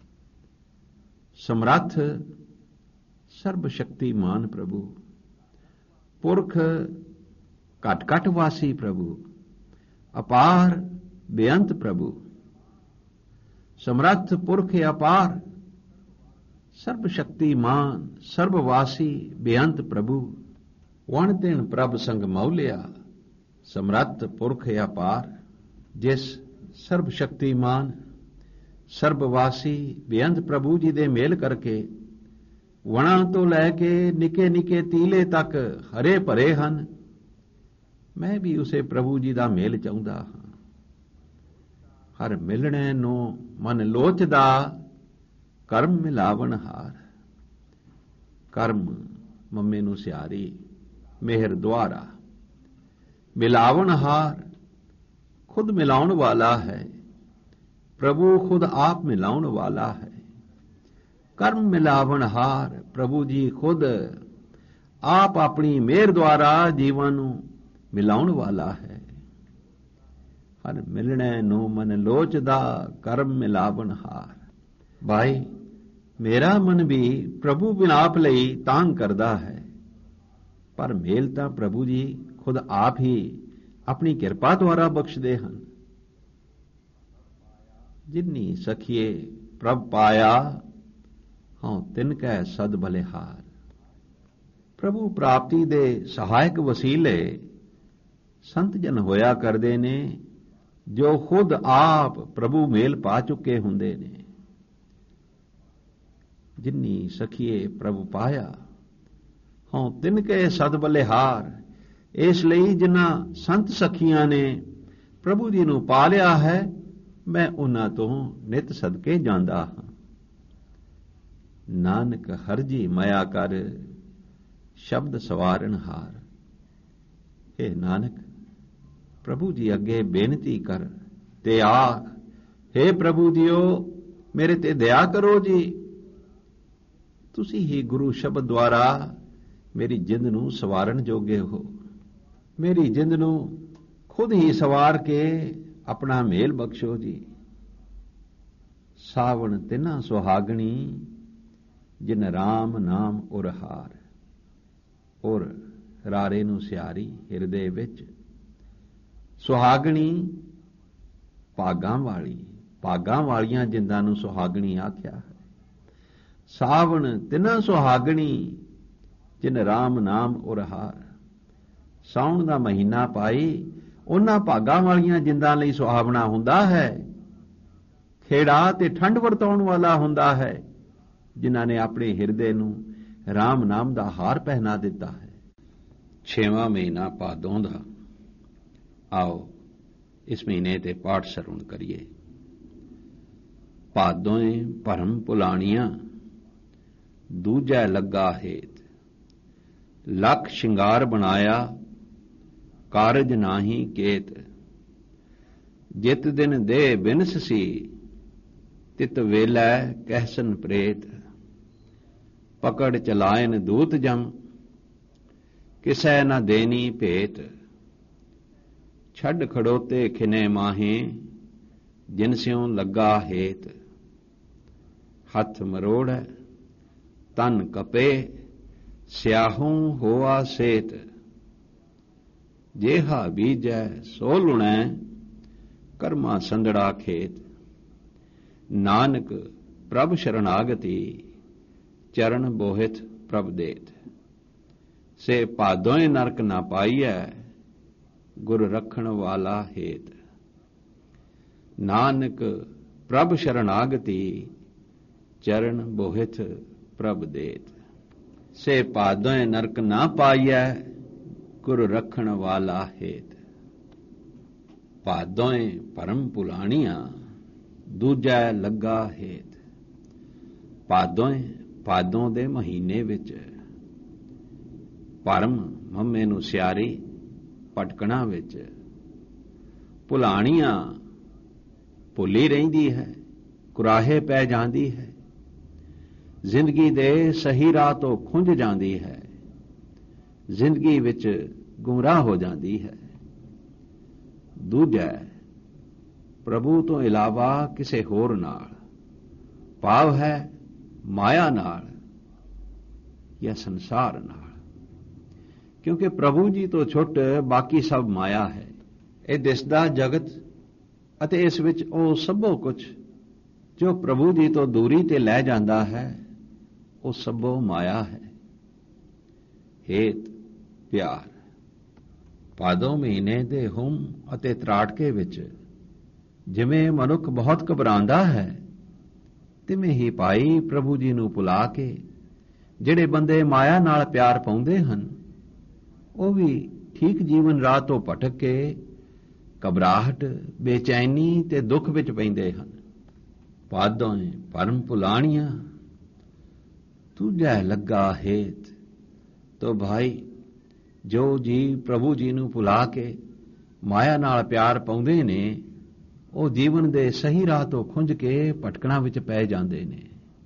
ਸਮਰੱਥ ਸਰਬ ਸ਼ਕਤੀਮਾਨ ਪ੍ਰਭੂ, ਪੁਰਖ ਘਟ ਘਟ ਵਾਸੀ ਪ੍ਰਭੂ, ਅਪਾਰ ਬੇਅੰਤ ਪ੍ਰਭੂ। ਸਮਰੱਥ ਪੁਰਖ ਅਪਾਰ, ਸਰਬ ਸ਼ਕਤੀਮਾਨ ਸਰਬ ਵਾਸੀ ਬੇਅੰਤ ਪ੍ਰਭੂ। ਵਣ ਤਿਣ ਪ੍ਰਭ ਸੰਗ ਮੌਲਿਆ, ਸਮਰੱਥ ਪੁਰਖ ਅਪਾਰ। ਜਿਸ ਸਰਬ ਸ਼ਕਤੀਮਾਨ ਸਰਬ ਵਾਸੀ ਬੇਅੰਤ ਪ੍ਰਭੂ ਜੀ ਦੇ ਮੇਲ ਕਰਕੇ ਵਣਾਂ ਤੋਂ ਲੈ ਕੇ ਨਿੱਕੇ ਨਿੱਕੇ ਤੀਲੇ ਤੱਕ ਹਰੇ ਭਰੇ ਹਨ, ਮੈਂ ਵੀ ਉਸੇ ਪ੍ਰਭੂ ਜੀ ਦਾ ਮੇਲ ਚਾਹੁੰਦਾ ਹਾਂ। ਹਰ ਮਿਲਣੇ ਨੂੰ ਮਨ ਲੋਚਦਾ, ਕਰਮ ਮਿਲਾਵਣ ਹਾਰ। ਕਰਮ ਮੰਮੇ ਨੂੰ ਸਿਆਰੀ, ਮਿਹਰ ਦੁਆਰਾ। ਮਿਲਾਵਣ ਹਾਰ, ਖੁਦ ਮਿਲਾਉਣ ਵਾਲਾ ਹੈ ਪ੍ਰਭੂ, ਖੁਦ ਆਪ ਮਿਲਾਉਣ ਵਾਲਾ ਹੈ। ਕਰਮ ਮਿਲਾਵਣ ਹਾਰ, ਪ੍ਰਭੂ ਜੀ ਖੁਦ ਆਪ ਆਪਣੀ ਮਿਹਰ ਦੁਆਰਾ ਜੀਵਾਂ ਨੂੰ ਮਿਲਾਉਣ ਵਾਲਾ ਹੈ। ਹਰ ਮਿਲਣੇ ਨੂੰ ਮਨ ਲੋਚਦਾ, ਕਰਮ ਮਿਲਾਵਣ ਹਾਰ। ਭਾਈ ਮੇਰਾ ਮਨ ਵੀ ਪ੍ਰਭੂ ਮਿਲਾਪ ਲਈ ਤਾਂਘ ਕਰਦਾ ਹੈ, ਪਰ ਮੇਲ ਤਾਂ ਪ੍ਰਭੂ ਜੀ ਖੁਦ ਆਪ ਹੀ ਆਪਣੀ ਕਿਰਪਾ ਦੁਆਰਾ ਬਖਸ਼ਦੇ ਹਨ। ਜਿਨੀ ਸਖੀਏ ਪ੍ਰਭ ਪਾਇਆ, ਹਾਂ ਤਿਨ ਕੈ ਸਦ ਬਲਿਹਾਰ। ਪ੍ਰਭੂ ਪ੍ਰਾਪਤੀ ਦੇ ਸਹਾਇਕ ਵਸੀਲੇ ਸੰਤ ਜਨ ਹੋਇਆ ਕਰਦੇ ਨੇ, ਜੋ ਖੁਦ ਆਪ ਪ੍ਰਭੂ ਮੇਲ ਪਾ ਚੁੱਕੇ ਹੁੰਦੇ ਨੇ। ਜਿਨੀ ਸਖੀਏ ਪ੍ਰਭੂ ਪਾਇਆ, ਹਾਂ ਤਿਨ ਕੈ ਸਦ ਬਲਿਹਾਰ। ਇਸ ਲਈ ਜਿਨ੍ਹਾਂ ਸੰਤ ਸਖੀਆਂ ਨੇ ਪ੍ਰਭੂ ਜੀ ਨੂੰ ਪਾ ਲਿਆ ਹੈ, ਮੈਂ ਉਹਨਾਂ ਤੋਂ ਨਿਤ ਸਦਕੇ ਜਾਂਦਾ ਹਾਂ। ਨਾਨਕ ਹਰਜੀ ਮਾਇਆ ਕਰ, ਸ਼ਬਦ ਸਵਾਰਨ ਹਾਰ। हे ਨਾਨਕ, ਪ੍ਰਭੂ ਜੀ ਅੱਗੇ ਬੇਨਤੀ ਕਰ ਤੇ ਆਖ, हे ਪ੍ਰਭੂ ਜੀਓ ਮੇਰੇ ਤੇ ਦਇਆ ਕਰੋ ਜੀ। ਤੁਸੀਂ ਹੀ ਗੁਰੂ ਸ਼ਬਦ ਦੁਆਰਾ ਮੇਰੀ ਜਿੰਦ ਨੂੰ ਸਵਾਰਨ ਜੋਗੇ ਹੋ। ਮੇਰੀ ਜਿੰਦ ਨੂੰ ਖੁਦ ਹੀ ਸਵਾਰ ਕੇ ਆਪਣਾ ਮੇਲ ਬਖਸ਼ੋ ਜੀ। ਸਾਵਣ ਤਿਨਾ ਸੁਹਾਗਣੀ, ਜਿਨ ਰਾਮ ਨਾਮ ਉਰ ਹਾਰ। ਉਰ ਰਾਰੇ ਨੂੰ ਸਿਆਰੀ ਹਿਰਦੇ ਵਿੱਚ, ਸੁਹਾਗਣੀ ਭਾਗਾਂ ਵਾਲੀ, ਭਾਗਾਂ ਵਾਲੀਆਂ ਜਿੰਦਾਂ ਨੂੰ ਸੁਹਾਗਣੀ ਆਖਿਆ ਹੈ। ਸਾਵਣ ਤਿਨਾ ਸੁਹਾਗਣੀ, ਜਿਨ ਰਾਮ ਨਾਮ ਉਰ ਹਾਰ। ਸਾਉਣ ਦਾ ਮਹੀਨਾ ਪਾਈ ਉਹਨਾਂ ਭਾਗਾਂ ਵਾਲੀਆਂ ਜਿੰਦਾਂ ਲਈ ਸੁਹਾਵਣਾ ਹੁੰਦਾ ਹੈ, ਖੇੜਾ ਤੇ ਠੰਡ ਵਰਤਾਉਣ ਵਾਲਾ ਹੁੰਦਾ ਹੈ, ਜਿਨ੍ਹਾਂ ਨੇ ਆਪਣੇ ਹਿਰਦੇ ਨੂੰ ਰਾਮ ਨਾਮ ਦਾ ਹਾਰ ਪਹਿਨਾ ਦਿੱਤਾ ਹੈ। ਛੇਵਾਂ ਮਹੀਨਾ ਭਾਦੋਂ ਦਾ। ਆਓ ਇਸ ਮਹੀਨੇ ਤੇ ਪਾਠ ਸਰਵਣ ਕਰੀਏ। ਭਾਦੋਏ ਭਰਮ ਭੁਲਾਣੀਆਂ ਦੂਜੈ ਲੱਗਾ ਹੇਤ। ਲੱਖ ਸ਼ਿੰਗਾਰ ਬਣਾਇਆ ਕਾਰਜ ਨਾਹੀ ਕੇਤ। ਜਿਤ ਦਿਨ ਦੇਹ ਬਿਨਸ ਸੀ ਤਿਤ ਵੇਲੇ ਕਹਿਸਨ ਪ੍ਰੇਤ। ਪਕੜ ਚਲਾਇਨ ਦੂਤ ਜਮ ਕਿਸੈ ਨ ਦੇਨੀ ਭੇਤ। ਛੱਡ ਖੜੋਤੇ ਖਿਨੇ ਮਾਹੇ ਜਿਨ ਸਿਉ ਲੱਗਾ ਹੇਤ। ਹੱਥ ਮਰੋੜੈ ਤਨ ਕਪੇ ਸਿਆਹੂੰ ਹੋਆ ਸੇਤ। ਜੇਹਾ ਬੀਜੈ ਸੋ ਲੁਣੈ ਕਰਮਾ ਸੰਦੜਾ ਖੇਤ। ਨਾਨਕ ਪ੍ਰਭ ਸ਼ਰਨਾਗਤੀ ਚਰਨ ਬੋਹਿਤ ਪ੍ਰਭ ਦੇਤ। ਸੇ ਭਾਦੋਏ ਨਰਕ ਨਾ ਪਾਈਐ ਗੁਰ ਰਖਣ ਵਾਲਾ ਹੇਤ। ਨਾਨਕ ਪ੍ਰਭ ਸ਼ਰਨਾਗਤੀ ਚਰਨ ਬੋਹਿਤ ਪ੍ਰਭ ਦੇਤ। ਸੇ ਭਾਦੋਏ ਨਰਕ ਨਾ ਪਾਈਐ ਗੁਰ ਰਖਣ ਵਾਲਾ ਹੇਤ। ਭਾਦੋਏ ਭਰਮ ਭੁਲਾਣੀਆਂ ਦੂਜੈ ਲੱਗਾ ਹੇਤ। ਭਾਦੋਏ ਭਾਦੋਂ ਦੇ ਮਹੀਨੇ ਵਿੱਚ ਭਰਮ ਮੰਮੇ ਨੂੰ ਸਿਆਰੀ ਭਟਕਣਾ ਵਿੱਚ ਭੁਲਾਣੀਆਂ ਭੁੱਲੀ ਰਹਿੰਦੀ ਹੈ, ਕੁਰਾਹੇ ਪੈ ਜਾਂਦੀ ਹੈ, ਜ਼ਿੰਦਗੀ ਦੇ ਸਹੀ ਰਾਹ ਤੋਂ ਖੁੰਝ ਜਾਂਦੀ ਹੈ, ਜ਼ਿੰਦਗੀ ਵਿੱਚ ਗੁੰਮਰਾਹ ਹੋ ਜਾਂਦੀ ਹੈ। ਦੂਜਾ ਪ੍ਰਭੂ ਤੋਂ ਇਲਾਵਾ ਕਿਸੇ ਹੋਰ ਨਾਲ, ਭਾਵ ਹੈ ਮਾਇਆ ਨਾਲ ਜਾਂ ਸੰਸਾਰ ਨਾਲ। ਕਿਉਂਕਿ ਪ੍ਰਭੂ ਜੀ ਤੋਂ ਛੁੱਟ ਬਾਕੀ ਸਭ ਮਾਇਆ ਹੈ। ਇਹ ਦਿਸਦਾ ਜਗਤ ਅਤੇ ਇਸ ਵਿੱਚ ਉਹ ਸਭੋ ਕੁਝ ਜੋ ਪ੍ਰਭੂ ਜੀ ਤੋਂ ਦੂਰੀ ਤੇ ਲੈ ਜਾਂਦਾ ਹੈ, ਉਹ ਸਭੋ ਮਾਇਆ ਹੈ। ਹੇਤ ਪਿਆਰ। ਭਾਦੋਂ ਮਹੀਨੇ ਦੇ ਹੁਮ ਅਤੇ ਤਰਾਟਕੇ ਵਿੱਚ ਜਿਵੇਂ ਮਨੁੱਖ ਬਹੁਤ ਘਬਰਾਉਂਦਾ ਹੈ, ਤਿਵੇਂ ਹੀ ਭਾਈ ਪ੍ਰਭੂ ਜੀ ਨੂੰ ਭੁਲਾ ਕੇ ਜਿਹੜੇ ਬੰਦੇ ਮਾਇਆ ਨਾਲ ਪਿਆਰ ਪਾਉਂਦੇ ਹਨ, ਉਹ ਵੀ ਠੀਕ ਜੀਵਨ ਰਾਹ ਤੋਂ ਭਟਕ ਕੇ ਘਬਰਾਹਟ, ਬੇਚੈਨੀ ਤੇ ਦੁੱਖ ਵਿੱਚ ਪੈਂਦੇ ਹਨ। ਭਾਦੋਏ ਭਰਮ ਭੁਲਾਣੀਆਂ ਦੂਜੈ ਲੱਗਾ ਹੇਤ। ਤੋ ਭਾਈ ਜੋ ਜੀ ਪ੍ਰਭੂ ਜੀ ਨੂੰ ਭੁਲਾ ਕੇ ਮਾਇਆ ਨਾਲ ਪਿਆਰ ਪਾਉਂਦੇ ਨੇ, ਉਹ ਜੀਵਨ ਦੇ ਸਹੀ ਰਾਹ ਤੋਂ ਖੁੰਝ ਕੇ ਭਟਕਣਾ ਵਿੱਚ ਪੈ ਜਾਂਦੇ ਨੇ।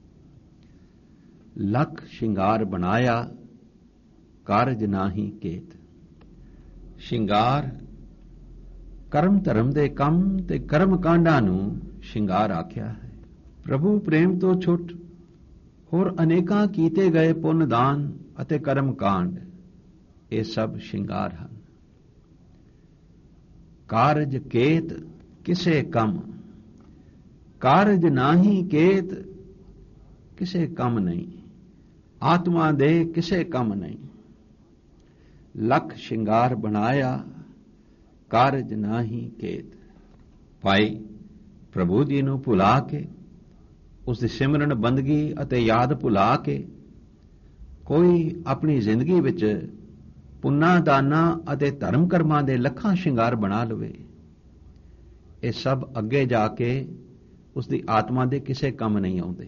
ਲੱਖ ਸ਼ਿੰਗਾਰ ਬਣਾਇਆ ਕਾਰਜ ਨਾਹੀ ਕੇਤ। ਸ਼ਿੰਗਾਰ ਕਰਮ ਧਰਮ ਦੇ ਕੰਮ ਤੇ ਕਰਮ ਕਾਂਡਾਂ ਨੂੰ ਸ਼ਿੰਗਾਰ ਆਖਿਆ ਹੈ। ਪ੍ਰਭੂ ਪ੍ਰੇਮ ਤੋਂ ਛੁੱਟ ਹੋਰ ਅਨੇਕਾਂ ਕੀਤੇ ਗਏ ਪੁੰਨ ਦਾਨ ਅਤੇ ਕਰਮ ਕਾਂਡ, ਇਹ ਸਭ ਸ਼ਿੰਗਾਰ ਹਨ। ਕਾਰਜ ਕੇਤ ਕਿਸੇ ਕੰਮ, ਕਾਰਜ ਨਾਹੀ ਕੇਤ ਕਿਸੇ ਕੰਮ ਨਹੀਂ, ਆਤਮਾ ਦੇ ਕਿਸੇ ਕੰਮ ਨਹੀਂ। ਲੱਖ ਸ਼ਿੰਗਾਰ ਬਣਾਇਆ ਕਾਰਜ ਨਾਹੀ ਕੇਤ। ਭਾਈ ਪ੍ਰਭੂ ਜੀ ਨੂੰ ਭੁਲਾ ਕੇ, ਉਸ ਦੀ ਸਿਮਰਨ ਬੰਦਗੀ ਅਤੇ ਯਾਦ ਭੁਲਾ ਕੇ ਕੋਈ ਆਪਣੀ ਜ਼ਿੰਦਗੀ ਵਿੱਚ ਪੁੰਨਾ ਦਾਨਾ ਅਤੇ ਧਰਮ ਕਰਮਾਂ ਦੇ ਲੱਖਾਂ ਸ਼ਿੰਗਾਰ ਬਣਾ ਲਵੇ, ਇਹ ਸਭ ਅੱਗੇ ਜਾ ਕੇ ਉਸ ਦੀ ਆਤਮਾ ਦੇ ਕਿਸੇ ਕੰਮ ਨਹੀਂ ਆਉਂਦੇ।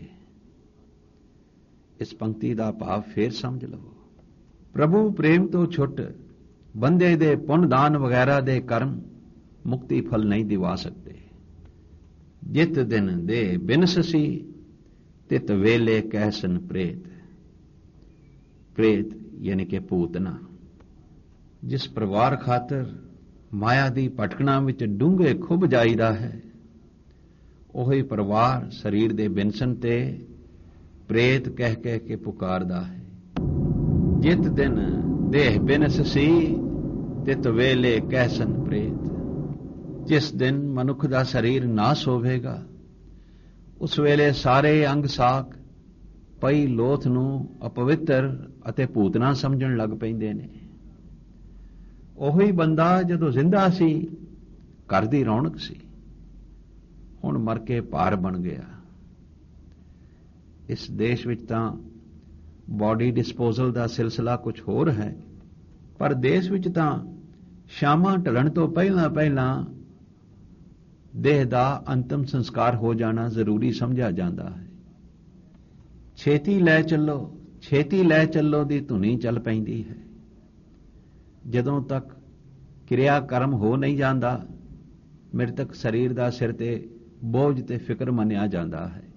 ਇਸ ਪੰਕਤੀ ਦਾ ਭਾਵ ਫੇਰ ਸਮਝ ਲਵੋ। ਪ੍ਰਭੂ ਪ੍ਰੇਮ ਤੋਂ ਛੁੱਟ ਬੰਦੇ ਦੇ ਪੁੰਨ ਦਾਨ ਵਗੈਰਾ ਦੇ ਕਰਮ ਮੁਕਤੀ ਫਲ ਨਹੀਂ ਦਿਵਾ ਸਕਦੇ। ਜਿਤ ਦਿਨ ਦੇ ਬਿਨਸਸੀ ਤਿਤ ਵੇਲੇ ਕਹਿਸਨ ਪ੍ਰੇਤ। ਪ੍ਰੇਤ ਯਾਨੀ ਕਿ ਭੂਤਨਾ। ਜਿਸ ਪਰਿਵਾਰ ਖਾਤਰ ਮਾਇਆ ਦੀ ਭਟਕਣਾ ਵਿੱਚ ਡੂੰਘੇ ਖੁੱਭ ਜਾਈਦਾ ਹੈ, ਉਹੀ ਪਰਿਵਾਰ ਸਰੀਰ ਦੇ ਬਿਨਸਨ ਤੇ ਪ੍ਰੇਤ ਕਹਿ ਕਹਿ ਕੇ ਪੁਕਾਰਦਾ ਹੈ। ਜਿਤ ਦਿਨ ਦੇਹ ਬਿਨਸਸੀ ਤਿਤ ਵੇਲੇ ਕਹਿਸਨ ਪ੍ਰੇਤ। ਜਿਸ ਦਿਨ ਮਨੁੱਖ ਦਾ ਸਰੀਰ ਨਾਸ ਹੋਵੇਗਾ, ਉਸ ਵੇਲੇ ਸਾਰੇ ਅੰਗ ਸਾਕ ਪਈ ਲੋਥ ਨੂੰ ਅਪਵਿੱਤਰ ਅਤੇ ਭੂਤਨਾ ਸਮਝਣ ਲੱਗ ਪੈਂਦੇ ਨੇ। ਉਹੀ ਬੰਦਾ ਜਦੋਂ ਜ਼ਿੰਦਾ ਸੀ ਘਰ ਦੀ ਰੌਣਕ ਸੀ, ਹੁਣ ਮਰ ਕੇ ਭਾਰ ਬਣ ਗਿਆ। ਇਸ ਦੇਸ਼ ਵਿੱਚ ਤਾਂ ਬਾਡੀ ਡਿਸਪੋਜ਼ਲ ਦਾ ਸਿਲਸਿਲਾ ਕੁਝ ਹੋਰ ਹੈ, ਪਰ ਦੇਸ਼ ਵਿੱਚ ਤਾਂ ਸ਼ਾਮਾਂ ਢਲਣ ਤੋਂ ਪਹਿਲਾਂ ਪਹਿਲਾਂ ਦੇਹ ਦਾ ਅੰਤਮ ਸੰਸਕਾਰ ਹੋ ਜਾਣਾ ਜ਼ਰੂਰੀ ਸਮਝਿਆ ਜਾਂਦਾ ਹੈ। ਛੇਤੀ ਲੈ ਚੱਲੋ, ਛੇਤੀ ਲੈ ਚੱਲੋ ਦੀ ਧੁਨੀ ਚੱਲ ਪੈਂਦੀ ਹੈ। ਜਦੋਂ ਤੱਕ ਕਿਰਿਆ ਕਰਮ ਹੋ ਨਹੀਂ ਜਾਂਦਾ, ਮ੍ਰਿਤਕ ਸਰੀਰ ਦਾ ਸਿਰ ਤੇ ਬੋਝ ਤੇ ਫਿਕਰ ਮੰਨਿਆ ਜਾਂਦਾ ਹੈ।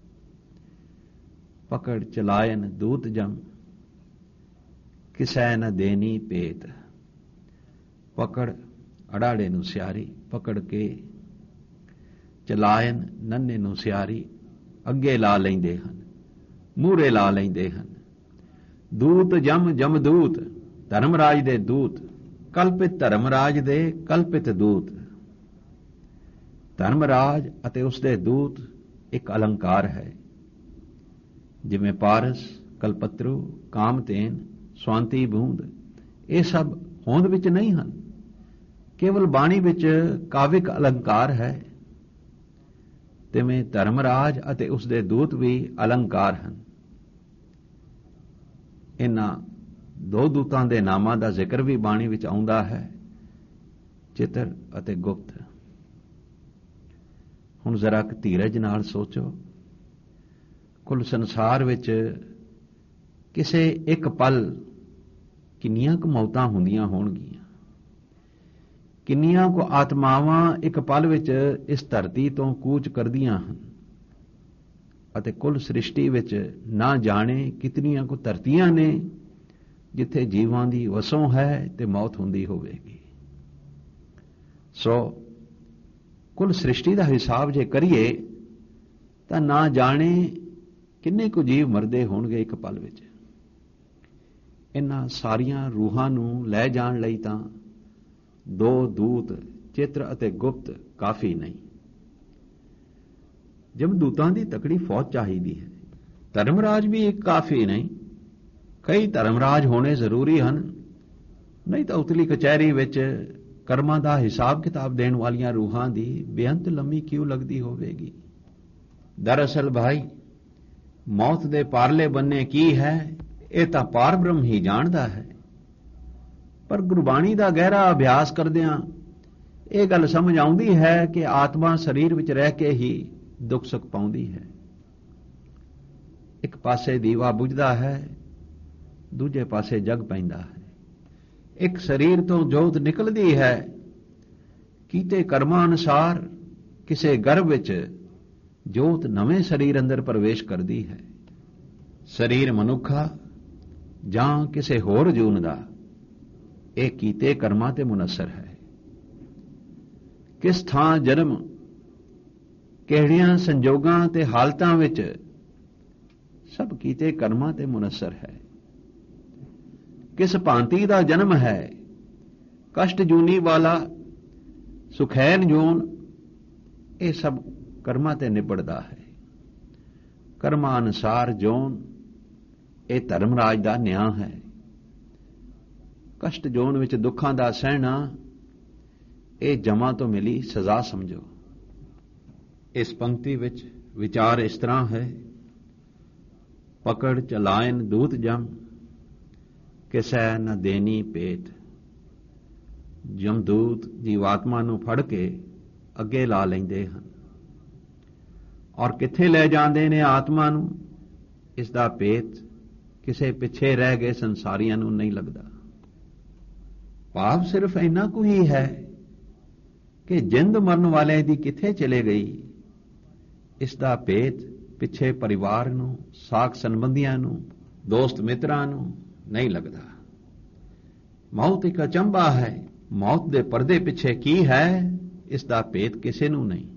ਪਕੜ ਚਲਾਇਨ ਦੂਤ ਜਮ, ਕਿਸੈ ਨ ਦੇਨੀ ਭੇਤ। ਪਕੜ ਅੜਾੜੇ ਨੂੰ ਸਿਆਰੀ, ਪਕੜ ਕੇ ਚਲਾਇਨ ਨੰਨੇ ਨੂੰ ਸਿਆਰੀ ਅੱਗੇ ਲਾ ਲੈਂਦੇ ਹਨ, ਮੂਹਰੇ ਲਾ ਲੈਂਦੇ ਹਨ। ਦੂਤ ਜਮ ਜਮਦੂਤ, ਧਰਮਰਾਜ ਦੇ ਦੂਤ, ਕਲਪਿਤ ਧਰਮਰਾਜ ਦੇ ਕਲਪਿਤ ਦੂਤ। ਧਰਮਰਾਜ ਅਤੇ ਉਸਦੇ ਦੂਤ ਇੱਕ ਅਲੰਕਾਰ ਹੈ। ਜਿਵੇਂ ਪਾਰਸ, ਕਲਪਤਰੂ, ਕਾਮਤੇਨ, ਸਵਾਂਤੀ ਬੂੰਦ, ਇਹ ਸਭ ਹੋਂਦ ਵਿੱਚ ਨਹੀਂ ਹਨ, ਕੇਵਲ ਬਾਣੀ ਵਿੱਚ ਕਾਵਿਕ ਅਲੰਕਾਰ ਹੈ। ਤਿਵੇਂ ਧਰਮਰਾਜ ਅਤੇ ਉਸਦੇ ਦੂਤ ਵੀ ਅਲੰਕਾਰ ਹਨ। ਇਹਨਾਂ ਦੋ ਦੂਤਾਂ ਦੇ ਨਾਮਾਂ ਦਾ ਜ਼ਿਕਰ ਵੀ ਬਾਣੀ ਵਿੱਚ ਆਉਂਦਾ ਹੈ, ਚਿੱਤਰ ਅਤੇ ਗੁਪਤ। ਹੁਣ ਜ਼ਰਾ ਕੁ ਧੀਰਜ ਨਾਲ ਸੋਚੋ, ਕੁੱਲ ਸੰਸਾਰ ਵਿੱਚ ਕਿਸੇ ਇੱਕ ਪਲ ਕਿੰਨੀਆਂ ਕੁ ਮੌਤਾਂ ਹੁੰਦੀਆਂ ਹੋਣਗੀਆਂ, ਕਿੰਨੀਆਂ ਕੁ ਆਤਮਾਵਾਂ ਇੱਕ ਪਲ ਵਿੱਚ ਇਸ ਧਰਤੀ ਤੋਂ ਕੂਚ ਕਰਦੀਆਂ ਹਨ, ਅਤੇ ਕੁੱਲ ਸ੍ਰਿਸ਼ਟੀ ਵਿੱਚ ਨਾ ਜਾਣੇ ਕਿਤਨੀਆਂ ਕੁ ਧਰਤੀਆਂ ਨੇ ਜਿੱਥੇ ਜੀਵਾਂ ਦੀ ਵਸੋਂ ਹੈ ਤੇ ਮੌਤ ਹੁੰਦੀ ਹੋਵੇਗੀ। ਸੋ ਕੁੱਲ ਸ੍ਰਿਸ਼ਟੀ ਦਾ ਹਿਸਾਬ ਜੇ ਕਰੀਏ ਤਾਂ ਨਾ ਜਾਣੇ ਕਿੰਨੇ ਕੁ ਜੀਵ ਮਰਦੇ ਹੋਣਗੇ ਇੱਕ ਪਲ ਵਿੱਚ। ਇਹਨਾਂ ਸਾਰੀਆਂ ਰੂਹਾਂ ਨੂੰ ਲੈ ਜਾਣ ਲਈ ਤਾਂ ਦੋ ਦੂਤ ਚਿੱਤਰ ਅਤੇ ਗੁਪਤ ਕਾਫੀ ਨਹੀਂ, ਜਮਦੂਤਾਂ ਦੀ ਤਕੜੀ ਫੌਜ ਚਾਹੀਦੀ ਹੈ। ਧਰਮਰਾਜ ਵੀ ਇੱਕ ਕਾਫੀ ਨਹੀਂ, ਕਈ ਧਰਮਰਾਜ ਹੋਣੇ ਜ਼ਰੂਰੀ ਹਨ, ਨਹੀਂ ਤਾਂ ਉਤਲੀ ਕਚਹਿਰੀ ਵਿੱਚ ਕਰਮਾਂ ਦਾ ਹਿਸਾਬ ਕਿਤਾਬ ਦੇਣ ਵਾਲੀਆਂ ਰੂਹਾਂ ਦੀ ਬੇਅੰਤ ਲੰਮੀ ਕਿਉਂ ਲੱਗਦੀ ਹੋਵੇਗੀ। ਦਰਅਸਲ ਭਾਈ, ਮੌਤ ਦੇ ਪਾਰਲੇ ਬੰਨੇ ਕੀ ਹੈ ਇਹ ਤਾਂ ਪਾਰ ਬ੍ਰਹਮ ਹੀ ਜਾਣਦਾ ਹੈ, ਪਰ ਗੁਰਬਾਣੀ ਦਾ ਗਹਿਰਾ ਅਭਿਆਸ ਕਰਦਿਆਂ ਇਹ ਗੱਲ ਸਮਝ ਆਉਂਦੀ ਹੈ ਕਿ ਆਤਮਾ ਸਰੀਰ ਵਿੱਚ ਰਹਿ ਕੇ ਹੀ ਦੁੱਖ ਸੁੱਖ ਪਾਉਂਦੀ ਹੈ। ਇੱਕ ਪਾਸੇ ਦੀਵਾ ਬੁਝਦਾ ਹੈ, ਦੂਜੇ ਪਾਸੇ ਜਗ ਪੈਂਦਾ ਹੈ। ਇੱਕ ਸਰੀਰ ਤੋਂ ਜੋਤ ਨਿਕਲਦੀ ਹੈ, ਕੀਤੇ ਕਰਮਾਂ ਅਨੁਸਾਰ ਕਿਸੇ ਗਰਭ ਵਿੱਚ ਜੋਤ ਨਵੇਂ ਸਰੀਰ ਅੰਦਰ ਪ੍ਰਵੇਸ਼ ਕਰਦੀ ਹੈ। ਸਰੀਰ ਮਨੁੱਖਾ ਜਾਂ ਕਿਸੇ ਹੋਰ ਜੂਨ ਦਾ, ਇਹ ਕੀਤੇ ਕਰਮਾਂ ਤੇ ਮੁਨਸਰ ਹੈ। ਕਿਸ ਥਾਂ ਜਨਮ, ਕਿਹੜੀਆਂ ਸੰਜੋਗਾਂ ਤੇ ਹਾਲਤਾਂ ਵਿੱਚ, ਸਭ ਕੀਤੇ ਕਰਮਾਂ ਤੇ ਮੁਨਸਰ ਹੈ। ਕਿਸ ਭਾਂਤੀ ਦਾ ਜਨਮ ਹੈ, ਕਸ਼ਟ ਜੂਨੀ ਵਾਲਾ, ਸੁਖੈਨ ਜੂਨ, ਇਹ ਸਭ ਕਰਮਾਂ ਤੇ ਨਿਬੜਦਾ ਹੈ। ਕਰਮਾਂ ਅਨੁਸਾਰ ਜੋਨ, ਇਹ ਧਰਮਰਾਜ ਦਾ ਨਿਆਂ ਹੈ। ਕਸ਼ਟ ਜੋਨ ਵਿੱਚ ਦੁੱਖਾਂ ਦਾ ਸਹਿਣਾ, ਇਹ ਜਮਾਂ ਤੋਂ ਮਿਲੀ ਸਜ਼ਾ ਸਮਝੋ। ਇਸ ਪੰਕਤੀ ਵਿੱਚ ਵਿਚਾਰ ਇਸ ਤਰ੍ਹਾਂ ਹੈ, ਪਕੜ ਚਲਾਇਨ ਦੂਤ ਜਮ, ਕਿਸੈ ਨ ਦੇਨੀ ਭੇਤ। ਜਮਦੂਤ ਜੀਵਾਤਮਾ ਨੂੰ ਫੜ ਕੇ ਅੱਗੇ ਲਾ ਲੈਂਦੇ ਹਨ, ਔਰ ਕਿੱਥੇ ਲੈ ਜਾਂਦੇ ਨੇ ਆਤਮਾ ਨੂੰ, ਇਸ ਦਾ ਭੇਤ ਕਿਸੇ ਪਿੱਛੇ ਰਹਿ ਗਏ ਸੰਸਾਰੀਆਂ ਨੂੰ ਨਹੀਂ ਲੱਗਦਾ। ਭਾਵ ਸਿਰਫ ਇੰਨਾ ਕੁ ਹੀ ਹੈ ਕਿ ਜਿੰਦ ਮਰਨ ਵਾਲੇ ਦੀ ਕਿੱਥੇ ਚਲੇ ਗਈ, ਇਸ ਦਾ ਭੇਤ ਪਿੱਛੇ ਪਰਿਵਾਰ ਨੂੰ, ਸਾਕ ਸੰਬੰਧੀਆਂ ਨੂੰ, ਦੋਸਤ ਮਿੱਤਰਾਂ ਨੂੰ ਨਹੀਂ ਲੱਗਦਾ। ਮੌਤ ਇੱਕ ਅਚੰਭਾ ਹੈ, ਮੌਤ ਦੇ ਪਰਦੇ ਪਿੱਛੇ ਕੀ ਹੈ, ਇਸ ਦਾ ਭੇਤ ਕਿਸੇ ਨੂੰ ਨਹੀਂ।